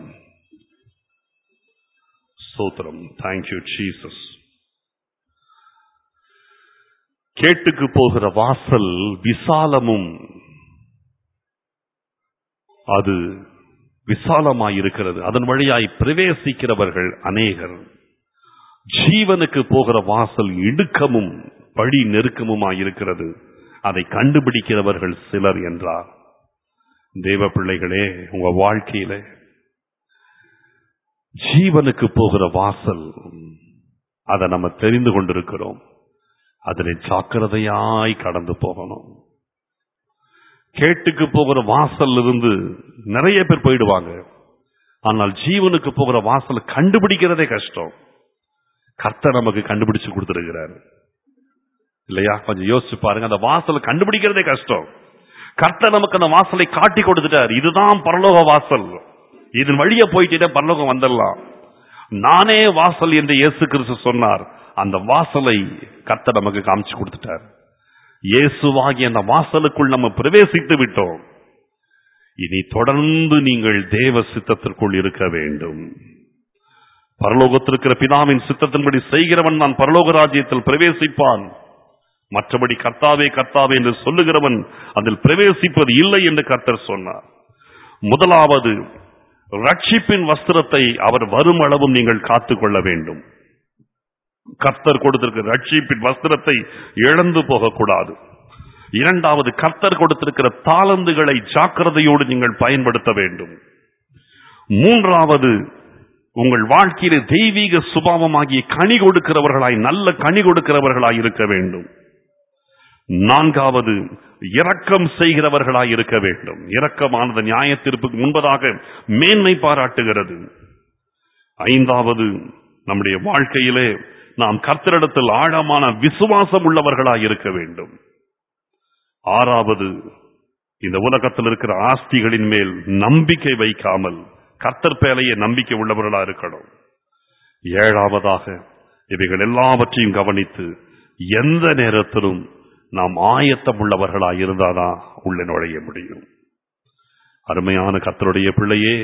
ஸ்தோத்திரம். Thank you Jesus. கேட்டுக்கு போகிற வாசல் விசாலமும் அது விசாலமாயிருக்கிறது. அதன் வழியாய் பிரவேசிக்கிறவர்கள் அநேகர். ஜீவனுக்கு போகிற வாசல் இடுக்கமும் படி நெருக்கமுமாயிருக்கிறது. அதை கண்டுபிடிக்கிறவர்கள் சிலர் என்றார். தேவ பிள்ளைகளே, உங்க வாழ்க்கையில ஜீவனுக்கு போகிற வாசல் அதை நம்ம தெரிந்து கொண்டிருக்கிறோம். அதிலே ஜாக்கிரதையாய் கடந்து போகணும். கேட்டுக்கு போகிற வாசல் இருந்து நிறைய பேர் போயிடுவாங்க. ஆனால் ஜீவனுக்கு போகிற வாசல் கண்டுபிடிக்கிறதே கஷ்டம். கர்த்தர் நமக்கு கண்டுபிடிச்சு கொடுத்திருக்கிறார் இல்லையா? கொஞ்சம் யோசிச்சு பாருங்க. அந்த வாசலை கண்டுபிடிக்கிறதே கஷ்டம். கர்த்தர் நமக்கு அந்த வாசலை காட்டி கொடுத்துட்டார். இதுதான் பரலோக வாசல். இதன் வழியா போயிட்டே பரலோகம் வந்துடலாம். நானே வாசல் என்று இயேசு கிறிஸ்து சொன்னார். அந்த வாசலை கர்த்தர் நமக்கு காமிச்சு கொடுத்துட்டார். இயேசுவாகிய அந்த வாசலுக்குள் நம்ம பிரவேசித்து விட்டோம். இனி தொடர்ந்து நீங்கள் தேவ சித்தத்திற்குள் இருக்க வேண்டும். பரலோகத்திற்கிற பிதாவின் சித்தத்தின்படி செய்கிறவன் நான் பரலோக ராஜ்யத்தில் பிரவேசிப்பான். மற்றபடி கர்த்தாவே கர்த்தாவே என்று சொல்லுகிறவன் அதில் பிரவேசிப்பது இல்லை என்று கர்த்தர் சொன்னார். முதலாவது, ரட்சிப்பின் வஸ்திரத்தை அவர் வரும் அளவும் நீங்கள் காத்துக்கொள்ள வேண்டும். கர்த்தர் கொடுத்திருக்கிற ரட்சிப்பின் வஸ்திரத்தை இழந்து போகக்கூடாது. இரண்டாவது, கர்த்தர் கொடுத்திருக்கிற தாளந்துகளை ஜாக்கிரதையோடு நீங்கள் பயன்படுத்த வேண்டும். மூன்றாவது, உங்கள் வாழ்க்கையிலே தெய்வீக சுபாவமாகிய கனி கொடுக்கிறவர்களாய், நல்ல கனி கொடுக்கிறவர்களாய் இருக்க வேண்டும். நான்காவது, இரக்கம் செய்கிறவர்களாய் இருக்க வேண்டும். இரக்கமானது நியாயத்தீர்ப்புக்கு முன்பதாக மேன்மை பாராட்டுகிறது. ஐந்தாவது, நம்முடைய வாழ்க்கையிலே நாம் கர்த்தரிடத்தில் ஆழமான விசுவாசம் உள்ளவர்களாய் இருக்க வேண்டும். ஆறாவது, இந்த உலகத்தில் இருக்கிற ஆஸ்திகளின் மேல் நம்பிக்கை வைக்காமல் கர்த்தர் பேரையே நம்பிக்கை உள்ளவர்களா இருக்கணும். ஏழாவதாக, இவைகள் எல்லாவற்றையும் கவனித்து எந்த நேரத்திலும் நாம் ஆயத்தம் உள்ளவர்களாக இருந்தாதான் உள்ள நுழைய முடியும். அருமையான கர்த்தருடைய பிள்ளையே,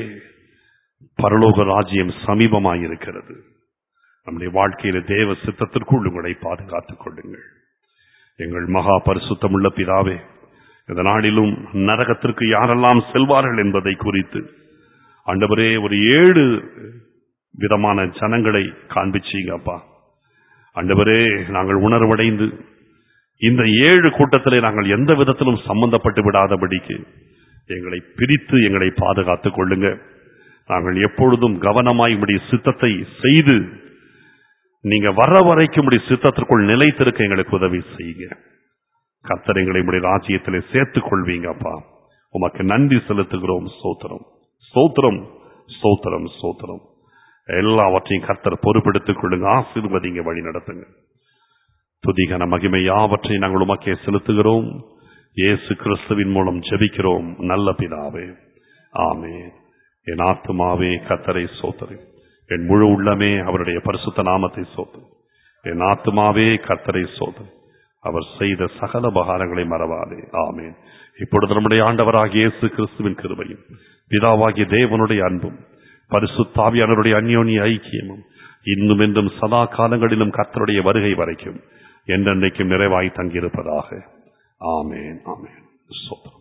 பரலோக ராஜ்யம் சமீபமாயிருக்கிறது. நம்முடைய வாழ்க்கையில தேவ சித்தத்திற்குள் உங்களை பாதுகாத்துக் கொள்ளுங்கள். எங்கள் மகா பரிசுத்தமுள்ள பிதாவே, இந்த நாளிலும் நரகத்திற்கு யாரெல்லாம் செல்வார்கள் என்பதை குறித்து ஆண்டவரே ஒரு ஏழு விதமான ஜனங்களை காண்பிச்சீங்கப்பா. ஆண்டவரே, நாங்கள் உணர்வடைந்து இந்த ஏழு கூட்டத்திலே நாங்கள் எந்த விதத்திலும் சம்பந்தப்பட்டு விடாதபடிக்கு எங்களை பிரித்து எங்களை பாதுகாத்துக் கொள்ளுங்க. நாங்கள் எப்பொழுதும் கவனமாய் உம்முடைய சித்தத்தை செய்து நீங்க வர வரைக்கும் உம்முடைய சித்தத்திற்குள் நிலைத்திருக்க எங்களுக்கு உதவி செய்யுங்க. கர்த்தர் எங்களை உம்முடைய ராஜ்யத்திலே சேர்த்துக் கொள்வீங்கப்பா. உமக்கு நன்றி செலுத்துகிறோம். ஸ்தோத்திரம், ஸ்தோத்திரம், ஸ்தோத்திரம், ஸ்தோத்திரம். எல்லாவற்றையும் கர்த்தர் பொறுப்பெடுத்துக் கொள்ளுங்க. ஆசீர்வதிங்க, வழி நடத்துங்க. துதிகன மகிமை யாவற்றையும் நாங்கள் உமக்கே செலுத்துகிறோம். இயேசு கிறிஸ்துவின் மூலம் ஜெபிக்கிறோம் நல்ல பிதாவே, ஆமென். என் ஆத்துமாவே கர்த்தரை ஸ்தோத்திரி, என் முழு உள்ளமே அவருடைய பரிசுத்த நாமத்தை ஸ்தோத்திரி. என் ஆத்துமாவே கர்த்தரை ஸ்தோத்திரி, அவர் செய்த சகல உபகாரங்களை மறவாதே. ஆமென். இப்பொழுது நம்முடைய ஆண்டவராகிய இயேசு கிறிஸ்துவின் கிருபையும் பிதாவாகிய தேவனுடைய அன்பும் பரிசுத்த ஆவியானவருடைய அந்யோன்ய ஐக்கியமும் இன்னும் என்றும் சதா காலங்களிலும் கர்த்தருடைய வருகை வரைக்கும் என்றென்றைக்கும் நிறைவாய் தங்கியிருப்பதாக. ஆமென், ஆமென். ஸ்தோத்திரம்.